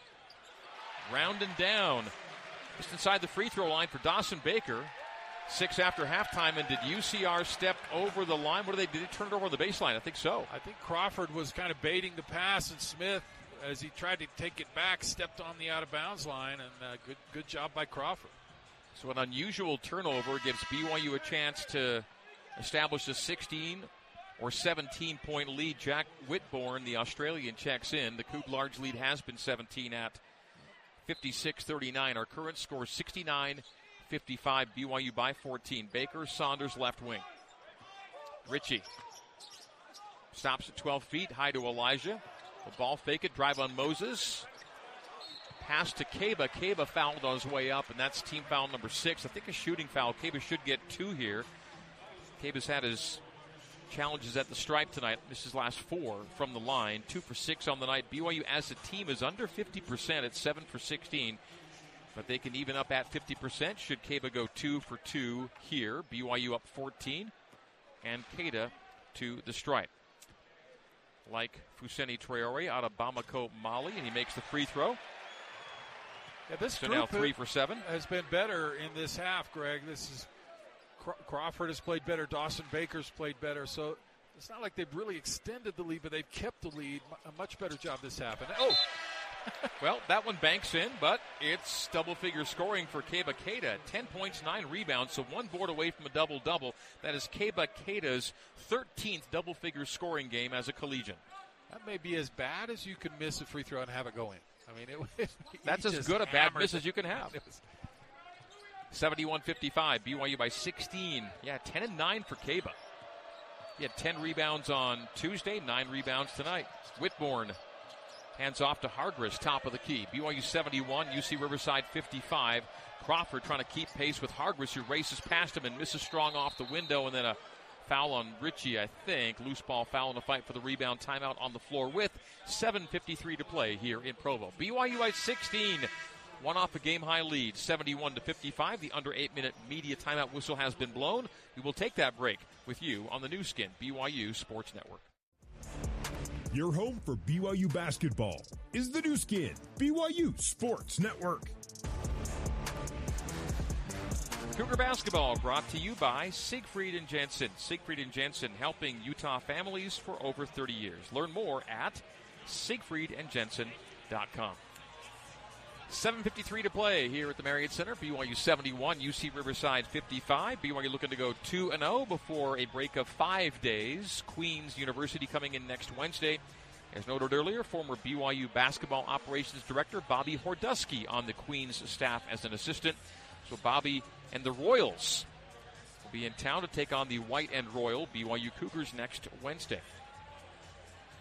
Round and down. Just inside the free throw line for Dawson Baker. Six after halftime, and did U C R step over the line? What did they do? Did they turn it over on the baseline? I think so. I think Crawford was kind of baiting the pass, and Smith, as he tried to take it back, stepped on the out-of-bounds line, and uh, good good job by Crawford. So an unusual turnover gives B Y U a chance to establish a sixteen or seventeen-point lead. Jack Whitbourne, the Australian, checks in. The Coug large lead has been seventeen at fifty-six thirty-nine. Our current score sixty-nine fifty-five, B Y U by fourteen. Baker, Saunders, left wing. Ritchie stops at twelve feet, high to Elijah. The ball fake it, drive on Moses. Pass to Kaba. Kaba fouled on his way up, and that's team foul number six. I think a shooting foul. Kaba should get two here. Kaba's had his challenges at the stripe tonight. Misses last four from the line. Two for six on the night. B Y U as a team is under fifty percent at seven for sixteen. But they can even up at fifty percent should Kaba go two for two here. B Y U up fourteen. And Keita to the stripe. Like Fousseni Traore out of Bamako, Mali, and he makes the free throw. Yeah, this so now three for seven. Has been better in this half, Greg. This is Crawford has played better. Dawson Baker's played better. So it's not like they've really extended the lead, but they've kept the lead. A much better job this half. And, oh! Well, that one banks in, but it's double-figure scoring for Keba Keita. Ten points, nine rebounds, so one board away from a double-double. That is Keba Keita's thirteenth double-figure scoring game as a collegian. That may be as bad as you can miss a free throw and have it go in. I mean, it, that's as good a bad miss as you can have. seventy-one fifty-five, B Y U by sixteen. Yeah, ten and nine for Keba. He had ten rebounds on Tuesday, nine rebounds tonight. Whitbourne hands off to Hargris, top of the key. B Y U seventy-one, U C Riverside fifty-five. Crawford trying to keep pace with Hargris, who races past him and misses strong off the window, and then a foul on Ritchie, I think. Loose ball foul in a fight for the rebound. Timeout on the floor with seven fifty-three to play here in Provo. B Y U by sixteen. One off a game-high lead, seventy-one to fifty-five. The under eight-minute media timeout whistle has been blown. We will take that break with you on the new skin, B Y U Sports Network. Your home for B Y U basketball is the new skin, B Y U Sports Network. Cougar basketball brought to you by Siegfried and Jensen. Siegfried and Jensen helping Utah families for over thirty years. Learn more at siegfried and jensen dot com. seven fifty-three to play here at the Marriott Center. B Y U seventy-one, U C Riverside fifty-five. B Y U looking to go two and oh before a break of five days. Queens University coming in next Wednesday. As noted earlier, former B Y U basketball operations director Bobby Hordusky on the Queens staff as an assistant. So Bobby and the Royals will be in town to take on the White and Royal B Y U Cougars next Wednesday.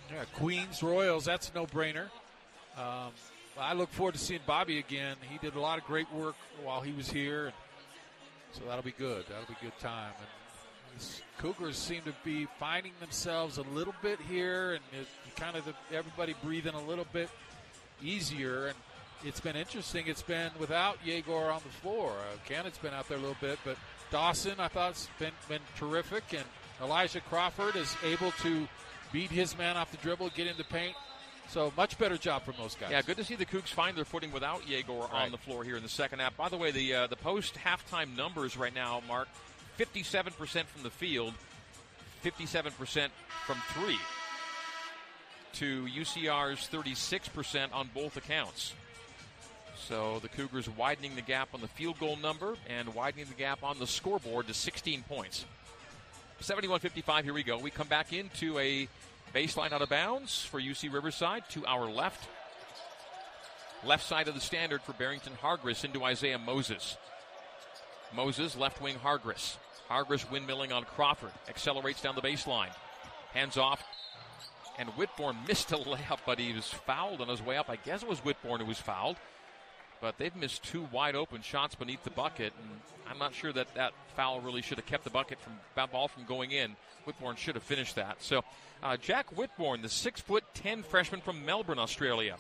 Yeah, Queens Royals, that's a no-brainer. Um, I look forward to seeing Bobby again. He did a lot of great work while he was here, and so that'll be good. That'll be a good time. And these Cougars seem to be finding themselves a little bit here, and it, kind of the, everybody breathing a little bit easier. And it's been interesting. It's been without Yegor on the floor. Uh, Cannon's been out there a little bit, but Dawson, I thought, has been, been terrific, and Elijah Crawford is able to beat his man off the dribble, get in the paint. So much better job from those guys. Yeah, good to see the Cougs find their footing without Yegor right. on the floor here in the second half. By the way, the uh, the post halftime numbers right now, Mark, fifty-seven percent from the field, fifty-seven percent from three, to U C R's thirty-six percent on both accounts. So the Cougars widening the gap on the field goal number and widening the gap on the scoreboard to sixteen points. seventy-one fifty-five, here we go. We come back into a baseline out of bounds for U C Riverside to our left. Left side of the standard for Barrington Hargris into Isaiah Moses. Moses, left wing Hargris. Hargris windmilling on Crawford. Accelerates down the baseline. Hands off. And Whitbourne missed a layup, but he was fouled on his way up. I guess it was Whitbourne who was fouled. But they've missed two wide open shots beneath the bucket, and I'm not sure that that foul really should have kept the bucket from that ball from going in. Whitbourne should have finished that. So uh, Jack Whitbourne, the six foot ten freshman from Melbourne, Australia,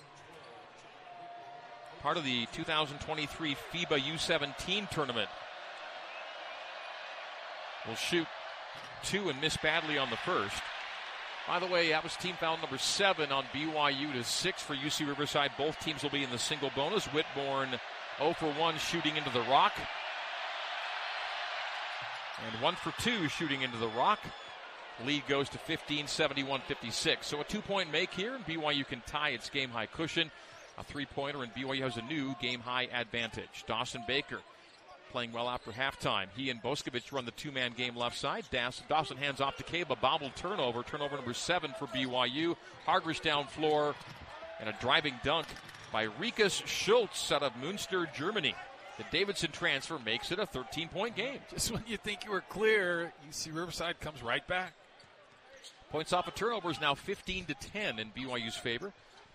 part of the two thousand twenty-three FIBA U seventeen tournament, will shoot two and miss badly on the first. By the way, that was team foul number seven on B Y U to six for U C Riverside. Both teams will be in the single bonus. Whitbourne zero for one shooting into the rock. And one for two shooting into the rock. Lead goes to fifteen, seventy-one fifty-six. So a two-point make here, and B Y U can tie its game-high cushion. A three-pointer, and B Y U has a new game-high advantage. Dawson Baker playing well after halftime. He and Boscovich run the two-man game left side. Dawson hands off to Kaba. Bobbled turnover. Turnover number seven for B Y U. Hargris down floor. And a driving dunk by Rikus Schultz out of Münster, Germany. The Davidson transfer makes it a thirteen-point game. Just when you think you were clear, U C Riverside comes right back. Points off of turnovers now fifteen to ten in B Y U's favor.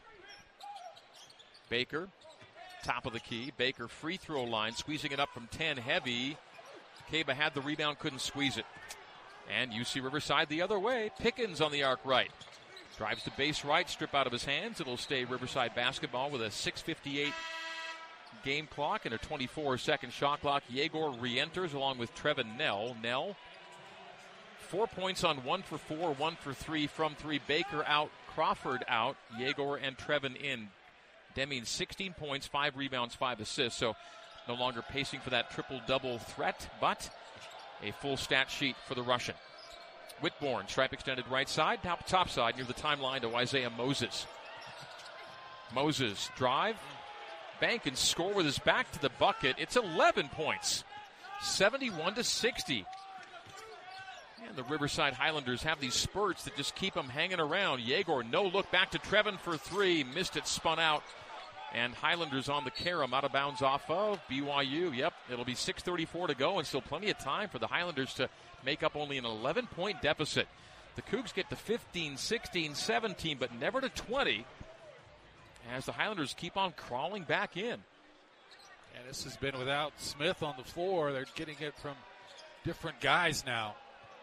Baker. Top of the key. Baker free throw line, squeezing it up from ten heavy. Kaba had the rebound, couldn't squeeze it. And U C Riverside the other way. Pickens on the arc right. Drives to base right, strip out of his hands. It'll stay Riverside basketball with a six fifty-eight game clock and a twenty-four second shot clock. Yegor re-enters along with Trevin Nell. Nell, four points on one for four, one for three from three. Baker out, Crawford out, Yegor and Trevin in. Deming sixteen points, five rebounds, five assists. So no longer pacing for that triple-double threat, but a full stat sheet for the Russian. Whitbourne, stripe extended right side, top, top side near the timeline to Isaiah Moses. Moses drive, bank and score with his back to the bucket. It's eleven points, seventy-one to sixty. And the Riverside Highlanders have these spurts that just keep them hanging around. Yegor, no look back to Trevin for three. Missed it, spun out. And Highlanders on the carom, out of bounds off of B Y U. Yep, it'll be six thirty-four to go, and still plenty of time for the Highlanders to make up only an eleven-point deficit. The Cougs get to fifteen, sixteen, seventeen, but never to twenty, as the Highlanders keep on crawling back in. And this has been without Smith on the floor. They're getting it from different guys now.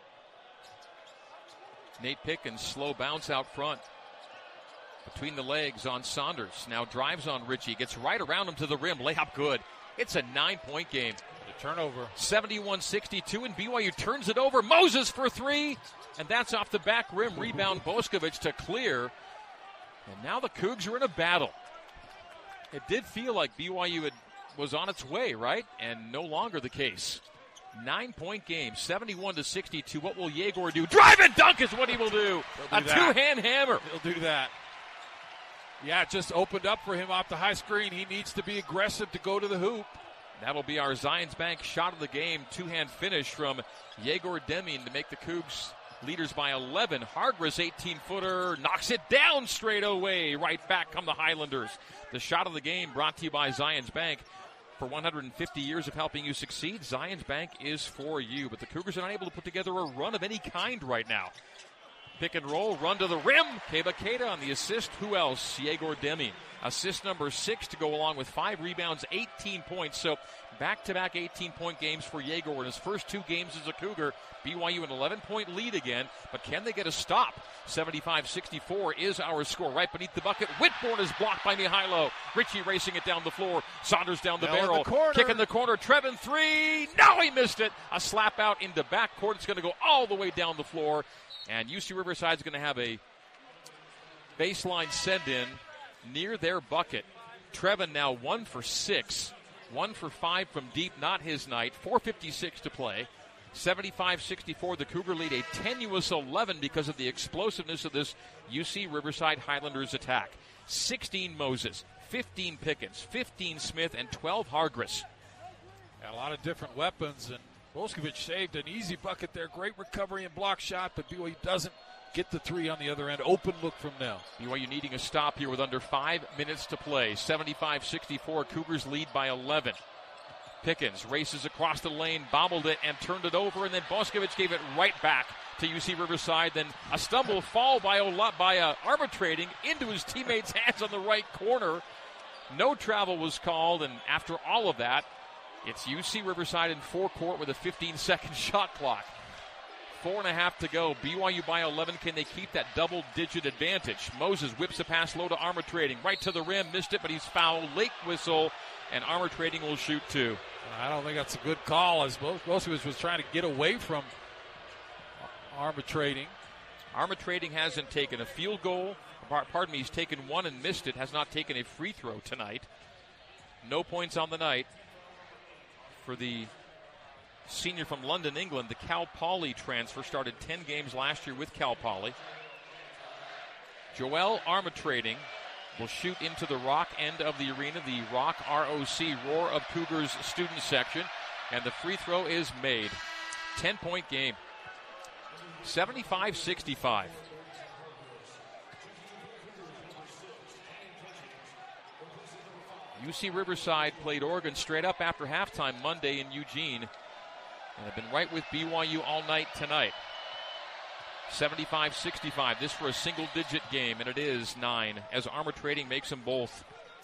Nate Pickens, slow bounce out front. Between the legs on Saunders. Now drives on Ritchie. Gets right around him to the rim. Layup good. It's a nine-point game. The turnover. seventy-one sixty-two, and B Y U turns it over. Moses for three. And that's off the back rim. Rebound Boscovich to clear. And now the Cougs are in a battle. It did feel like B Y U had, was on its way, right? And no longer the case. Nine-point game, seventy-one to sixty-two. What will Yegor do? Drive and dunk is what he will do. do a that. two-hand hammer. He'll do that. Yeah, it just opened up for him off the high screen. He needs to be aggressive to go to the hoop. That'll be our Zions Bank shot of the game. Two-hand finish from Yegor Deming to make the Cougs leaders by eleven. Hargris, eighteen-footer, knocks it down straight away. Right back come the Highlanders. The shot of the game brought to you by Zions Bank. For one hundred fifty years of helping you succeed, Zions Bank is for you. But the Cougars are not able to put together a run of any kind right now. Pick and roll, run to the rim. Keba Keita on the assist. Who else? Yegor Deming. Assist number six to go along with five rebounds, eighteen points. So back-to-back eighteen-point games for Yegor in his first two games as a Cougar. B Y U an eleven-point lead again, but can they get a stop? seventy-five sixty-four is our score. Right beneath the bucket, Whitbourne is blocked by Mihailo. Richie racing it down the floor. Saunders down the Now barrel. in the corner. Kick in the corner. Trevin three. No, he missed it. A slap out into backcourt. It's going to go all the way down the floor. And U C Riverside is going to have a baseline send-in near their bucket. Trevin now one for six. One for five from deep, not his night. four fifty-six to play. seventy-five sixty-four, the Cougar lead a tenuous eleven because of the explosiveness of this U C Riverside Highlanders attack. sixteen Moses, fifteen Pickens, fifteen Smith, and twelve Hargress. Got a lot of different weapons, and Volskovic saved an easy bucket there. Great recovery and block shot, but B Y U doesn't get the three on the other end. Open look from Nell. B Y U needing a stop here with under five minutes to play. seventy-five sixty-four, Cougars lead by eleven. Pickens races across the lane, bobbled it, and turned it over, and then Volskovic gave it right back to U C Riverside. Then a stumble fall by Ola, by uh, arbitrating into his teammate's hands on the right corner. No travel was called, and after all of that, it's U C Riverside in forecourt with a fifteen-second shot clock. Four and a half to go. B Y U by eleven. Can they keep that double-digit advantage? Moses whips a pass low to Armor Trading. Right to the rim. Missed it, but he's fouled. Late whistle, and Armor Trading will shoot two. I don't think that's a good call, as Volskovic was trying to get away from Armor Trading. Armor Trading hasn't taken a field goal. Pardon me, he's taken one and missed it. Has not taken a free throw tonight. No points on the night for the senior from London, England. The Cal Poly transfer started ten games last year with Cal Poly. Joel Armatrading will shoot into the Rock end of the arena, the Rock R O C, Roar of Cougars student section, and the free throw is made. ten-point game. seventy-five sixty-five. U C Riverside played Oregon straight up after halftime Monday in Eugene, and have been right with B Y U all night tonight. seventy-five sixty-five. This for a single-digit game, and it is nine as Armor Trading makes them both.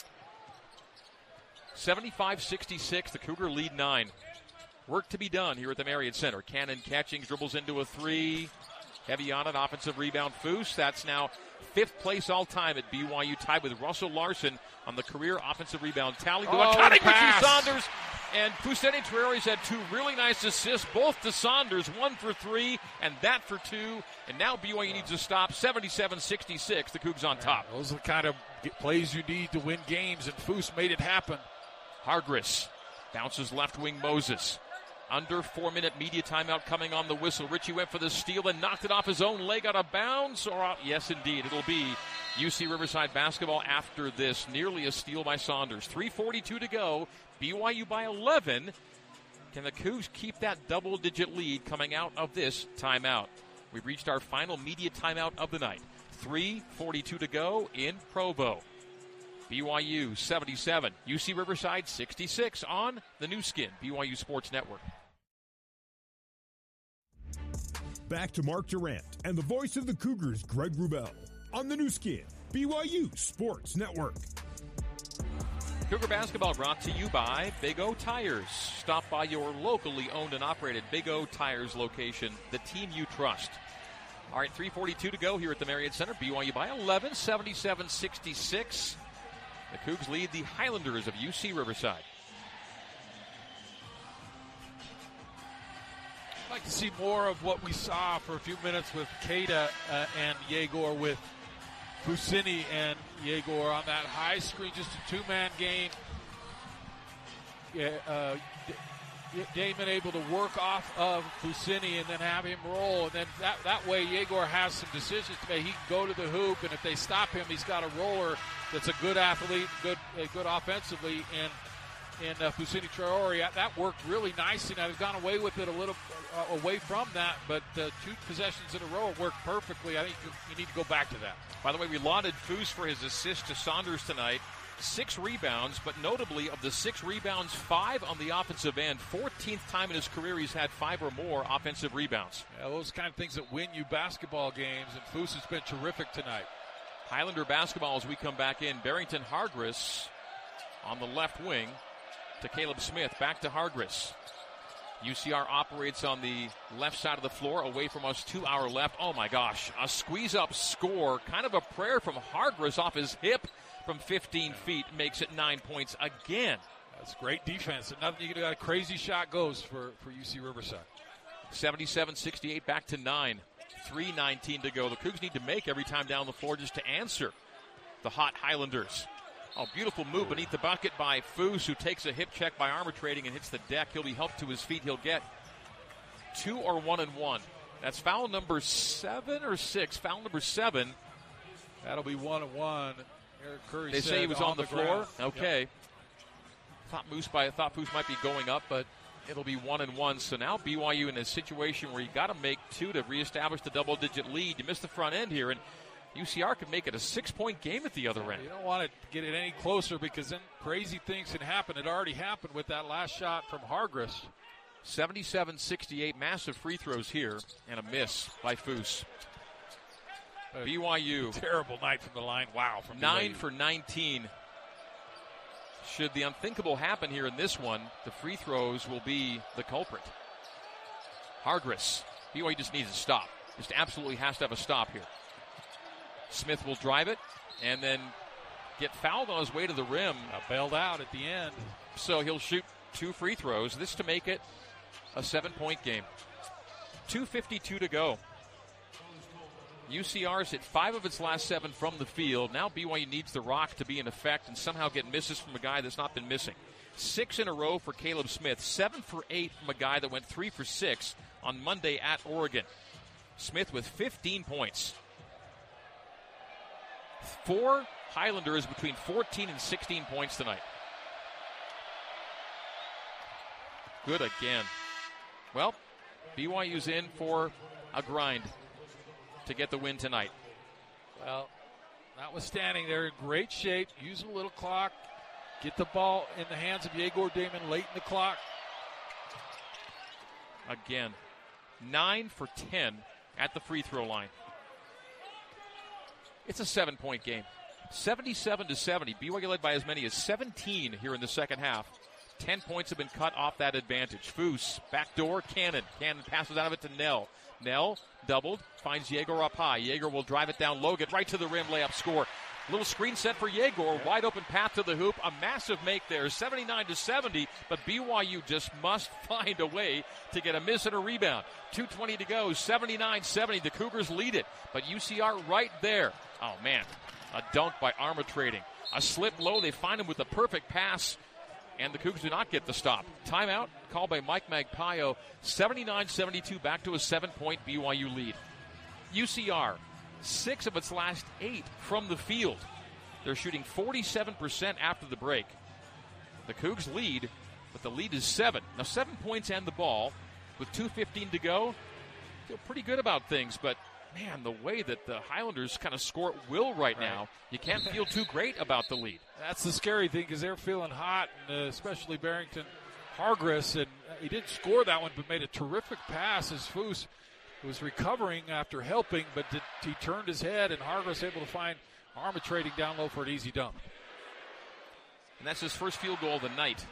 seventy-five sixty-six. The Cougar lead nine. Work to be done here at the Marriott Center. Cannon catching, dribbles into a three. Heavy on it, offensive rebound. Foose, that's now fifth place all time at B Y U, tied with Russell Larson on the career offensive rebound tally. Oh, Cutting pass. Richie Saunders. And Fousseni Traore's had two really nice assists, both to Saunders, one for three, and that for two. And now B Y U needs to stop. seventy-seven sixty-six, the Cougs on top. Those are the kind of plays you need to win games, and Foose made it happen. Hargress bounces left wing Moses. Under four-minute media timeout coming on the whistle. Richie went for the steal and knocked it off his own leg out of bounds. Or out. Yes, indeed. It'll be U C Riverside basketball after this. Nearly a steal by Saunders. three forty-two to go. B Y U by eleven. Can the Cougs keep that double-digit lead coming out of this timeout? We've reached our final media timeout of the night. three forty-two to go in Provo. B Y U seventy-seven. U C Riverside sixty-six on the new skin, B Y U Sports Network. Back to Mark Durrant and the voice of the Cougars, Greg Wrubell, on the new skin, B Y U Sports Network. Cougar basketball brought to you by Big O Tires. Stop by your locally owned and operated Big O Tires location, the team you trust. All right, three forty-two to go here at the Marriott Center. B Y U by eleven, seventy-seven sixty-six. The Cougs lead the Highlanders of U C Riverside. I'd like to see more of what we saw for a few minutes with Keita uh, and Yegor, with Fousseni and Yegor on that high screen, just a two-man game. Yeah, uh, D- Damon able to work off of Fousseni and then have him roll, and then that, that way Yegor has some decisions to make. He can go to the hoop, and if they stop him, he's got a roller that's a good athlete, good uh, good offensively, and and uh, Fousseni Traore, that worked really nicely. Now, they've gone away with it a little uh, away from that, but uh, two possessions in a row worked perfectly. I think you, you need to go back to that. By the way, we lauded Foose for his assist to Saunders tonight. six rebounds, but notably of the six rebounds, five on the offensive end. fourteenth time in his career he's had five or more offensive rebounds. Yeah, those kind of things that win you basketball games, and Foose has been terrific tonight. Highlander basketball as we come back in. Barrington Hargress on the left wing to Caleb Smith. Back to Hargress. U C R operates on the left side of the floor, away from us to our left. Oh my gosh, a squeeze-up score. Kind of a prayer from Hargress off his hip from fifteen feet. Makes it nine points again. That's great defense. And nothing you got a crazy shot goes for, for U C Riverside. seventy-seven sixty-eight, back to nine. three nineteen to go. The Cougs need to make every time down the floor just to answer the hot Highlanders. Oh, beautiful move beneath the bucket by Foose, who takes a hip check by Armor Trading and hits the deck. He'll be helped to his feet. He'll get two or one and one. That's foul number seven or six. Foul number seven. That'll be one and one. Eric Curry they said say he was on, on the, the floor. Ground. Okay. Yep. Thought Moose by thought Foose might be going up, but it'll be one and one. So now B Y U in a situation where you got to make two to reestablish the double-digit lead. You missed the front end here, and U C R could make it a six-point game at the other end. You don't want to get it any closer because then crazy things can happen. It already happened with that last shot from Hargress. seventy-seven sixty-eight, massive free throws here, and a miss by Foose. A B Y U. Terrible night from the line. Wow. From nine B Y U. for nineteen. Should the unthinkable happen here in this one, the free throws will be the culprit. Hargress. B Y U just needs a stop. Just absolutely has to have a stop here. Smith will drive it and then get fouled on his way to the rim. Uh, bailed out at the end. So he'll shoot two free throws. This to make it a seven-point game. two fifty-two to go. U C R's hit five of its last seven from the field. Now B Y U needs the rock to be in effect and somehow get misses from a guy that's not been missing. Six in a row for Caleb Smith. Seven for eight from a guy that went three for six on Monday at Oregon. Smith with fifteen points. Four Highlanders between fourteen and sixteen points tonight. Good again. Well, B Y U's in for a grind to get the win tonight. Well, notwithstanding, they're in great shape. Use a little clock. Get the ball in the hands of Yegor Damon late in the clock. Again, nine for ten at the free throw line. It's a seven-point game. seventy-seven to seventy. B Y U led by as many as seventeen here in the second half. Ten points have been cut off that advantage. Foose, backdoor, Cannon. Cannon passes out of it to Nell. Nell, doubled, finds Yegor up high. Yegor will drive it down low, get right to the rim, layup, score. Little screen set for Yegor, wide open path to the hoop. A massive make there, seventy-nine to seventy, but B Y U just must find a way to get a miss and a rebound. two twenty to go, seventy-nine seventy. The Cougars lead it, but U C R right there. Oh, man, a dunk by Armor Trading. A slip low, they find him with the perfect pass, and the Cougars do not get the stop. Timeout called by Mike Magpayo. seventy-nine seventy-two, back to a seven-point B Y U lead. U C R, six of its last eight from the field. They're shooting forty-seven percent after the break. The Cougs lead, but the lead is seven. Now seven points and the ball with two fifteen to go. Feel pretty good about things, but man, the way that the Highlanders kind of score at will right, right. now, you can't feel too great about the lead. That's the scary thing because they're feeling hot, and uh, especially Barrington Hargress, and uh, he didn't score that one, but made a terrific pass as Foose was recovering after helping, but did, he turned his head, and Hargress able to find Armor Trading down low for an easy dunk. And that's his first field goal of the night.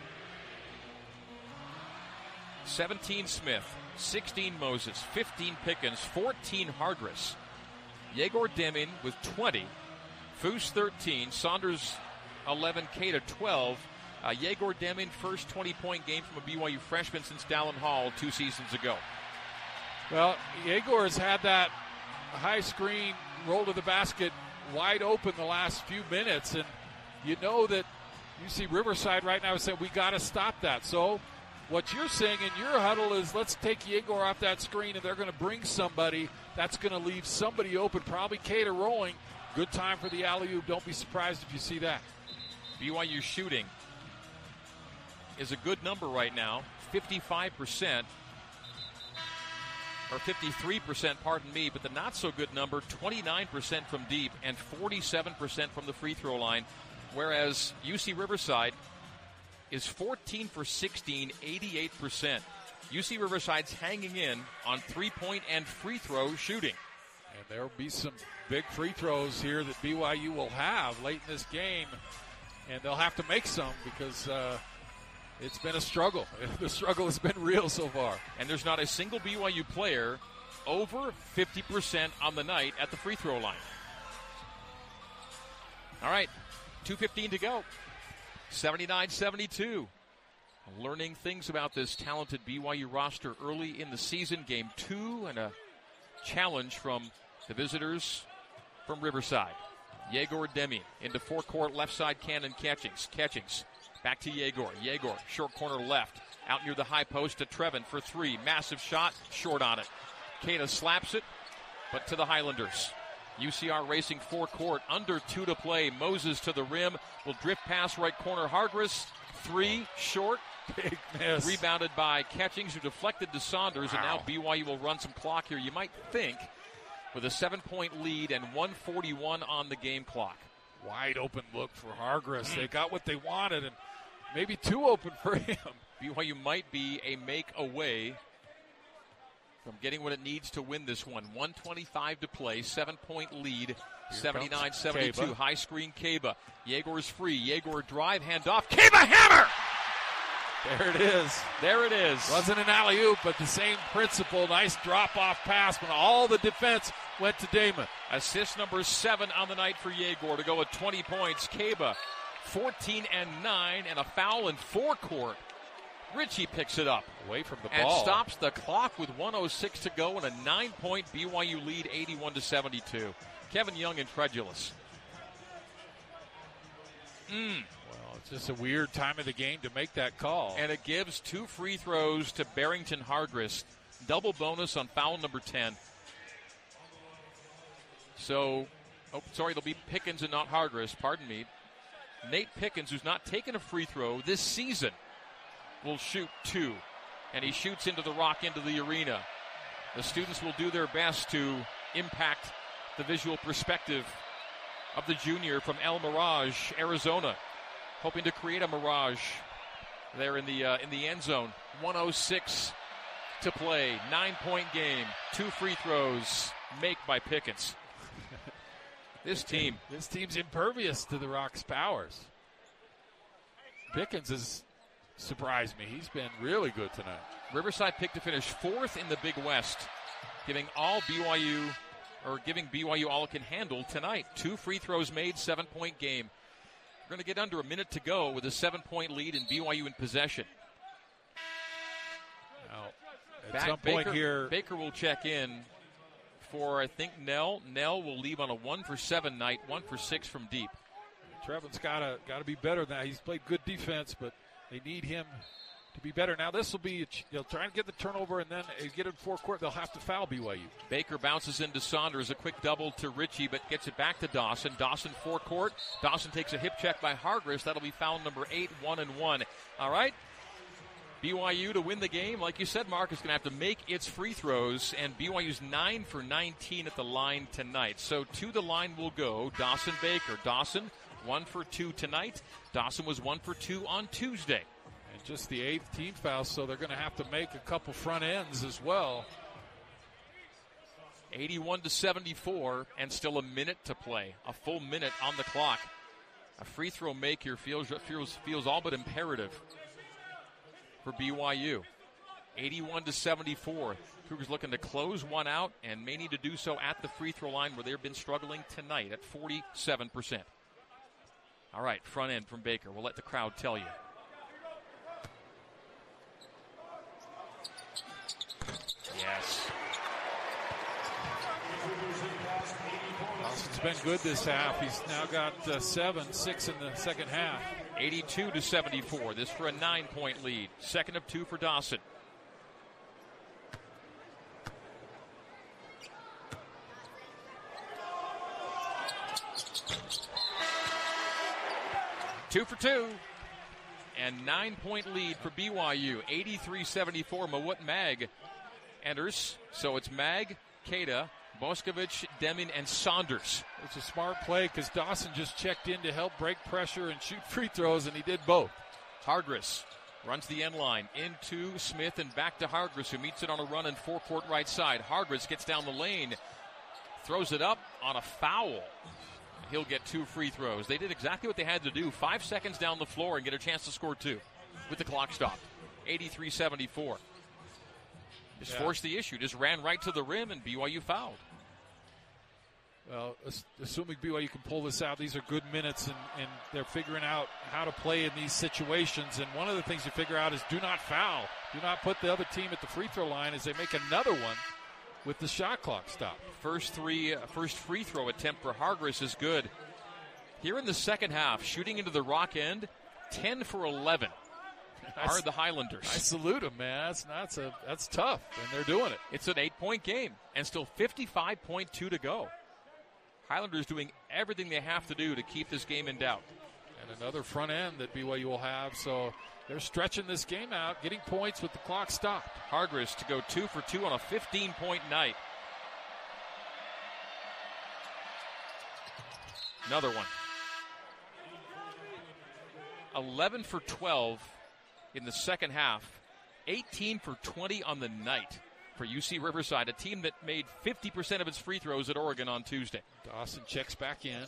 seventeen Smith, sixteen Moses, fifteen Pickens, fourteen Hargress. Yegor Demin with twenty, Foose thirteen, Saunders eleven, K to twelve. Uh, Yegor Demin, first twenty-point game from a B Y U freshman since Dallin Hall two seasons ago. Well, Yegor has had that high screen roll to the basket wide open the last few minutes, and you know that U C Riverside right now is saying we got to stop that. So what you're saying in your huddle is let's take Yegor off that screen, and they're going to bring somebody that's going to leave somebody open, probably Cater rolling. Good time for the alley-oop. Don't be surprised if you see that. B Y U shooting is a good number right now, fifty-five percent. Or fifty-three percent, pardon me, but the not-so-good number, twenty-nine percent from deep and forty-seven percent from the free throw line. whereas U C Riverside is fourteen for sixteen, eighty-eight percent. U C Riverside's hanging in on three-point and free throw shooting. And there will be some big free throws here that B Y U will have late in this game, and they'll have to make some because uh, it's been a struggle. The struggle has been real so far. And there's not a single B Y U player over fifty percent on the night at the free throw line. All right, two fifteen to go. seventy-nine seventy-two. Learning things about this talented B Y U roster early in the season. Game two and a challenge from the visitors from Riverside. Yegor Demi into forecourt left side. Cannon Catchings. Catchings back to Yegor. Yegor short corner left. Out near the high post to Trevin for three. Massive shot. Short on it. Kata slaps it, but to the Highlanders. U C R racing forecourt. Under two to play. Moses to the rim. Will drift past right corner. Hargress. Three. Short. Big miss. Rebounded by Catchings, who deflected to Saunders, wow. And now B Y U will run some clock here. You might think with a seven-point lead and one forty-one on the game clock. Wide open look for Hargress. They got what they wanted, and maybe too open for him. B Y U might be a make away from getting what it needs to win this one. one twenty-five to play, seven-point lead, seventy-nine seventy-two. High screen, Kaba. Yegor's free. Yegor drive, handoff. Kaba hammer! There it is. There it is. Wasn't an alley-oop, but the same principle. Nice drop-off pass when all the defense went to Damon. Assist number seven on the night for Yegor to go with twenty points. Kaba, fourteen and nine, and a foul in forecourt. Richie picks it up. Away from the and ball. And stops the clock with one oh six to go and a nine-point B Y U lead, eighty-one to seventy-two. Kevin Young incredulous. Mm. Well, it's just a weird time of the game to make that call. And it gives two free throws to Barrington Hargress. Double bonus on foul number ten. So, oh, sorry, it'll be Pickens and not Hargress. Pardon me. Nate Pickens, who's not taken a free throw this season, will shoot two. And he shoots into the rock, into the arena. The students will do their best to impact the visual perspective of the junior from El Mirage, Arizona, hoping to create a mirage there in the uh, in the end zone. one oh six to play, nine-point game, two free throws, make by Pickens. This team, this team's impervious to the Rock's powers. Pickens has surprised me. He's been really good tonight. Riverside picked to finish fourth in the Big West, giving all B Y U. Or giving B Y U all it can handle tonight. Two free throws made, seven-point game. We're going to get under a minute to go with a seven-point lead and B Y U in possession. Now, at Back, some Baker, point here, Baker will check in for, I think, Nell. Nell will leave on a one for seven night, one for six from deep. Trevin's got to got to be better than that. He's played good defense, but they need him to be better. Now this will be, they'll try and get the turnover, and then get it forecourt. They'll have to foul B Y U. Baker bounces into Saunders, a quick double to Richie, but gets it back to Dawson. Dawson forecourt. Dawson takes a hip check by Hargress. That'll be foul number eight, one and one. All right. B Y U to win the game, like you said, Mark, is going to have to make its free throws, and B Y U's nine for nineteen at the line tonight. So to the line will go Dawson Baker. Dawson, one for two tonight. Dawson was one for two on Tuesday. Just the eighth team foul, so they're going to have to make a couple front ends as well. eighty-one to seventy-four, and still a minute to play. A full minute on the clock. A free throw make here feels, feels, feels all but imperative for B Y U. eighty-one to seventy-four. Cougars looking to close one out and may need to do so at the free throw line where they've been struggling tonight at forty-seven percent. All right, front end from Baker. We'll let the crowd tell you. Yes. Dawson's been good this half. He's now got uh, seven, six in the second half. eighty-two to seventy-four. This for a nine-point lead. Second of two for Dawson. Two for two. And nine-point lead for B Y U. eighty-three seventy-four. Mawut Mag enters. So it's Mag, Kata, Boscovich, Deming, and Saunders. It's a smart play because Dawson just checked in to help break pressure and shoot free throws, and he did both. Hargress runs the end line into Smith and back to Hargress, who meets it on a run in forecourt right side. Hargress gets down the lane, throws it up on a foul. He'll get two free throws. They did exactly what they had to do. Five seconds down the floor and get a chance to score two with the clock stopped. eighty-three seventy-four. Just yeah. forced the issue. Just ran right to the rim, and B Y U fouled. Well, assuming B Y U can pull this out, these are good minutes, and, and they're figuring out how to play in these situations. And one of the things you figure out is do not foul. Do not put the other team at the free throw line as they make another one with the shot clock stopped. First three, uh, first free throw attempt for Hargress is good. Here in the second half, shooting into the rock end, ten for eleven are the Highlanders. I salute them, man. That's, that's, a, that's tough, and they're doing it. It's an eight-point game, and still fifty-five point two to go. Highlanders doing everything they have to do to keep this game in doubt. And another front end that B Y U will have, so they're stretching this game out, getting points with the clock stopped. Hargress to go two for two on a fifteen-point night. Another one. eleven for twelve in the second half. eighteen for twenty on the night for U C Riverside, a team that made fifty percent of its free throws at Oregon on Tuesday. Dawson checks back in.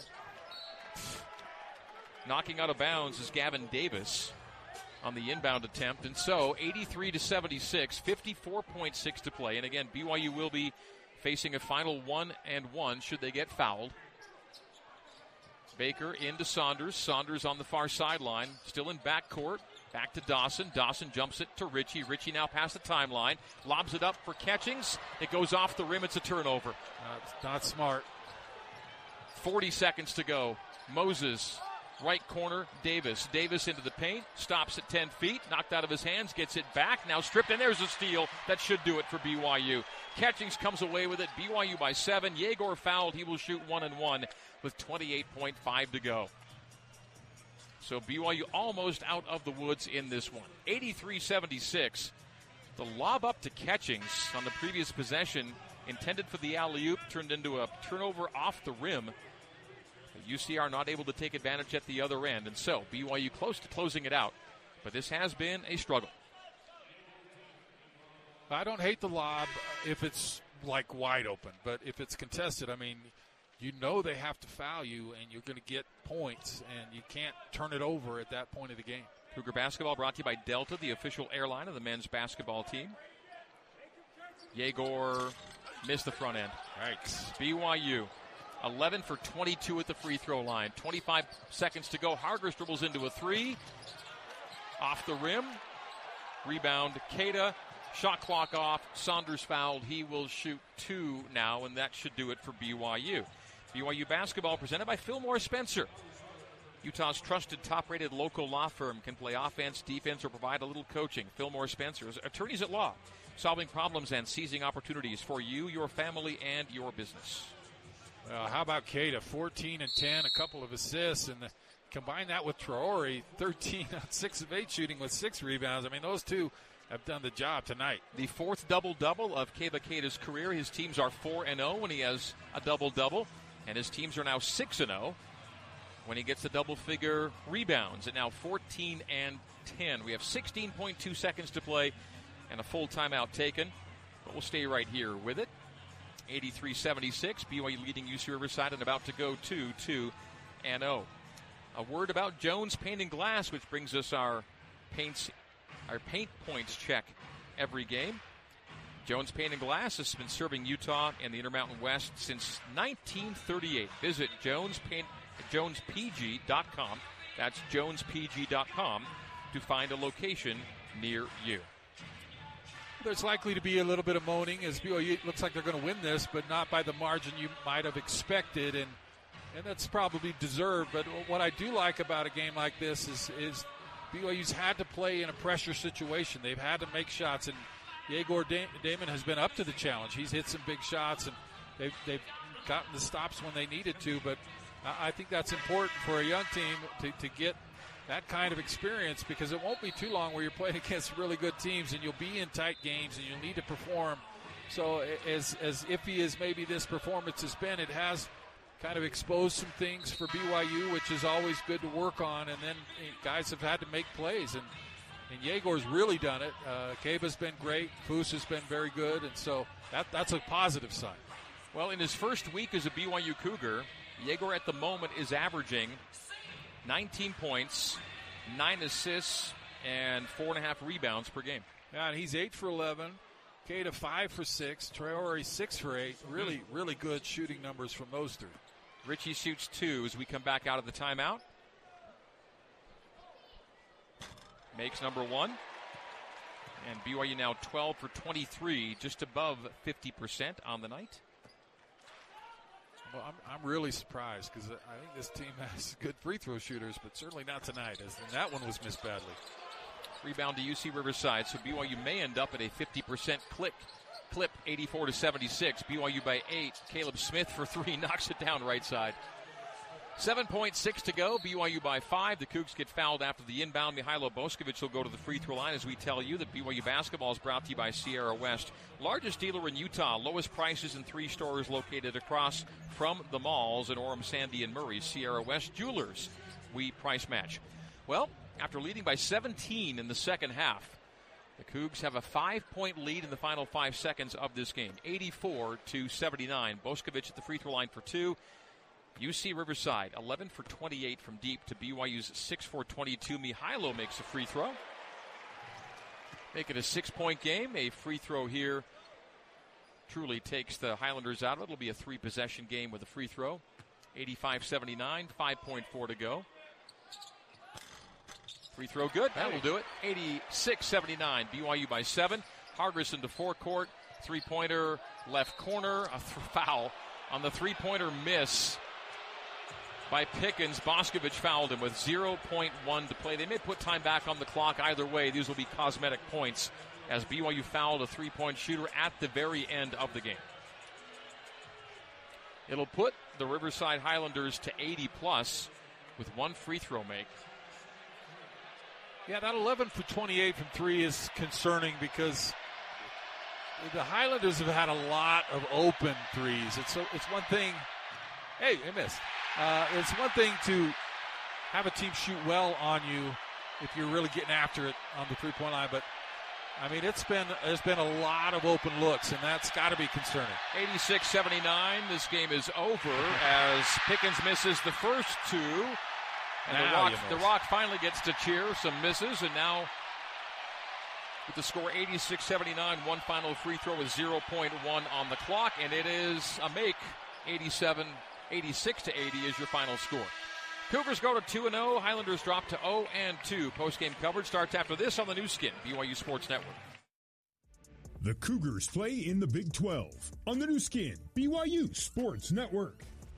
Knocking out of bounds is Gavin Davis on the inbound attempt. And so eighty-three to seventy-six, fifty-four point six to play. And again, B Y U will be facing a final one and one should they get fouled. Baker into Saunders. Saunders on the far sideline, still in backcourt. Back to Dawson. Dawson jumps it to Ritchie. Ritchie now past the timeline. Lobs it up for Catchings. It goes off the rim. It's a turnover. Not, not smart. forty seconds to go. Moses, right corner, Davis. Davis into the paint. Stops at ten feet. Knocked out of his hands. Gets it back. Now stripped. And there's a steal. That should do it for B Y U. Catchings comes away with it. B Y U by seven. Yegor fouled. He will shoot one and one with twenty-eight point five to go. So B Y U almost out of the woods in this one. eighty-three seventy-six. The lob up to Catchings on the previous possession, intended for the alley-oop, turned into a turnover off the rim. U C R not able to take advantage at the other end. And so B Y U close to closing it out. But this has been a struggle. I don't hate the lob if it's like wide open. But if it's contested, I mean, you know they have to foul you, and you're going to get points, and you can't turn it over at that point of the game. Cougar basketball brought to you by Delta, the official airline of the men's basketball team. Yegor missed the front end. Yikes. B Y U, eleven for twenty-two at the free throw line. twenty-five seconds to go. Hargress dribbles into a three. Off the rim. Rebound, Keita. Shot clock off. Saunders fouled. He will shoot two now, and that should do it for B Y U. B Y U basketball presented by Fillmore Spencer. Utah's trusted, top-rated local law firm can play offense, defense, or provide a little coaching. Fillmore Spencer is attorneys at law, solving problems and seizing opportunities for you, your family, and your business. Uh, how about Keita? fourteen and ten, a couple of assists, and the, combine that with Traore, thirteen on six of eight shooting with six rebounds. I mean, those two have done the job tonight. The fourth double-double of Keba Keita's career. His teams are four and oh when he has a double-double, and his teams are now six and oh when he gets the double-figure rebounds at now fourteen and ten. We have sixteen point two seconds to play and a full timeout taken, but we'll stay right here with it. eighty-three seventy-six, B Y U leading U C Riverside and about to go to two and oh. A word about Jones Paint and Glass, which brings us our paints, our paint points check every game. Jones Paint and Glass has been serving Utah and the Intermountain West since nineteen thirty-eight. Visit Jones Paint, jones p g dot com. That's jones p g dot com to find a location near you. There's likely to be a little bit of moaning as B Y U looks like they're going to win this, but not by the margin you might have expected, and and that's probably deserved. But what I do like about a game like this is is B Y U's had to play in a pressure situation. They've had to make shots, and Yegor Damon has been up to the challenge. He's hit some big shots, and they've, they've gotten the stops when they needed to, but I think that's important for a young team to, to get that kind of experience, because it won't be too long where you're playing against really good teams and you'll be in tight games and you'll need to perform So as as iffy as maybe this performance has been, it has kind of exposed some things for B Y U, which is always good to work on. And then guys have had to make plays, and and Yegor's really done it. Uh, Keba's been great. Foose has been very good, and so that that's a positive sign. Well, in his first week as a B Y U Cougar, Yegor at the moment is averaging nineteen points, nine assists, and four and a half rebounds per game. Yeah, and he's eight for eleven. Keita five for six. Traore six for eight. Really, really good shooting numbers from those three. Richie shoots two as we come back out of the timeout. Makes number one. And B Y U now twelve for twenty-three, just above fifty percent on the night. Well, I'm, I'm really surprised because I think this team has good free throw shooters, but certainly not tonight, as and that one was missed badly. Rebound to U C Riverside, so B Y U may end up at a fifty percent click. Clip eighty-four to seventy-six. B Y U by eight. Caleb Smith for three, knocks it down right side. seven point six to go. B Y U by five. The Cougs get fouled after the inbound. Mihailo Boskovic will go to the free throw line as we tell you that B Y U basketball is brought to you by Sierra West. Largest dealer in Utah. Lowest prices in three stores located across from the malls in Orem, Sandy, and Murray. Sierra West Jewelers. We price match. Well, after leading by seventeen in the second half, the Cougs have a five-point lead in the final five seconds of this game, eighty-four to seventy-nine. Boskovic at the free throw line for two. U C Riverside, eleven for twenty-eight from deep to B Y U's six for twenty-two. Mihailo makes a free throw. Make it a six-point game. A free throw here truly takes the Highlanders out of it. It'll be a three-possession game with a free throw. eighty-five seventy-nine, five point four to go. Free throw good. That will do it. eighty-six seventy-nine. B Y U by seven. Hargrison to forecourt. Three-pointer left corner. A th- foul on the three-pointer miss by Pickens. Boskovic fouled him with zero point one to play. They may put time back on the clock. Either way, these will be cosmetic points as B Y U fouled a three-point shooter at the very end of the game. It'll put the Riverside Highlanders to eighty plus with one free throw make. Yeah, that eleven for twenty-eight from three is concerning because the Highlanders have had a lot of open threes. It's a, it's one thing. Hey, they missed. Uh, it's one thing to have a team shoot well on you if you're really getting after it on the three-point line, but I mean, it's been there's been a lot of open looks, and that's got to be concerning. eighty-six seventy-nine. This game is over as Pickens misses the first two. And the Rock, the Rock finally gets to cheer. Some misses, and now with the score eighty-six seventy-nine, one final free throw with zero point one on the clock, and it is a make. eighty-seven eighty-six to eighty is your final score. Cougars go to two and oh. Highlanders drop to oh and two. Post-game coverage starts after this on the new skin, B Y U Sports Network. The Cougars play in the Big twelve on the new skin, B Y U Sports Network.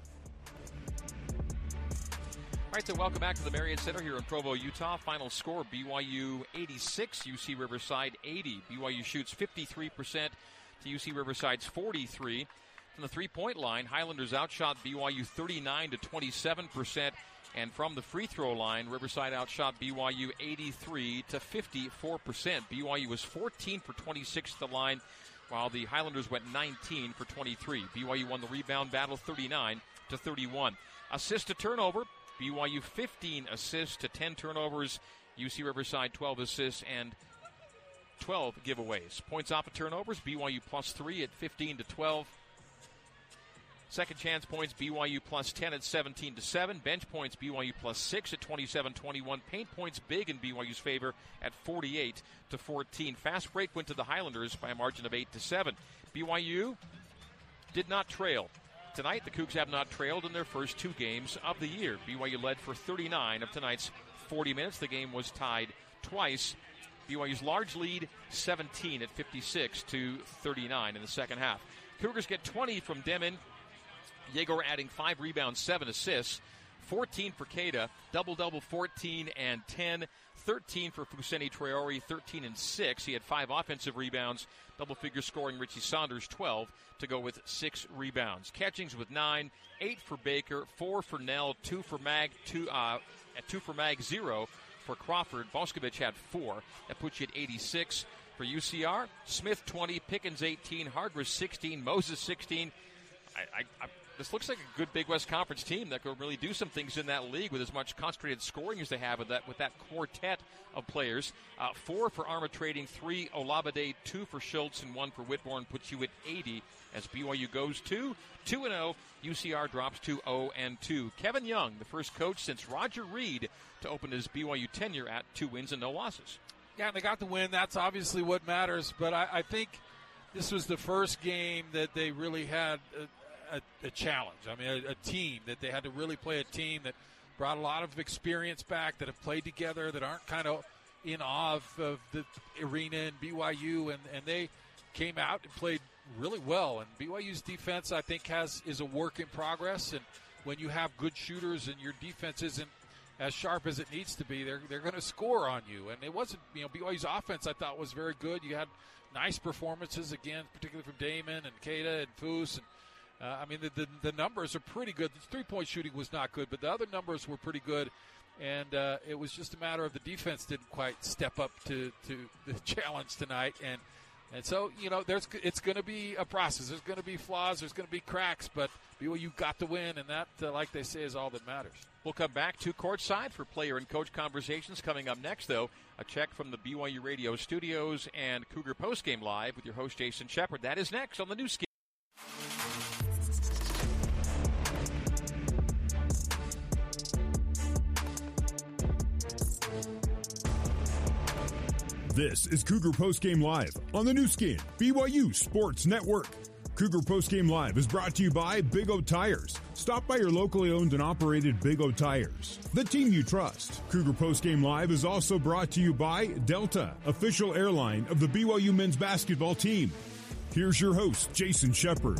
All right, so welcome back to the Marriott Center here in Provo, Utah. Final score, B Y U eighty-six, U C Riverside eighty. B Y U shoots fifty-three percent to U C Riverside's forty-three. From the three-point line, Highlanders outshot B Y U thirty-nine to twenty-seven percent. And from the free throw line, Riverside outshot B Y U eighty-three to fifty-four percent. B Y U was fourteen for twenty-six at the line, while the Highlanders went nineteen for twenty-three. B Y U won the rebound battle thirty-nine to thirty-one. Assist to turnover. B Y U fifteen assists to ten turnovers. U C Riverside twelve assists and twelve giveaways. Points off of turnovers, B Y U plus three at fifteen to twelve. Second chance points, B Y U plus ten at seventeen to seven. Bench points, B Y U plus six at twenty-seven twenty-one. Paint points big in B Y U's favor at forty-eight to fourteen. Fast break went to the Highlanders by a margin of eight to seven. B Y U did not trail. Tonight, the Cougs have not trailed in their first two games of the year. B Y U led for thirty-nine of tonight's forty minutes. The game was tied twice. B Y U's large lead, seventeen at fifty-six to thirty-nine in the second half. Cougars get twenty from Demmin. Yegor adding five rebounds, seven assists. fourteen for Keita, double-double, fourteen and ten. thirteen for Fousseyni Traore, thirteen and six. He had five offensive rebounds. Double-figure scoring Richie Saunders, twelve, to go with six rebounds. Catchings with nine, eight for Baker, four for Nell, two for Mag, two, uh, two for Mag, zero for Crawford. Boskovic had four. That puts you at eighty-six. For U C R, Smith twenty, Pickens eighteen, Hargress sixteen, Moses sixteen. I, I, I, this looks like a good Big West Conference team that could really do some things in that league with as much concentrated scoring as they have with that with that quartet of players. Uh, four for Arma Trading, three Olabade, two for Schultz, and one for Whitbourne puts you at eighty as B Y U goes to two and oh. U C R drops to oh and two. Kevin Young, the first coach since Roger Reed to open his B Y U tenure at two wins and no losses. Yeah, and they got the win. That's obviously what matters. But I, I think this was the first game that they really had a, a, a challenge. I mean, a, a team that they had to really play a team that brought a lot of experience back, that have played together, that aren't kind of in awe of, of the arena and B Y U. And, and they came out and played really well. And B Y U's defense, I think, has is a work in progress. And when you have good shooters and your defense isn't as sharp as it needs to be, they're they're going to score on you. And it wasn't, you know, B Y U's offense I thought was very good. You had nice performances again, particularly from Damon and Keita and Foose. And uh, I mean, the, the the numbers are pretty good. The three-point shooting was not good, but the other numbers were pretty good. And uh, it was just a matter of the defense didn't quite step up to, to the challenge tonight. And and so, you know, there's it's going to be a process. There's going to be flaws. There's going to be cracks. But B Y U got the win, and that, uh, like they say, is all that matters. We'll come back to courtside for player and coach conversations. Coming up next, though, a check from the B Y U Radio studios and Cougar Postgame Live with your host, Jason Shepard. That is next on the new Skin. This is Cougar Postgame Live on the new Skin, B Y U Sports Network. Cougar Postgame Live is brought to you by Big O Tires. Stop by your locally owned and operated Big O Tires, the team you trust. Cougar Postgame Live is also brought to you by Delta, official airline of the B Y U men's basketball team. Here's your host, Jason Shepard.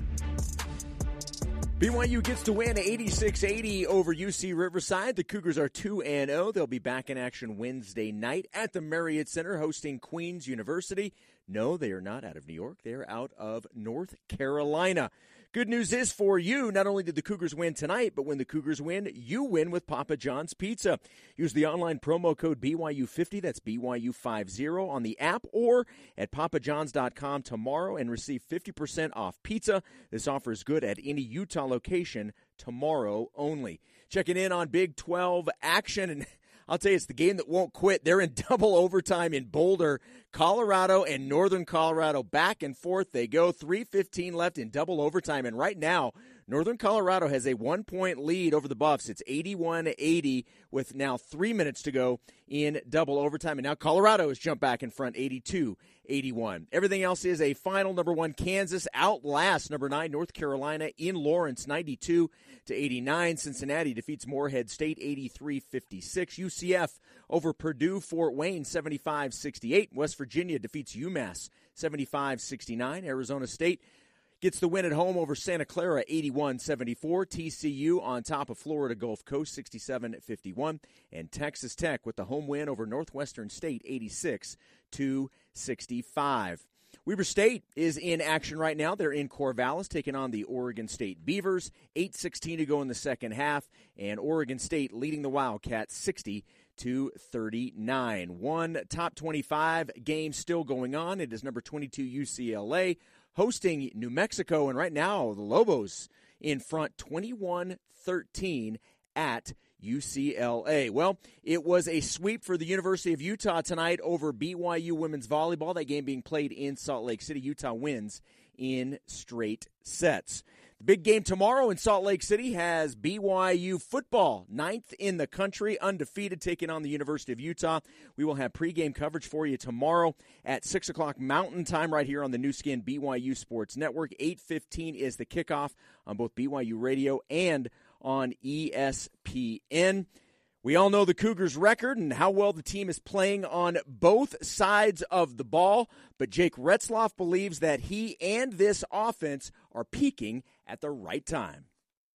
B Y U gets to win eighty-six eighty over U C Riverside. The Cougars are two and oh. They'll be back in action Wednesday night at the Marriott Center hosting Queens University. No, they are not out of New York. They are out of North Carolina. Good news is for you, not only did the Cougars win tonight, but when the Cougars win, you win with Papa John's Pizza. Use the online promo code B Y U fifty, that's B Y U fifty, on the app or at papa johns dot com tomorrow and receive fifty percent off pizza. This offer is good at any Utah location tomorrow only. Checking in on Big twelve action, and I'll tell you, it's the game that won't quit. They're in double overtime in Boulder. Colorado and Northern Colorado back and forth. They go three fifteen left in double overtime. And right now, Northern Colorado has a one-point lead over the Buffs. It's eighty-one eighty with now three minutes to go in double overtime. And now Colorado has jumped back in front, eighty-two eighty-one. Everything else is a final. Number one, Kansas outlasts number nine, North Carolina in Lawrence, ninety-two to eighty-nine. Cincinnati defeats Morehead State, eighty-three fifty-six. U C F over Purdue Fort Wayne, seventy-five sixty-eight. West Virginia defeats UMass, seventy-five sixty-nine. Arizona State gets the win at home over Santa Clara, eighty-one seventy-four. T C U on top of Florida Gulf Coast, sixty-seven fifty-one. And Texas Tech with the home win over Northwestern State, eighty-six to sixty-five. Weber State is in action right now. They're in Corvallis taking on the Oregon State Beavers. eight sixteen to go in the second half, and Oregon State leading the Wildcats sixty to thirty-nine. One top twenty-five game still going on. It is number twenty-two U C L A hosting New Mexico, and right now the Lobos in front twenty-one thirteen at U C L A. Well, it was a sweep for the University of Utah tonight over B Y U women's volleyball. That game being played in Salt Lake City. Utah wins in straight sets. The big game tomorrow in Salt Lake City has B Y U football, ninth in the country, undefeated, taking on the University of Utah. We will have pregame coverage for you tomorrow at six o'clock Mountain Time right here on the new Skin B Y U Sports Network. eight fifteen is the kickoff on both B Y U Radio and on E S P N. We all know the Cougars' record and how well the team is playing on both sides of the ball, but Jake Retzloff believes that he and this offense are peaking at the right time.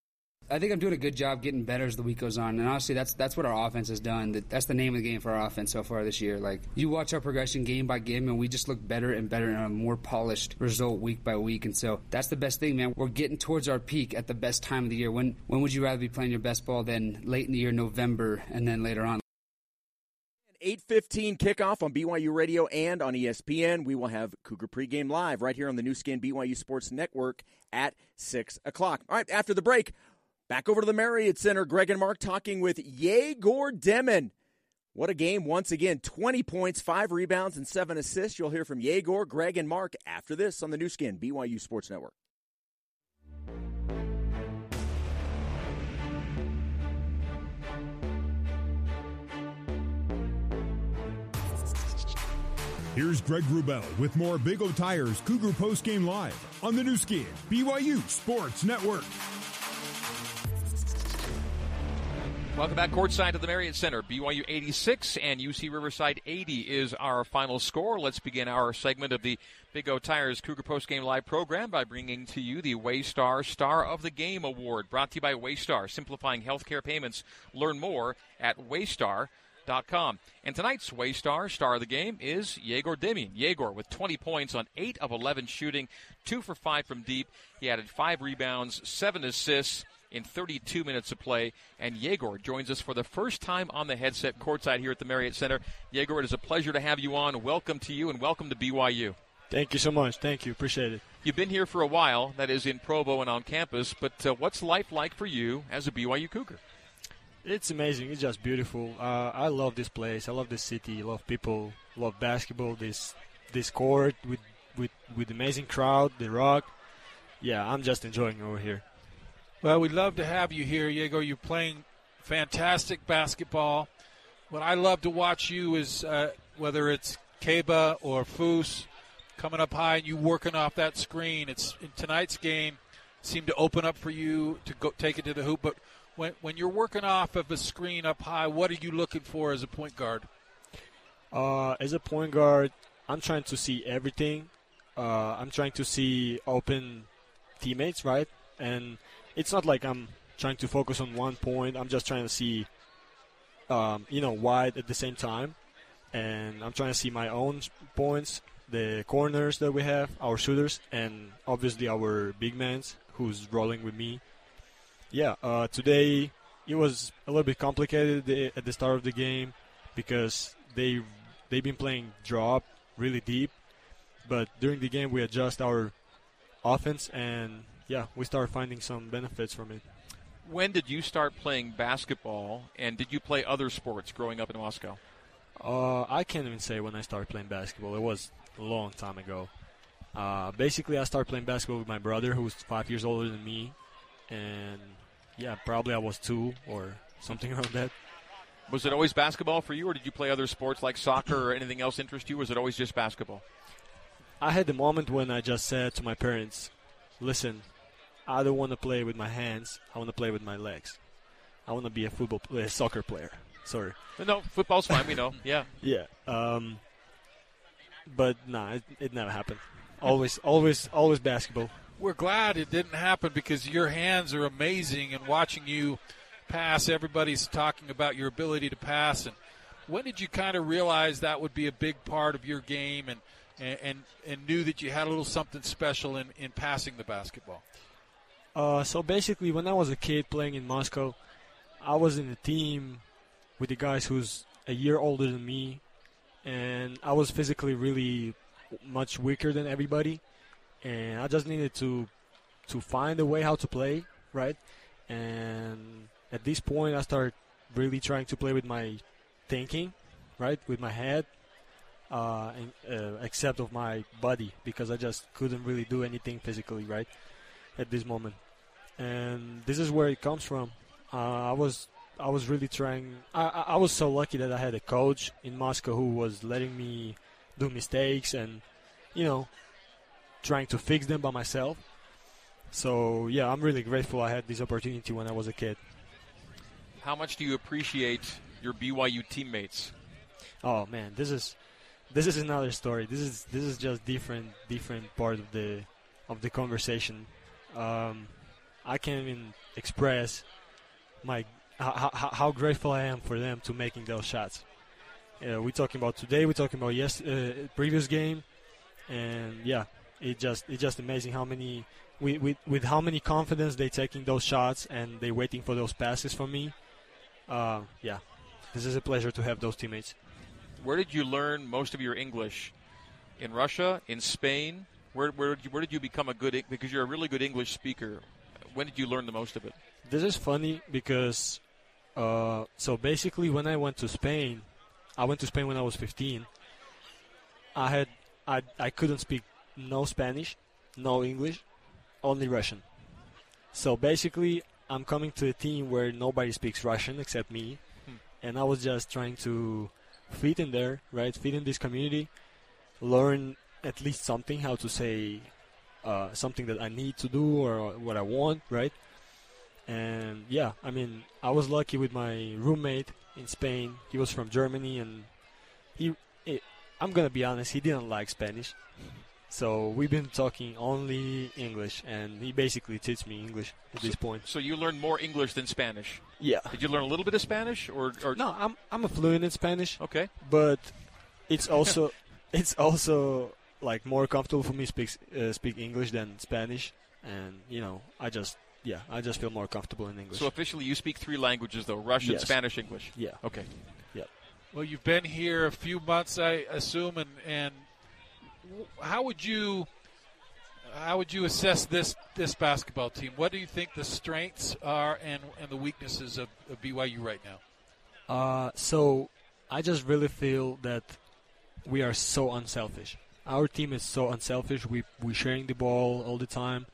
I think I'm doing a good job getting better as the week goes on, and honestly, that's that's what our offense has done. That's the name of the game for our offense so far this year. Like, you watch our progression game by game, and we just look better and better and a more polished result week by week, and so that's the best thing, man. We're getting towards our peak at the best time of the year. When when would you rather be playing your best ball than late in the year, November, and then later on? eight fifteen kickoff on B Y U Radio and on E S P N. We will have Cougar Pregame Live right here on the new skin B Y U Sports Network at six o'clock. All right, after the break, back over to the Marriott Center. Greg and Mark talking with Yegor Demin. What a game once again. twenty points, five rebounds, and seven assists. You'll hear from Yegor, Greg, and Mark after this on the new skin B Y U Sports Network. Here's Greg Wrubell with more Big O Tires Cougar Postgame Live on the new skin B Y U Sports Network. Welcome back courtside to the Marriott Center. B Y U eighty-six and U C Riverside eighty is our final score. Let's begin our segment of the Big O Tires Cougar Postgame Live program by bringing to you the Waystar Star of the Game Award, brought to you by Waystar, simplifying healthcare payments. Learn more at waystar dot com. And tonight's Waystar Star of the Game is Yegor Demin. Yegor with twenty points on eight of eleven shooting, two for five from deep. He added five rebounds, seven assists in thirty-two minutes of play. And Yegor joins us for the first time on the headset courtside here at the Marriott Center. Yegor, it is a pleasure to have you on. Welcome to you and welcome to B Y U. Thank you so much. Thank you. Appreciate it. You've been here for a while, that is in Provo and on campus, but uh, what's life like for you as a B Y U Cougar? It's amazing. It's just beautiful. Uh, I love this place. I love this city. I love people. Love basketball. This this court with with with amazing crowd. The rock. Yeah, I'm just enjoying over here. Well, we'd love to have you here, Yegor. You're playing fantastic basketball. What I love to watch you is uh, whether it's Keba or Foose coming up high and you working off that screen. It's in tonight's game seemed to open up for you to go take it to the hoop, but When when you're working off of a screen up high, what are you looking for as a point guard? Uh, as a point guard, I'm trying to see everything. Uh, I'm trying to see open teammates, right? And it's not like I'm trying to focus on one point. I'm just trying to see, um, you know, wide at the same time. And I'm trying to see my own points, the corners that we have, our shooters, and obviously our big man who's rolling with me. Yeah, uh, today it was a little bit complicated at the start of the game because they, they've been playing drop really deep. But during the game, we adjust our offense, and, yeah, we start finding some benefits from it. When did you start playing basketball, and did you play other sports growing up in Moscow? Uh, I can't even say when I started playing basketball. It was a long time ago. Uh, basically, I started playing basketball with my brother, who's five years older than me, and yeah, probably I was two or something around that. Was it always basketball for you, or did you play other sports like soccer or anything else interest you, or was it always just basketball? I had the moment when I just said to my parents, listen, I don't want to play with my hands. I want to play with my legs. I want to be a football, a soccer player. Sorry. No, football's fine, we know. Yeah. Yeah. Um, but, nah, it, it never happened. Always, always, always basketball. We're glad it didn't happen because your hands are amazing, and watching you pass, everybody's talking about your ability to pass. And when did you kind of realize that would be a big part of your game, and and, and, and knew that you had a little something special in, in passing the basketball? Uh, so basically, when I was a kid playing in Moscow, I was in a team with the guys who's a year older than me, and I was physically really much weaker than everybody. And I just needed to to find a way how to play, right? And at this point, I started really trying to play with my thinking, right, with my head, uh, and, uh, except of my body, because I just couldn't really do anything physically, right, at this moment. And this is where it comes from. Uh, I was I was really trying. I, I was so lucky that I had a coach in Moscow who was letting me do mistakes and, you know, trying to fix them by myself. So, yeah, I'm really grateful I had this opportunity when I was a kid. How much do you appreciate your B Y U teammates? Oh, man, this is this is another story. This is this is just different different part of the of the conversation. Um, I can't even express my how, how, how grateful I am for them to making those shots. Uh, we're talking about today. We're talking about yes uh, previous game, and yeah. It just it's just amazing how many with, with with how many confidence they taking those shots and they waiting for those passes from me. Uh, yeah, this is a pleasure to have those teammates. where did you learn most of your English? In Russia, in Spain? Where, where, did you, where did you become a good, because you're a really good English speaker. When did you learn the most of it? This is funny because, uh, so basically when I went to Spain, I went to Spain when I was fifteen. I had, I, I couldn't speak no Spanish, no English, only Russian. So basically, I'm coming to a team where nobody speaks Russian except me, hmm. and I was just trying to fit in there, right? Fit in this community, learn at least something, how to say uh, something that I need to do or what I want, right? And yeah, I mean, I was lucky with my roommate in Spain. He was from Germany, and he, it, I'm gonna be honest, he didn't like Spanish. So we've been talking only English, and he basically teaches me English at so, this point. So you learned more English than Spanish? Yeah. Did you learn a little bit of Spanish, or, or no? I'm I'm a fluent in Spanish. Okay. But it's also it's also like more comfortable for me to speak uh, speak English than Spanish, and you know I just yeah I just feel more comfortable in English. So officially, you speak three languages though: Russian, yes. Spanish, English. Yeah. Okay. Yeah. Well, you've been here a few months, I assume, and and. How would you how would you assess this this basketball team? What do you think the strengths are and and the weaknesses of, of B Y U right now? Uh, so I just really feel that we are so unselfish. Our team is so unselfish. We we're sharing the ball all the time.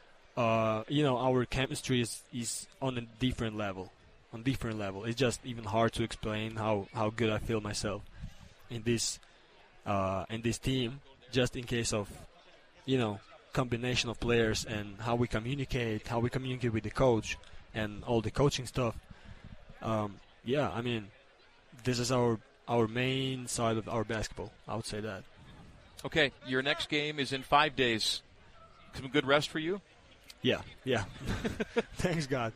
Uh, you know, our chemistry is, is on a different level. On different level. It's just even hard to explain how, how good I feel myself in this uh, in this team. Just in case of, you know, combination of players and how we communicate, how we communicate with the coach and all the coaching stuff. Um, yeah, I mean, this is our our main side of our basketball. I would say that. Okay, your next game is in five days. Some good rest for you? Yeah, yeah. Thanks, God.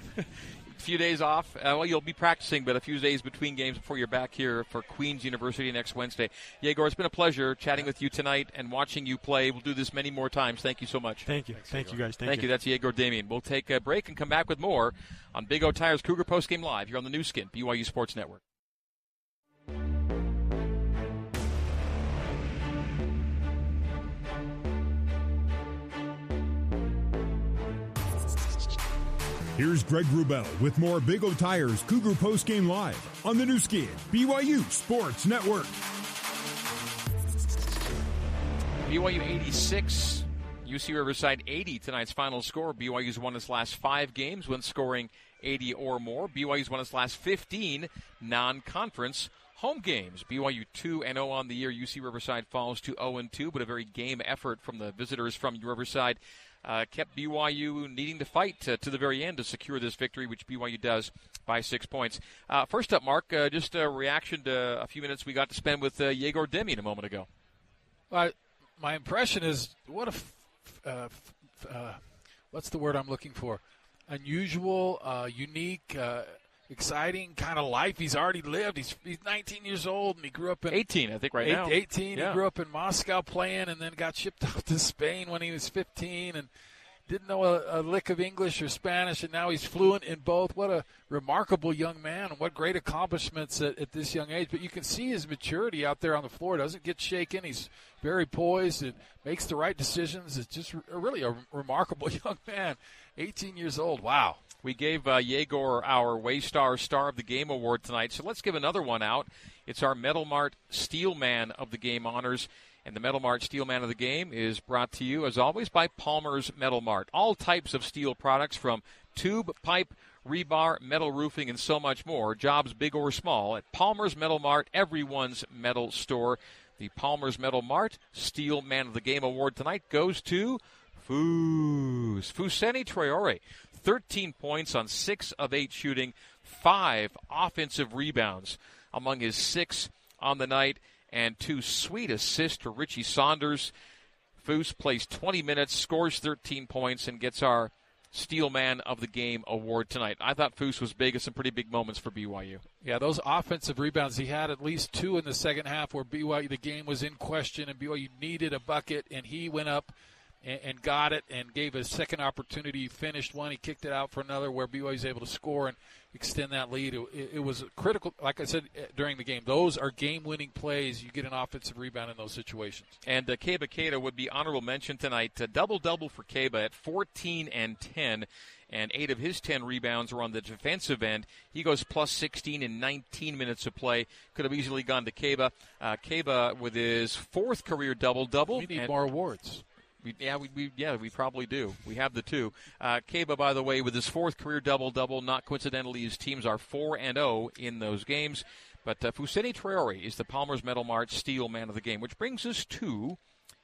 A few days off. Uh, well, you'll be practicing, but a few days between games before you're back here for Queens University next Wednesday. Yegor, it's been a pleasure chatting with you tonight and watching you play. We'll do this many more times. Thank you so much. Thank you. Thanks, Thank Yegor. you, guys. Thank, Thank you. you. That's Yegor Damian. We'll take a break and come back with more on Big O Tires Cougar Postgame Live here on the new skin, B Y U Sports Network. Here's Greg Wrubell with more Big O Tires Cougar Postgame Live on the new skin, B Y U Sports Network. B Y U eighty-six, U C Riverside eighty, tonight's final score. B Y U's won its last five games when scoring eighty or more. B Y U's won its last fifteen non-conference home games. B Y U two and oh on the year. U C Riverside falls to oh and two, but a very game effort from the visitors from Riverside uh, kept B Y U needing to fight to, to the very end to secure this victory, which B Y U does by six points. Uh, first up, Mark, uh, just a reaction to a few minutes we got to spend with uh, Yegor Demian a moment ago. Well, I, my impression is, what a, f- uh, f- uh, what's the word I'm looking for? Unusual, uh, unique, uh, exciting kind of life he's already lived. He's he's nineteen years old, and he grew up in eighteen, I think, right eight, now. eighteen. Yeah. He grew up in Moscow playing, and then got shipped off to Spain when he was fifteen, and didn't know a, a lick of English or Spanish, and now he's fluent in both. What a remarkable young man, and what great accomplishments at, at this young age. But you can see his maturity out there on the floor. Doesn't get shaken. He's very poised and makes the right decisions. It's just a, really a remarkable young man. eighteen years old. Wow. We gave uh, Yegor our Waystar Star of the Game Award tonight, so let's give another one out. It's our Metal Mart Steel Man of the Game honors, and the Metal Mart Steel Man of the Game is brought to you, as always, by Palmer's Metal Mart. All types of steel products, from tube, pipe, rebar, metal roofing, and so much more. Jobs big or small at Palmer's Metal Mart, everyone's metal store. The Palmer's Metal Mart Steel Man of the Game Award tonight goes to Foos. Fousseyni Traore, thirteen points on six of eight shooting, five offensive rebounds among his six on the night, and two sweet assists to Richie Saunders. Foos plays twenty minutes, scores thirteen points, and gets our Steel Man of the Game award tonight. I thought Foos was big at some pretty big moments for B Y U. Yeah, those offensive rebounds, he had at least two in the second half where B Y U, the game was in question, and B Y U needed a bucket, and he went up and, and got it and gave a second opportunity. He finished one. He kicked it out for another where B Y U was able to score and extend that lead. It, it, it was critical. Like I said during the game, those are game-winning plays. You get an offensive rebound in those situations. And uh, Keba Keita would be honorable mention tonight. Uh, double-double for Keba at fourteen and ten. And eight of his ten rebounds were on the defensive end. He goes plus sixteen in nineteen minutes of play. Could have easily gone to Keba. Uh, Keba with his fourth career double-double. We need and more awards. We, yeah, we, we yeah we probably do. We have the two. Uh, Keba, by the way, with his fourth career double-double. Not coincidentally, his teams are four and oh in those games. But uh, Fousseyni Traore is the Palmer's Metal Mart Steel Man of the Game, which brings us to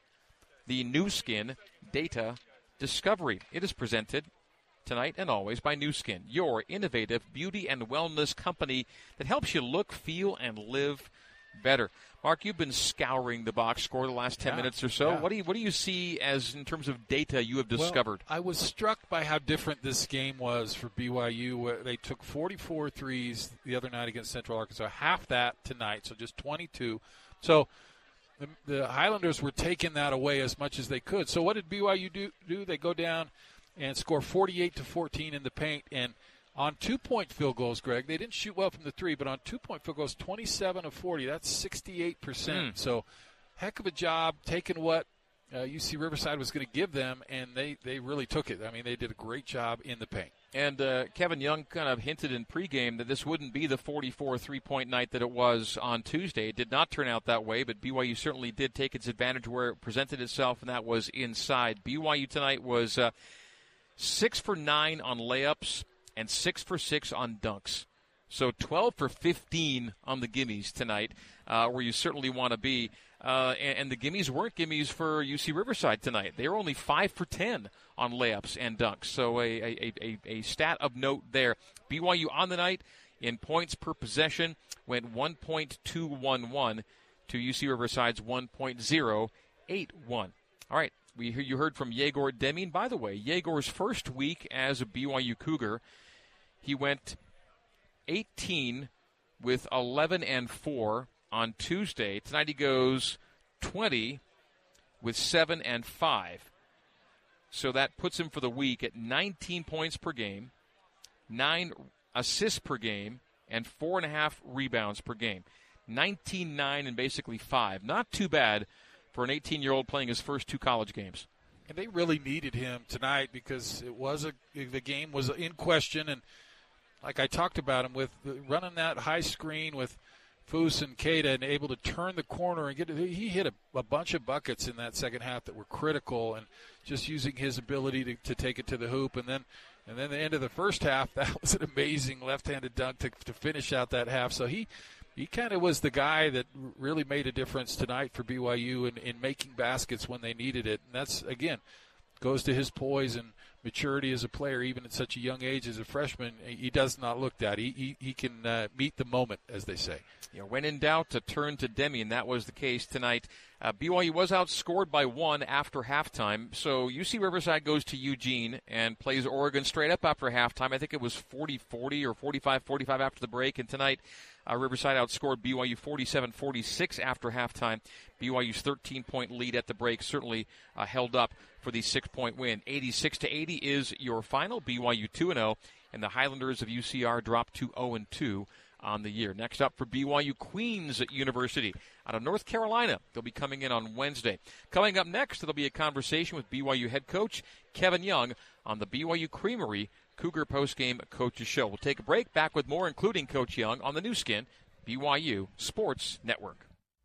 the Nu Skin Data Discovery. It is presented tonight and always by Nu Skin, your innovative beauty and wellness company that helps you look, feel, and live better. Mark, you've been scouring the box score the last ten yeah, minutes or so. Yeah. What do you what do you see as in terms of data you have discovered? Well, I was struck by how different this game was for B Y U. They took forty-four threes the other night against Central Arkansas, half that tonight, so just twenty-two. So the, the Highlanders were taking that away as much as they could. So what did B Y U do? do? They go down and score forty-eight to fourteen in the paint, and on two-point field goals, Greg, they didn't shoot well from the three, but on two-point field goals, twenty-seven of forty. That's sixty-eight percent. Mm. So heck of a job taking what uh, U C Riverside was going to give them, and they, they really took it. I mean, they did a great job in the paint. And uh, Kevin Young kind of hinted in pregame that this wouldn't be the forty-four three-point night that it was on Tuesday. It did not turn out that way, but B Y U certainly did take its advantage where it presented itself, and that was inside. B Y U tonight was uh, six for nine on layups and six for six on dunks. So twelve for fifteen on the gimmies tonight, uh, where you certainly want to be. Uh, and, and the gimmies weren't gimmies for U C Riverside tonight. They were only five for ten on layups and dunks. So a, a, a, a stat of note there. B Y U on the night in points per possession went one point two one one to U C Riverside's one point oh eight one. All right. We you heard from Yegor Deming. By the way, Yegor's first week as a B Y U Cougar, he went eighteen with eleven and four on Tuesday. Tonight he goes twenty with seven and five. So that puts him for the week at nineteen points per game, nine assists per game, and four and a half rebounds per game. nineteen, nine, and basically five. Not too bad for an eighteen-year-old playing his first two college games. And they really needed him tonight because it was a the game was in question, and like I talked about him with running that high screen with Foose and Keita and able to turn the corner and get it. He hit a, a bunch of buckets in that second half that were critical, and just using his ability to, to take it to the hoop. And then and then the end of the first half, that was an amazing left-handed dunk to, to finish out that half. So he He kind of was the guy that really made a difference tonight for B Y U in, in making baskets when they needed it. And that's, again, goes to his poise and maturity as a player, even at such a young age as a freshman. He does not look that. He he, he can uh, meet the moment, as they say. Yeah, when in doubt, to turn to Demi, and that was the case tonight. Uh, B Y U was outscored by one after halftime, so U C Riverside goes to Eugene and plays Oregon straight up after halftime. I think it was forty forty or forty-five forty-five after the break, and tonight uh, Riverside outscored B Y U forty-seven forty-six after halftime. B Y U's thirteen-point lead at the break certainly uh, held up for the six-point win. eighty-six to eighty is your final. B Y U two and oh, and the Highlanders of U C R dropped to oh and two on the year. Next up for B Y U, Queens University out of North Carolina. They'll be coming in on Wednesday. Coming up next, there'll be a conversation with B Y U head coach Kevin Young on the B Y U Creamery Cougar Postgame Coaches Show. We'll take a break. Back with more, including Coach Young, on the Nu Skin, B Y U Sports Network.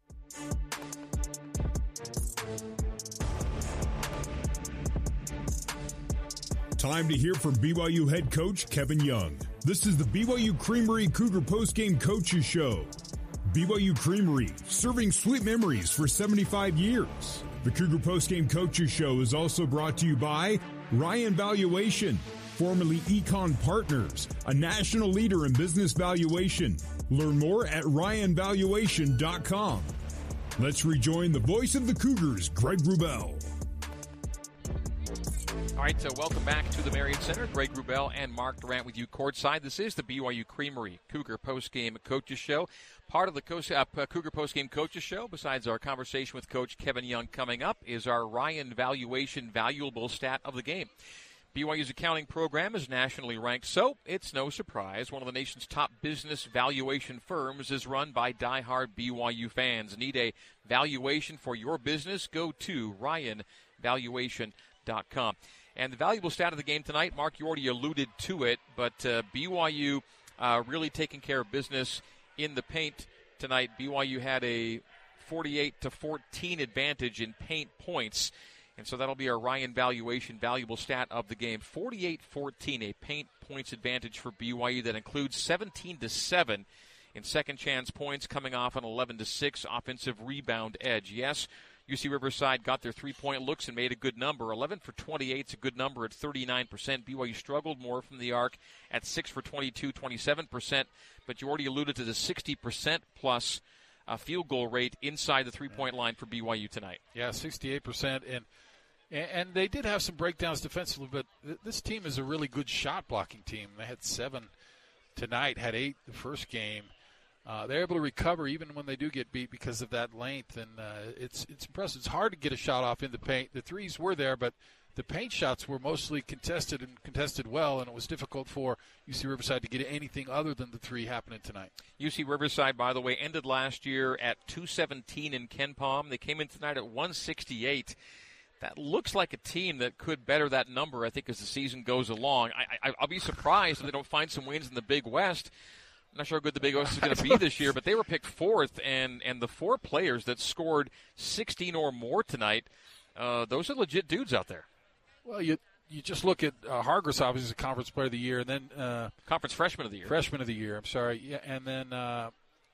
Time to hear from B Y U head coach Kevin Young. This is the B Y U Creamery Cougar Postgame Coaches Show. B Y U Creamery, serving sweet memories for seventy-five years. The Cougar Postgame Coaches Show is also brought to you by Ryan Valuation, formerly Econ Partners, a national leader in business valuation. Learn more at ryan valuation dot com. Let's rejoin the voice of the Cougars, Greg Wrubell. All right, so welcome back to the Marriott Center. Greg Wrubell and Mark Durant with you courtside. This is the B Y U Creamery Cougar Postgame Coaches Show. Part of the Co- uh, Cougar Postgame Coaches Show, besides our conversation with Coach Kevin Young coming up, is our Ryan Valuation Valuable Stat of the Game. B Y U's accounting program is nationally ranked, so it's no surprise one of the nation's top business valuation firms is run by diehard B Y U fans. Need a valuation for your business? Go to ryan valuation dot com. And the valuable stat of the game tonight, Mark, you already alluded to it, but uh, B Y U uh, really taking care of business in the paint tonight. B Y U had a forty-eight to fourteen advantage in paint points, and so that'll be our Ryan Valuation valuable stat of the game. forty-eight fourteen, a paint points advantage for B Y U that includes seventeen to seven in second chance points, coming off an eleven to six offensive rebound edge. Yes, U C Riverside got their three-point looks and made a good number. eleven for twenty-eight is a good number at thirty-nine percent. B Y U struggled more from the arc at six for twenty-two, twenty-seven percent. But you already alluded to the sixty percent plus uh, field goal rate inside the three-point line for B Y U tonight. Yeah, sixty-eight percent. And and they did have some breakdowns defensively, but th- this team is a really good shot-blocking team. They had seven tonight, had eight the first game. Uh, they're able to recover even when they do get beat because of that length, and uh, it's it's impressive. It's hard to get a shot off in the paint. The threes were there, but the paint shots were mostly contested and contested well, and it was difficult for U C Riverside to get anything other than the three happening tonight. U C Riverside, by the way, ended last year at two seventeen in Ken Palm. They came in tonight at one sixty-eight. That looks like a team that could better that number, I think, as the season goes along. I, I, I'll be surprised if they don't find some wins in the Big West. I'm not sure how good the Big West is going to be this year, but they were picked fourth, and, and the four players that scored sixteen or more tonight, uh, those are legit dudes out there. Well, you you just look at uh, Hargress, obviously, as a conference player of the year, and then uh, conference freshman of the year. Freshman of the year. I'm sorry, yeah, and then uh,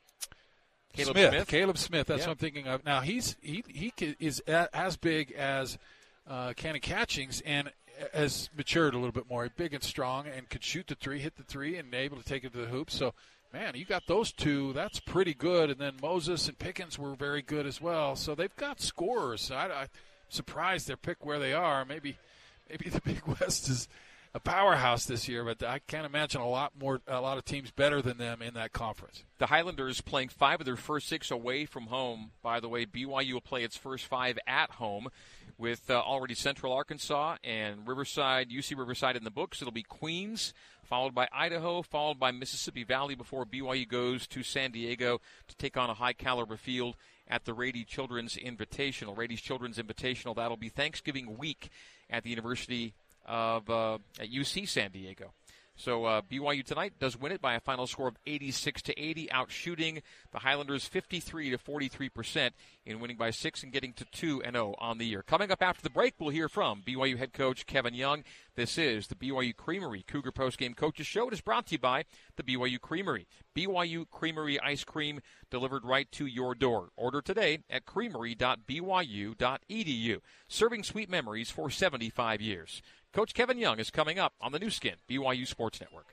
Caleb Smith. Smith. Caleb Smith. That's yeah. what I'm thinking of. Now he's he he is as big as uh, Cannon Catchings and has matured a little bit more. He's big and strong and could shoot the three, hit the three, and able to take it to the hoop. So, man, you got those two. That's pretty good. And then Moses and Pickens were very good as well. So they've got scorers. I, I'm surprised they're picked where they are. Maybe, maybe the Big West is a powerhouse this year, but I can't imagine a lot more, a lot of teams better than them in that conference. The Highlanders playing five of their first six away from home. By the way, B Y U will play its first five at home with uh, already Central Arkansas and Riverside, U C Riverside in the books. It'll be Queens, followed by Idaho, followed by Mississippi Valley before B Y U goes to San Diego to take on a high-caliber field at the Rady Children's Invitational. Rady's Children's Invitational, that'll be Thanksgiving week at the University of uh, at U C San Diego. So uh, B Y U tonight does win it by a final score of eighty-six to eighty, outshooting the Highlanders fifty-three to forty-three percent in winning by six and getting to two and oh on the year. Coming up after the break, we'll hear from B Y U head coach Kevin Young. This is the B Y U Creamery Cougar Postgame Coaches Show. It is brought to you by the B Y U Creamery. B Y U Creamery ice cream delivered right to your door. Order today at creamery dot b y u dot e d u. Serving sweet memories for seventy-five years. Coach Kevin Young is coming up on the new skin, B Y U Sports Network.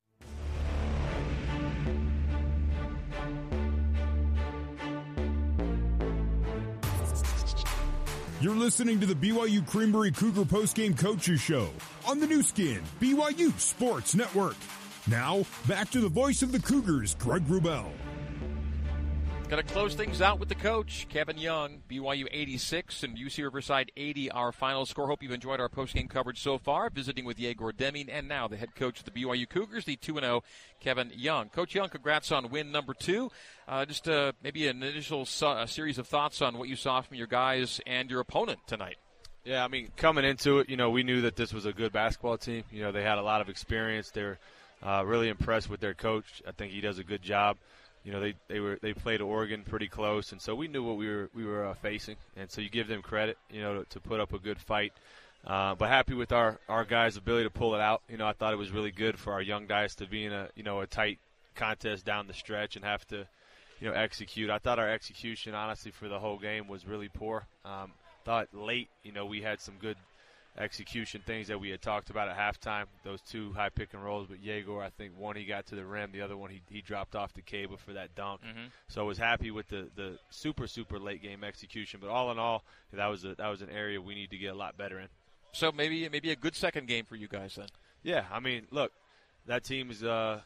You're listening to the B Y U Creamery Cougar Postgame Coaches Show on the new skin, B Y U Sports Network. Now, back to the voice of the Cougars, Greg Wrubell. Going to close things out with the coach, Kevin Young. B Y U eighty-six and U C Riverside eighty, our final score. Hope you've enjoyed our postgame coverage so far, visiting with Yegor Deming, and now the head coach of the B Y U Cougars, the two and oh Kevin Young. Coach Young, congrats on win number two. Uh, just uh, maybe an initial su- a series of thoughts on what you saw from your guys and your opponent tonight. Yeah, I mean, coming into it, you know, we knew that this was a good basketball team. You know, they had a lot of experience. They're uh, really impressed with their coach. I think he does a good job. You know, they, they were they played Oregon pretty close, and so we knew what we were we were uh, facing, and so you give them credit, you know, to, to put up a good fight. Uh, but happy with our, our guys' ability to pull it out. You know, I thought it was really good for our young guys to be in a you know a tight contest down the stretch and have to you know execute. I thought our execution, honestly, for the whole game was really poor. Um, thought late, you know, we had some good execution things that we had talked about at halftime, those two high pick and rolls. But Yegor, I think one he got to the rim, the other one he, he dropped off the cable for that dunk. Mm-hmm. So I was happy with the, the super, super late game execution. But all in all, that was a, that was an area we need to get a lot better in. So maybe maybe a good second game for you guys then. Yeah, I mean, look, that team is. Uh,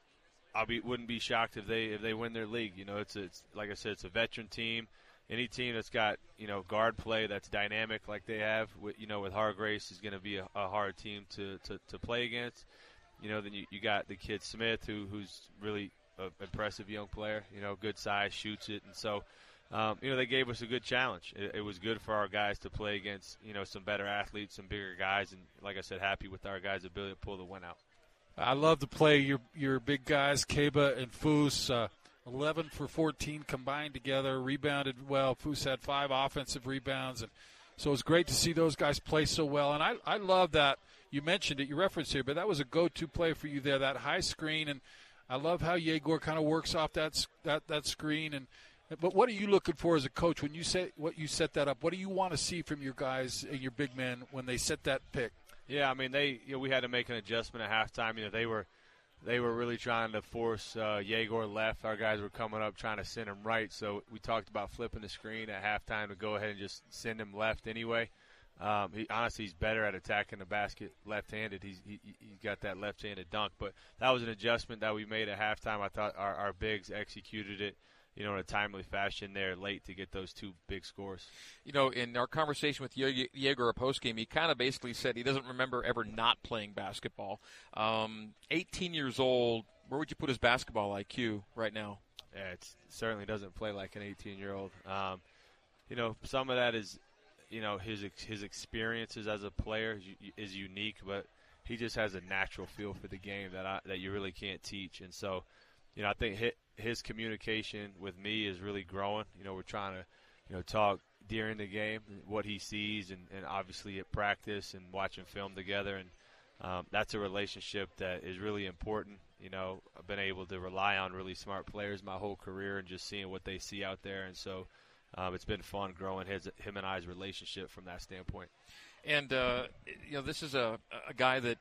I be, wouldn't be shocked if they if they win their league. You know, it's it's like I said, it's a veteran team. Any team that's got you know guard play that's dynamic like they have, with, you know, with Hargrace is going to be a, a hard team to, to, to play against. You know, then you, you got the kid Smith who who's really an impressive young player. You know, good size, shoots it, and so. Um, you know, they gave us a good challenge. It, it was good for our guys to play against, you know, some better athletes, some bigger guys, and like I said, happy with our guys' ability to pull the win out. I love to play your your big guys, Keba and Foose, uh, eleven for fourteen combined together, rebounded well. Foose had five offensive rebounds, and so it was great to see those guys play so well. And I, I love that. You mentioned it, you referenced here, but that was a go-to play for you there, that high screen, and I love how Yegor kind of works off that that that screen. And But what are you looking for as a coach when you say what you set that up? What do you want to see from your guys and your big men when they set that pick? Yeah, I mean they you know, we had to make an adjustment at halftime. You know they were they were really trying to force uh, Yegor left. Our guys were coming up trying to send him right. So we talked about flipping the screen at halftime to go ahead and just send him left anyway. Um, he, honestly, he's better at attacking the basket left-handed. He's he, he's got that left-handed dunk. But that was an adjustment that we made at halftime. I thought our, our bigs executed it, you know, in a timely fashion there late to get those two big scores. You know, in our conversation with Yegor postgame, he kind of basically said he doesn't remember ever not playing basketball. Um, eighteen years old, where would you put his basketball I Q right now? Yeah, it certainly doesn't play like an eighteen-year-old. Um, you know, some of that is, you know, his his experiences as a player is, is unique, but he just has a natural feel for the game that I, that you really can't teach. And so, you know, I think his, his communication with me is really growing. You know, we're trying to, you know, talk during the game, what he sees, and, and obviously at practice and watching film together. And um, that's a relationship that is really important. You know, I've been able to rely on really smart players my whole career and just seeing what they see out there. And so um, it's been fun growing his, him and I's relationship from that standpoint. And, uh, you know, this is a, a guy that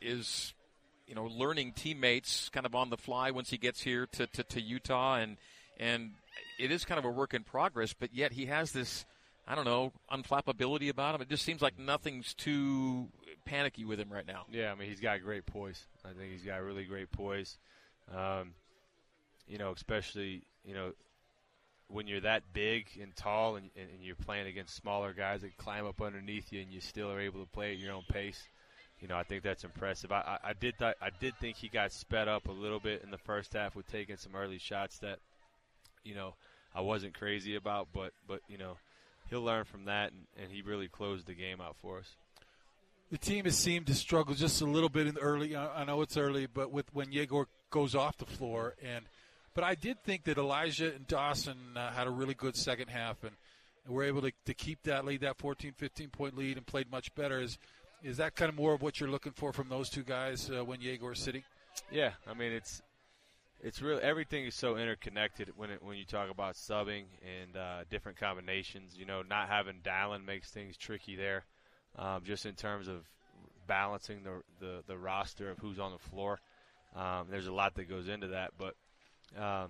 is – you know, learning teammates kind of on the fly once he gets here to, to, to Utah, and and it is kind of a work in progress, but yet he has this, I don't know, unflappability about him. It just seems like nothing's too panicky with him right now. Yeah, I mean, he's got great poise. I think he's got really great poise. Um, you know, especially, you know, when you're that big and tall and, and you're playing against smaller guys that climb up underneath you and you still are able to play at your own pace. You know, I think that's impressive. I, I, I did th- I did think he got sped up a little bit in the first half with taking some early shots that, you know, I wasn't crazy about. But, but you know, he'll learn from that, and, and he really closed the game out for us. The team has seemed to struggle just a little bit in the early. I know it's early, but with when Yegor goes off the floor. and But I did think that Elijah and Dawson uh, had a really good second half, and, and were able to, to keep that lead, that fourteen, fifteen-point lead, and played much better. Is Is that kind of more of what you're looking for from those two guys uh, when Yegor's sitting? Yeah, I mean it's it's really everything is so interconnected when it, when you talk about subbing and uh, different combinations. You know, not having Dallin makes things tricky there, um, just in terms of balancing the, the the roster of who's on the floor. Um, there's a lot that goes into that, but um,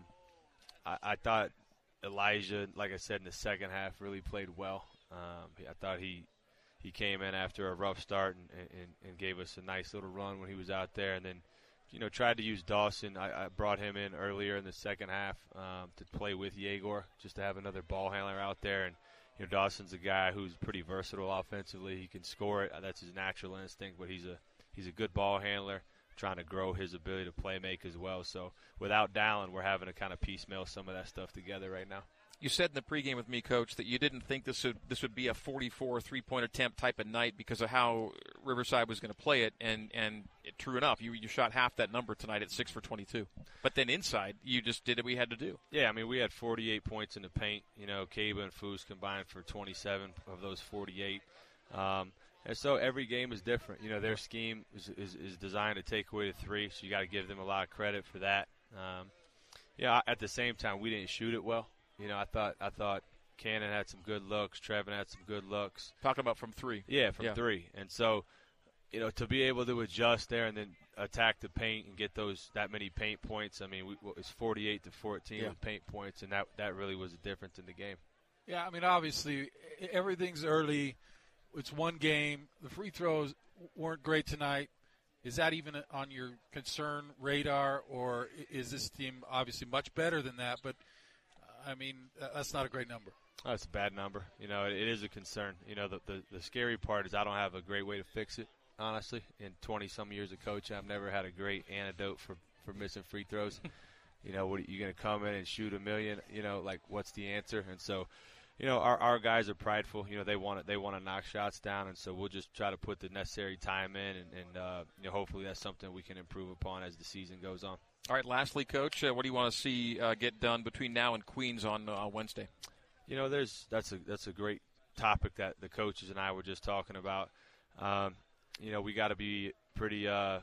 I, I thought Elijah, like I said in the second half, really played well. Um, I thought he. He came in after a rough start and, and, and gave us a nice little run when he was out there. And then, you know, tried to use Dawson. I, I brought him in earlier in the second half um, to play with Yegor, just to have another ball handler out there. And, you know, Dawson's a guy who's pretty versatile offensively. He can score it. That's his natural instinct, but he's a he's a good ball handler, trying to grow his ability to play make as well. So without Dallin, we're having to kind of piecemeal some of that stuff together right now. You said in the pregame with me, Coach, that you didn't think this would this would be a forty-four three-point attempt type of night because of how Riverside was going to play it, and and it, true enough, you you shot half that number tonight at six for twenty-two. But then inside, you just did what we had to do. Yeah, I mean, we had forty-eight points in the paint. You know, Kaba and Foose combined for twenty-seven of those forty-eight. Um, and so every game is different. You know, their scheme is, is, is designed to take away the three, so you got to give them a lot of credit for that. Um, yeah, at the same time, we didn't shoot it well. You know, I thought I thought Cannon had some good looks. Trevin had some good looks. Talking about from three. Yeah, from yeah. three. And so, you know, to be able to adjust there and then attack the paint and get those that many paint points. I mean, we, it was forty-eight to fourteen yeah. with paint points, and that that really was the difference in the game. Yeah, I mean, obviously, everything's early. it's one game. The free throws weren't great tonight. Is that even on your concern radar, or is this team obviously much better than that? But, I mean, that's not a great number. Oh, it's a bad number. You know, it, it is a concern. You know, the, the, the scary part is I don't have a great way to fix it, honestly. In twenty-some years of coaching, I've never had a great antidote for, for missing free throws. You know, what are you going to come in and shoot a million? You know, like, what's the answer? And so, you know, our, our guys are prideful. You know, they want to, they want to knock shots down, and so we'll just try to put the necessary time in, and, and uh, you know, hopefully that's something we can improve upon as the season goes on. All right, lastly, Coach, uh, what do you want to see uh, get done between now and Queens on uh, Wednesday? You know, there's that's a that's a great topic that the coaches and I were just talking about. Um, you know, we got to be pretty, uh,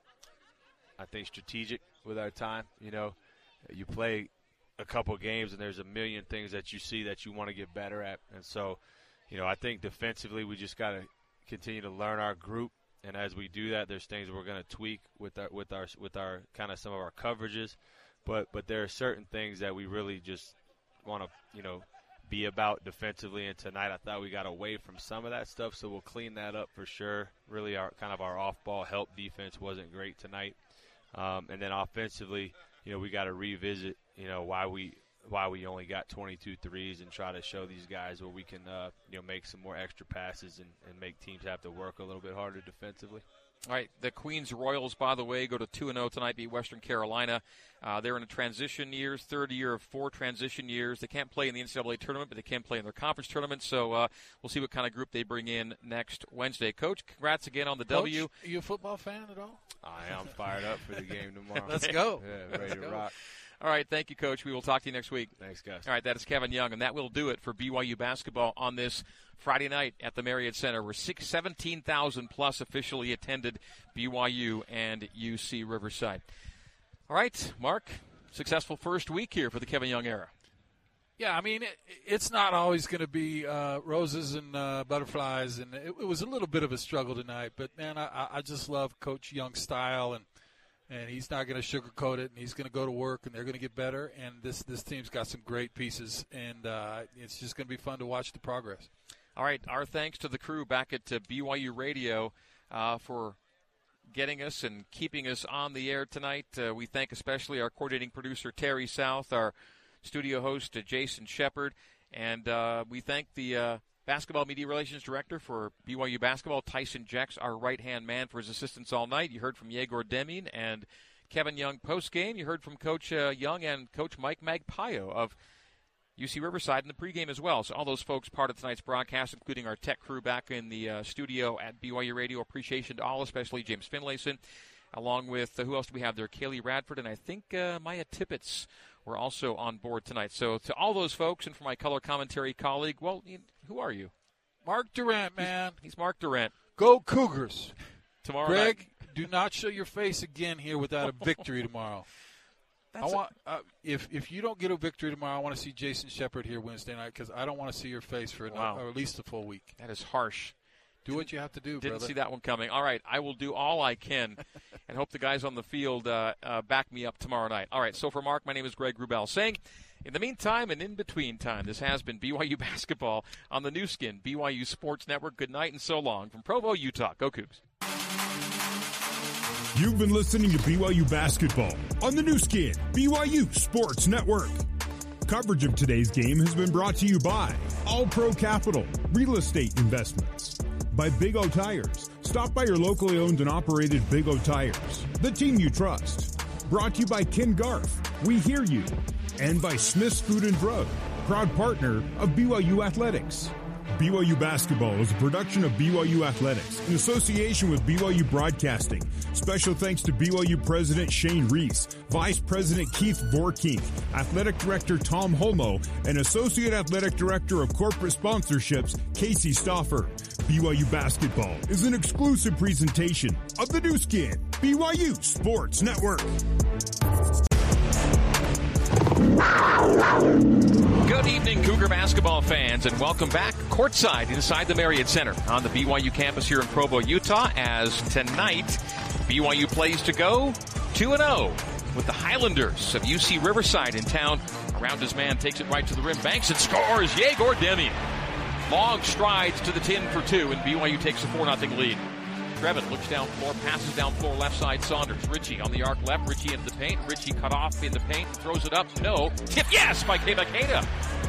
I think, strategic with our time. You know, you play a couple games and there's a million things that you see that you want to get better at. And so, you know, I think defensively we just got to continue to learn our group. And as we do that, there's things we're going to tweak with our with our with our kind of some of our coverages. But but there are certain things that we really just want to, you know, be about defensively. And tonight I thought we got away from some of that stuff, so we'll clean that up for sure. Really, our kind of our off-ball help defense wasn't great tonight. Um, and then offensively, you know, we got to revisit, you know, why we why we only got twenty-two threes and try to show these guys where we can, uh, you know, make some more extra passes and, and make teams have to work a little bit harder defensively. All right, the Queens Royals, by the way, go to two and oh tonight, beat Western Carolina. Uh, they're in a transition years, third year of four transition years. They can't play in the N C double A tournament, but they can play in their conference tournament. So uh, we'll see what kind of group they bring in next Wednesday. Coach, congrats again on the Coach, W. Are you a football fan at all? I am fired up for the game tomorrow. Let's go. Yeah, ready Let's to go. rock. All right, thank you, Coach. We will talk to you next week. Thanks, guys. All right, that is Kevin Young, and that will do it for B Y U basketball on this Friday night at the Marriott Center, where six, seventeen thousand plus officially attended B Y U and U C Riverside. All right, Mark, successful first week here for the Kevin Young era. Yeah, I mean, it, it's not always going to be uh, roses and uh, butterflies, and it, it was a little bit of a struggle tonight. But, man, I, I just love Coach Young's style, and and he's not going to sugarcoat it, and he's going to go to work, and they're going to get better. And this, this team's got some great pieces, and uh, it's just going to be fun to watch the progress. All right, our thanks to the crew back at uh, B Y U Radio uh, for getting us and keeping us on the air tonight. Uh, we thank especially our coordinating producer, Terry South, our studio host, uh, Jason Shepard, and uh, we thank the uh, basketball media relations director for B Y U basketball, Tyson Jex, our right-hand man, for his assistance all night. You heard from Yegor Deming and Kevin Young post-game. You heard from Coach uh, Young and Coach Mike Magpayo of U C Riverside in the pregame as well. So all those folks part of tonight's broadcast, including our tech crew back in the uh, studio at B Y U Radio. Appreciation to all, especially James Finlayson, along with, uh, who else do we have there? Kaylee Radford, and I think uh, Maya Tippett were also on board tonight. So to all those folks, and for my color commentary colleague, well, you, who are you? Mark Durant, man. He's, he's Mark Durant. Go Cougars. Tomorrow Greg, night. do not show your face again here without a victory tomorrow. That's I want uh, if if you don't get a victory tomorrow, I want to see Jason Shepard here Wednesday night, because I don't want to see your face for Wow. another, or at least a full week. That is harsh. Do what you have to do, Didn't brother. see that one coming. All right, I will do all I can and hope the guys on the field uh, uh, back me up tomorrow night. All right, so for Mark, my name is Greg Wrubell saying, in the meantime and in between time, this has been B Y U basketball on the new skin, B Y U Sports Network. Good night and so long from Provo, Utah. Go Cougs. You've been listening to B Y U basketball on the new skin, B Y U Sports Network. Coverage of today's game has been brought to you by All Pro Capital, Real Estate Investments, by Big O Tires. Stop by your locally owned and operated Big O Tires, the team you trust. Brought to you by Ken Garf, We Hear You, and by Smith's Food and Drug, proud partner of B Y U Athletics. B Y U Basketball is a production of B Y U Athletics in association with B Y U Broadcasting. Special thanks to B Y U President Shane Reese, Vice President Keith Vorkink, Athletic Director Tom Holmo, and Associate Athletic Director of Corporate Sponsorships Casey Stauffer. B Y U Basketball is an exclusive presentation of the new skin, B Y U Sports Network. Good evening, Cougar basketball fans, and welcome back courtside inside the Marriott Center on the B Y U campus here in Provo, Utah, as tonight B Y U plays to go two and oh with the Highlanders of U C Riverside in town. Around his man, takes it right to the rim, banks and scores. Yegor Deming. Long strides to the tin for two, and B Y U takes a four nothing lead. Trevin looks down floor, passes down floor, left side Saunders. Richie on the arc left, Richie into the paint. Richie cut off in the paint, throws it up. No. Tip, yes, by Keba Keita.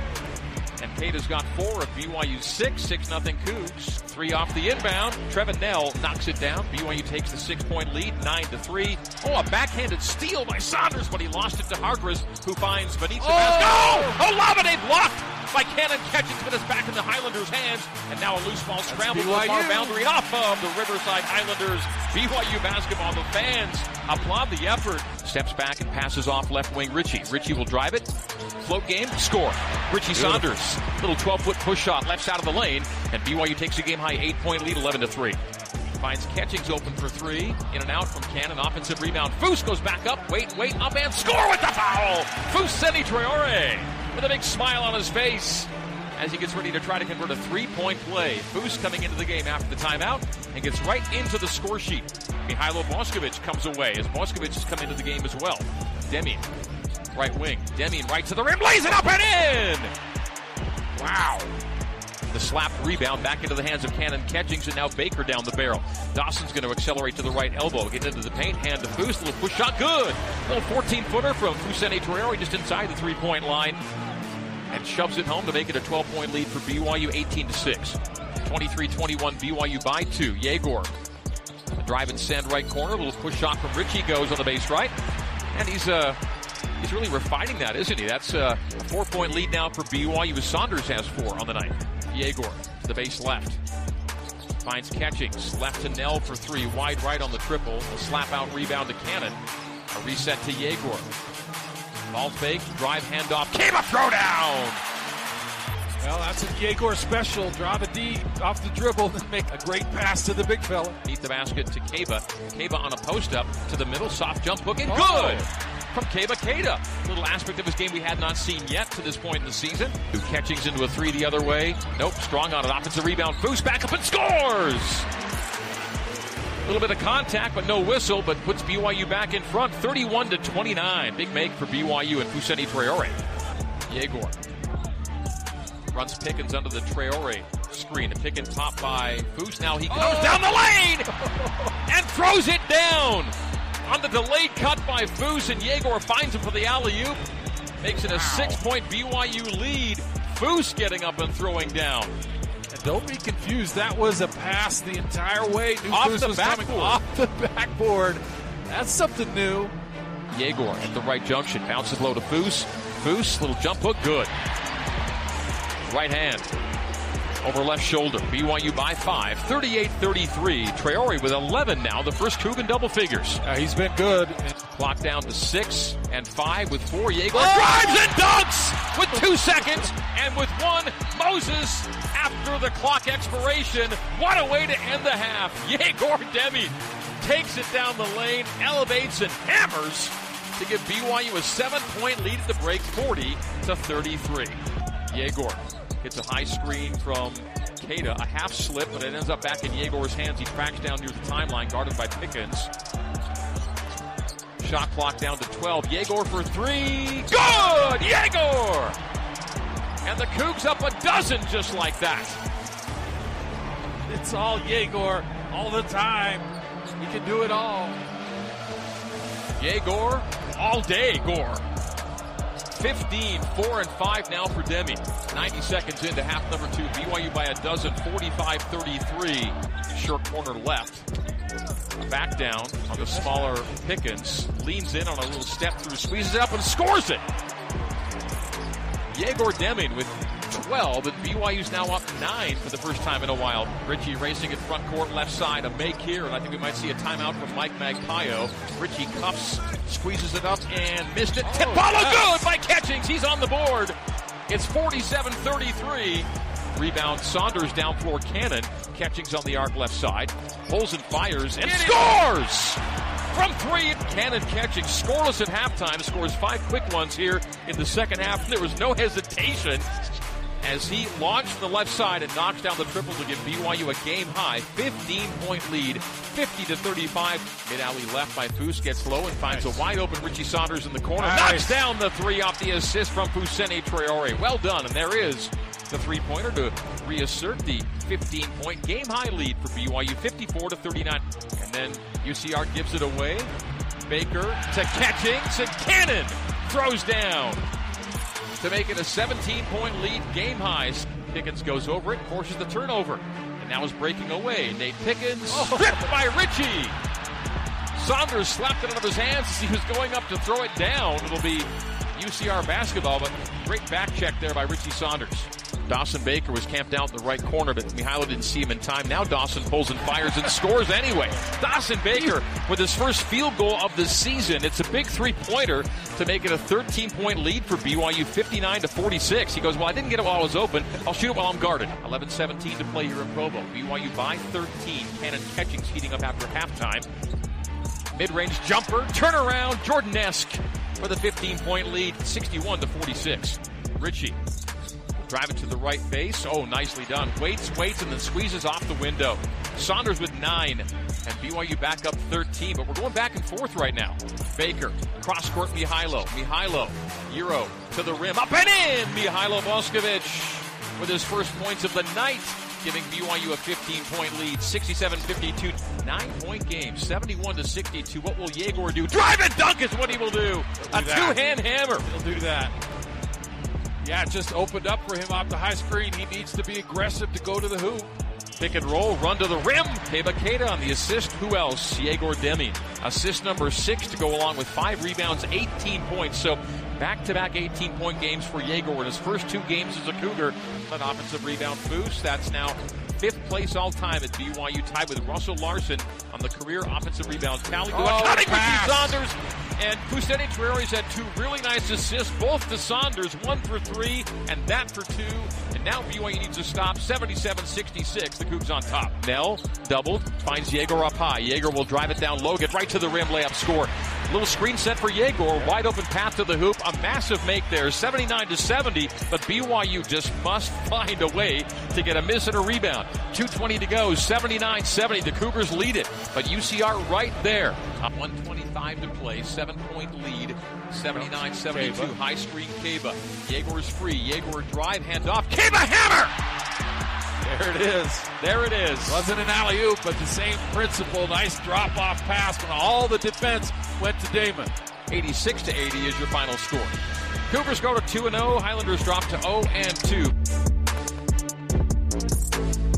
And Keita's got four of B Y U's six. six nothing Cougs. Three off the inbound. Trevin Nell knocks it down. B Y U takes the six-point lead, nine to three. Oh, a backhanded steal by Saunders, but he lost it to Hargreaves, who finds Benitez. Oh! Oh, Olave blocked by Cannon. Catches, but it's back in the Highlanders' hands. And now a loose ball scrambled to the far boundary off of the Riverside Highlanders. B Y U basketball. The fans applaud the effort. Steps back and passes off left wing Richie. Richie will drive it. Float game, score. Richie Saunders, little twelve-foot push shot, left side of the lane, and B Y U takes a game-high eight-point lead, eleven to three. Finds Catchings open for three, in and out from Cannon, offensive rebound. Foose goes back up, wait, wait, up and score with the foul! Fousseyni Traore with a big smile on his face as he gets ready to try to convert a three-point play. Foose coming into the game after the timeout and gets right into the score sheet. Mihailo Boskovic comes away as Boskovic has come into the game as well. Deming. Right wing. Deming right to the rim. Lays it up and in! Wow. The slap rebound back into the hands of Cannon Catchings, and now Baker down the barrel. Dawson's going to accelerate to the right elbow. Get into the paint. Hand to Foose. Little push shot. Good. Little fourteen-footer from Fousseyni Traore just inside the three-point line. And shoves it home to make it a twelve-point lead for B Y U, eighteen to six. twenty-three twenty-one B Y U by two. Yegor. A drive and send right corner. A little push shot from Richie goes on the base right. And he's uh he's really refining that, isn't he? That's uh, a four-point lead now for B Y U as Saunders has four on the night. Yegor to the base left. Finds Catchings. Left to Nell for three. Wide right on the triple. A slap-out rebound to Cannon. A reset to Yegor. Ball fake. Drive handoff. Keba throwdown! Well, that's a Yegor special. Drive a D off the dribble and make a great pass to the big fella. Beat the basket to Keba. Keba on a post-up to the middle. Soft jump hook and oh. good! From Keba Keita. Little aspect of his game we had not seen yet to this point in the season. Catchings into a three the other way. Nope, strong on an offensive rebound. Foose back up and scores! A little bit of contact, but no whistle, but puts B Y U back in front, thirty-one to twenty-nine. Big make for B Y U and Fousseyni Traore. Yegor runs Pickens under the Traore screen. A pick and top by Foose. Now he comes oh. down the lane and throws it down. On the delayed cut by Foose, and Yegor finds him for the alley-oop. Makes it a wow. six-point B Y U lead. Foose getting up and throwing down. And don't be confused. That was a pass the entire way. New off Foose the was backboard. Coming off the backboard. That's something new. Yegor at the right junction. Bounces low to Foose. Foose, little jump hook, good. Right hand. Over left shoulder. B Y U by five. thirty-eight thirty-three. Traore with eleven now. The first Cougar in double figures. Uh, he's been good. Clock down to six and five with four. Yegor oh! drives and dunks with two seconds. And with one, Moses after the clock expiration. What a way to end the half. Yegor Deming takes it down the lane, elevates and hammers to give B Y U a seven-point lead at the break, forty to thirty-three. Yegor hits a high screen from Keita, a half slip, but it ends up back in Yegor's hands. He tracks down near the timeline, guarded by Pickens. Shot clock down to twelve. Yegor for three. Good! Yegor! And the Cougs up a dozen just like that. It's all Yegor all the time. He can do it all. Yegor, all day Gore. fifteen, four and five now for Deming. ninety seconds into half number two. B Y U by a dozen, forty-five thirty-three. Short corner left. Back down on the smaller Pickens. Leans in on a little step through, squeezes it up and scores it. Yegor Deming with twelve, and B Y U's now up nine for the first time in a while. Richie racing at front court, left side, a make here, and I think we might see a timeout from Mike Magpayo. Richie cuffs, squeezes it up, and missed it. Tip ball good by Catchings. He's on the board. It's forty-seven thirty-three. Rebound Saunders down floor Cannon. Catchings on the arc left side. Pulls and fires and scores! From three, Cannon Catchings scoreless at halftime. Scores five quick ones here in the second half. There was no hesitation. as he launched from the left side and knocks down the triple to give B Y U a game-high fifteen-point lead, fifty to thirty-five. Mid-alley left by Foose, gets low and finds nice. a wide-open Richie Saunders in the corner. Nice. Knocks down the three off the assist from Fousseyni Traore. Well done, and there is the three-pointer to reassert the fifteen-point game-high lead for B Y U, fifty-four to thirty-nine. And then U C R gives it away. Baker to Catchings, and Cannon throws down to make it a seventeen-point lead, game highs. Pickens goes over it, forces the turnover, and now is breaking away. Nate Pickens oh. stripped by Richie. Saunders slapped it out of his hands as he was going up to throw it down. It'll be U C R basketball, but great back check there by Richie Saunders. Dawson Baker was camped out in the right corner, but Mihailo didn't see him in time. Now Dawson pulls and fires and scores anyway. Dawson Baker with his first field goal of the season. It's a big three-pointer to make it a thirteen-point lead for B Y U, fifty-nine to forty-six. He goes, well, I didn't get it while I was open. I'll shoot it while I'm guarded. eleven seventeen to play here in Provo. B Y U by thirteen. Cannon Catchings heating up after halftime. Mid-range jumper, turnaround, Jordan-esque for the fifteen-point lead, sixty-one to forty-six. Richie drive it to the right base. Oh, nicely done. Waits, waits, and then squeezes off the window. Saunders with nine, and B Y U back up thirteen, but we're going back and forth right now. Baker, cross-court Mihailo. Mihailo, Euro to the rim, up and in! Mihailo Voskovic with his first points of the night, giving B Y U a fifteen-point lead, sixty-seven fifty-two. Nine-point game, seventy-one to sixty-two. What will Yegor do? Drive and dunk is what he will do. do a that. two-hand hammer. He'll do that. Yeah, it just opened up for him off the high screen. He needs to be aggressive to go to the hoop. Pick and roll, run to the rim. Keba Keita on the assist. Who else? Yegor Deming. Assist number six to go along with five rebounds, eighteen points. So back-to-back eighteen-point games for Yegor in his first two games as a Cougar. An offensive rebound boost. That's now fifth place all-time at B Y U, tied with Russell Larson on the career offensive rebounds tally. Oh, cutting Richie Saunders. And Fousseyni Traore's had two really nice assists, both to Saunders, one for three, and that for two. And now B Y U needs to stop, seventy-seven sixty-six. The Cougs on top. Nell doubled, finds Yegor up high. Yegor will drive it down low, get right to the rim, layup, score. Little screen set for Yegor, wide open path to the hoop, a massive make there, seventy-nine to seventy. But B Y U just must find a way to get a miss and a rebound. two twenty to go, seventy-nine seventy. The Cougars lead it, but U C R right there. Up one twenty-five to play, seven-point lead, seventy-nine seventy-two. High screen Keba. Yegor's free. Yegor drive, hand off. Keba hammer! There it is. There it is. Wasn't an alley-oop, but the same principle. Nice drop-off pass when all the defense went to Damon. eighty-six to eighty is your final score. Cougars go to two and oh. Highlanders drop to oh and two.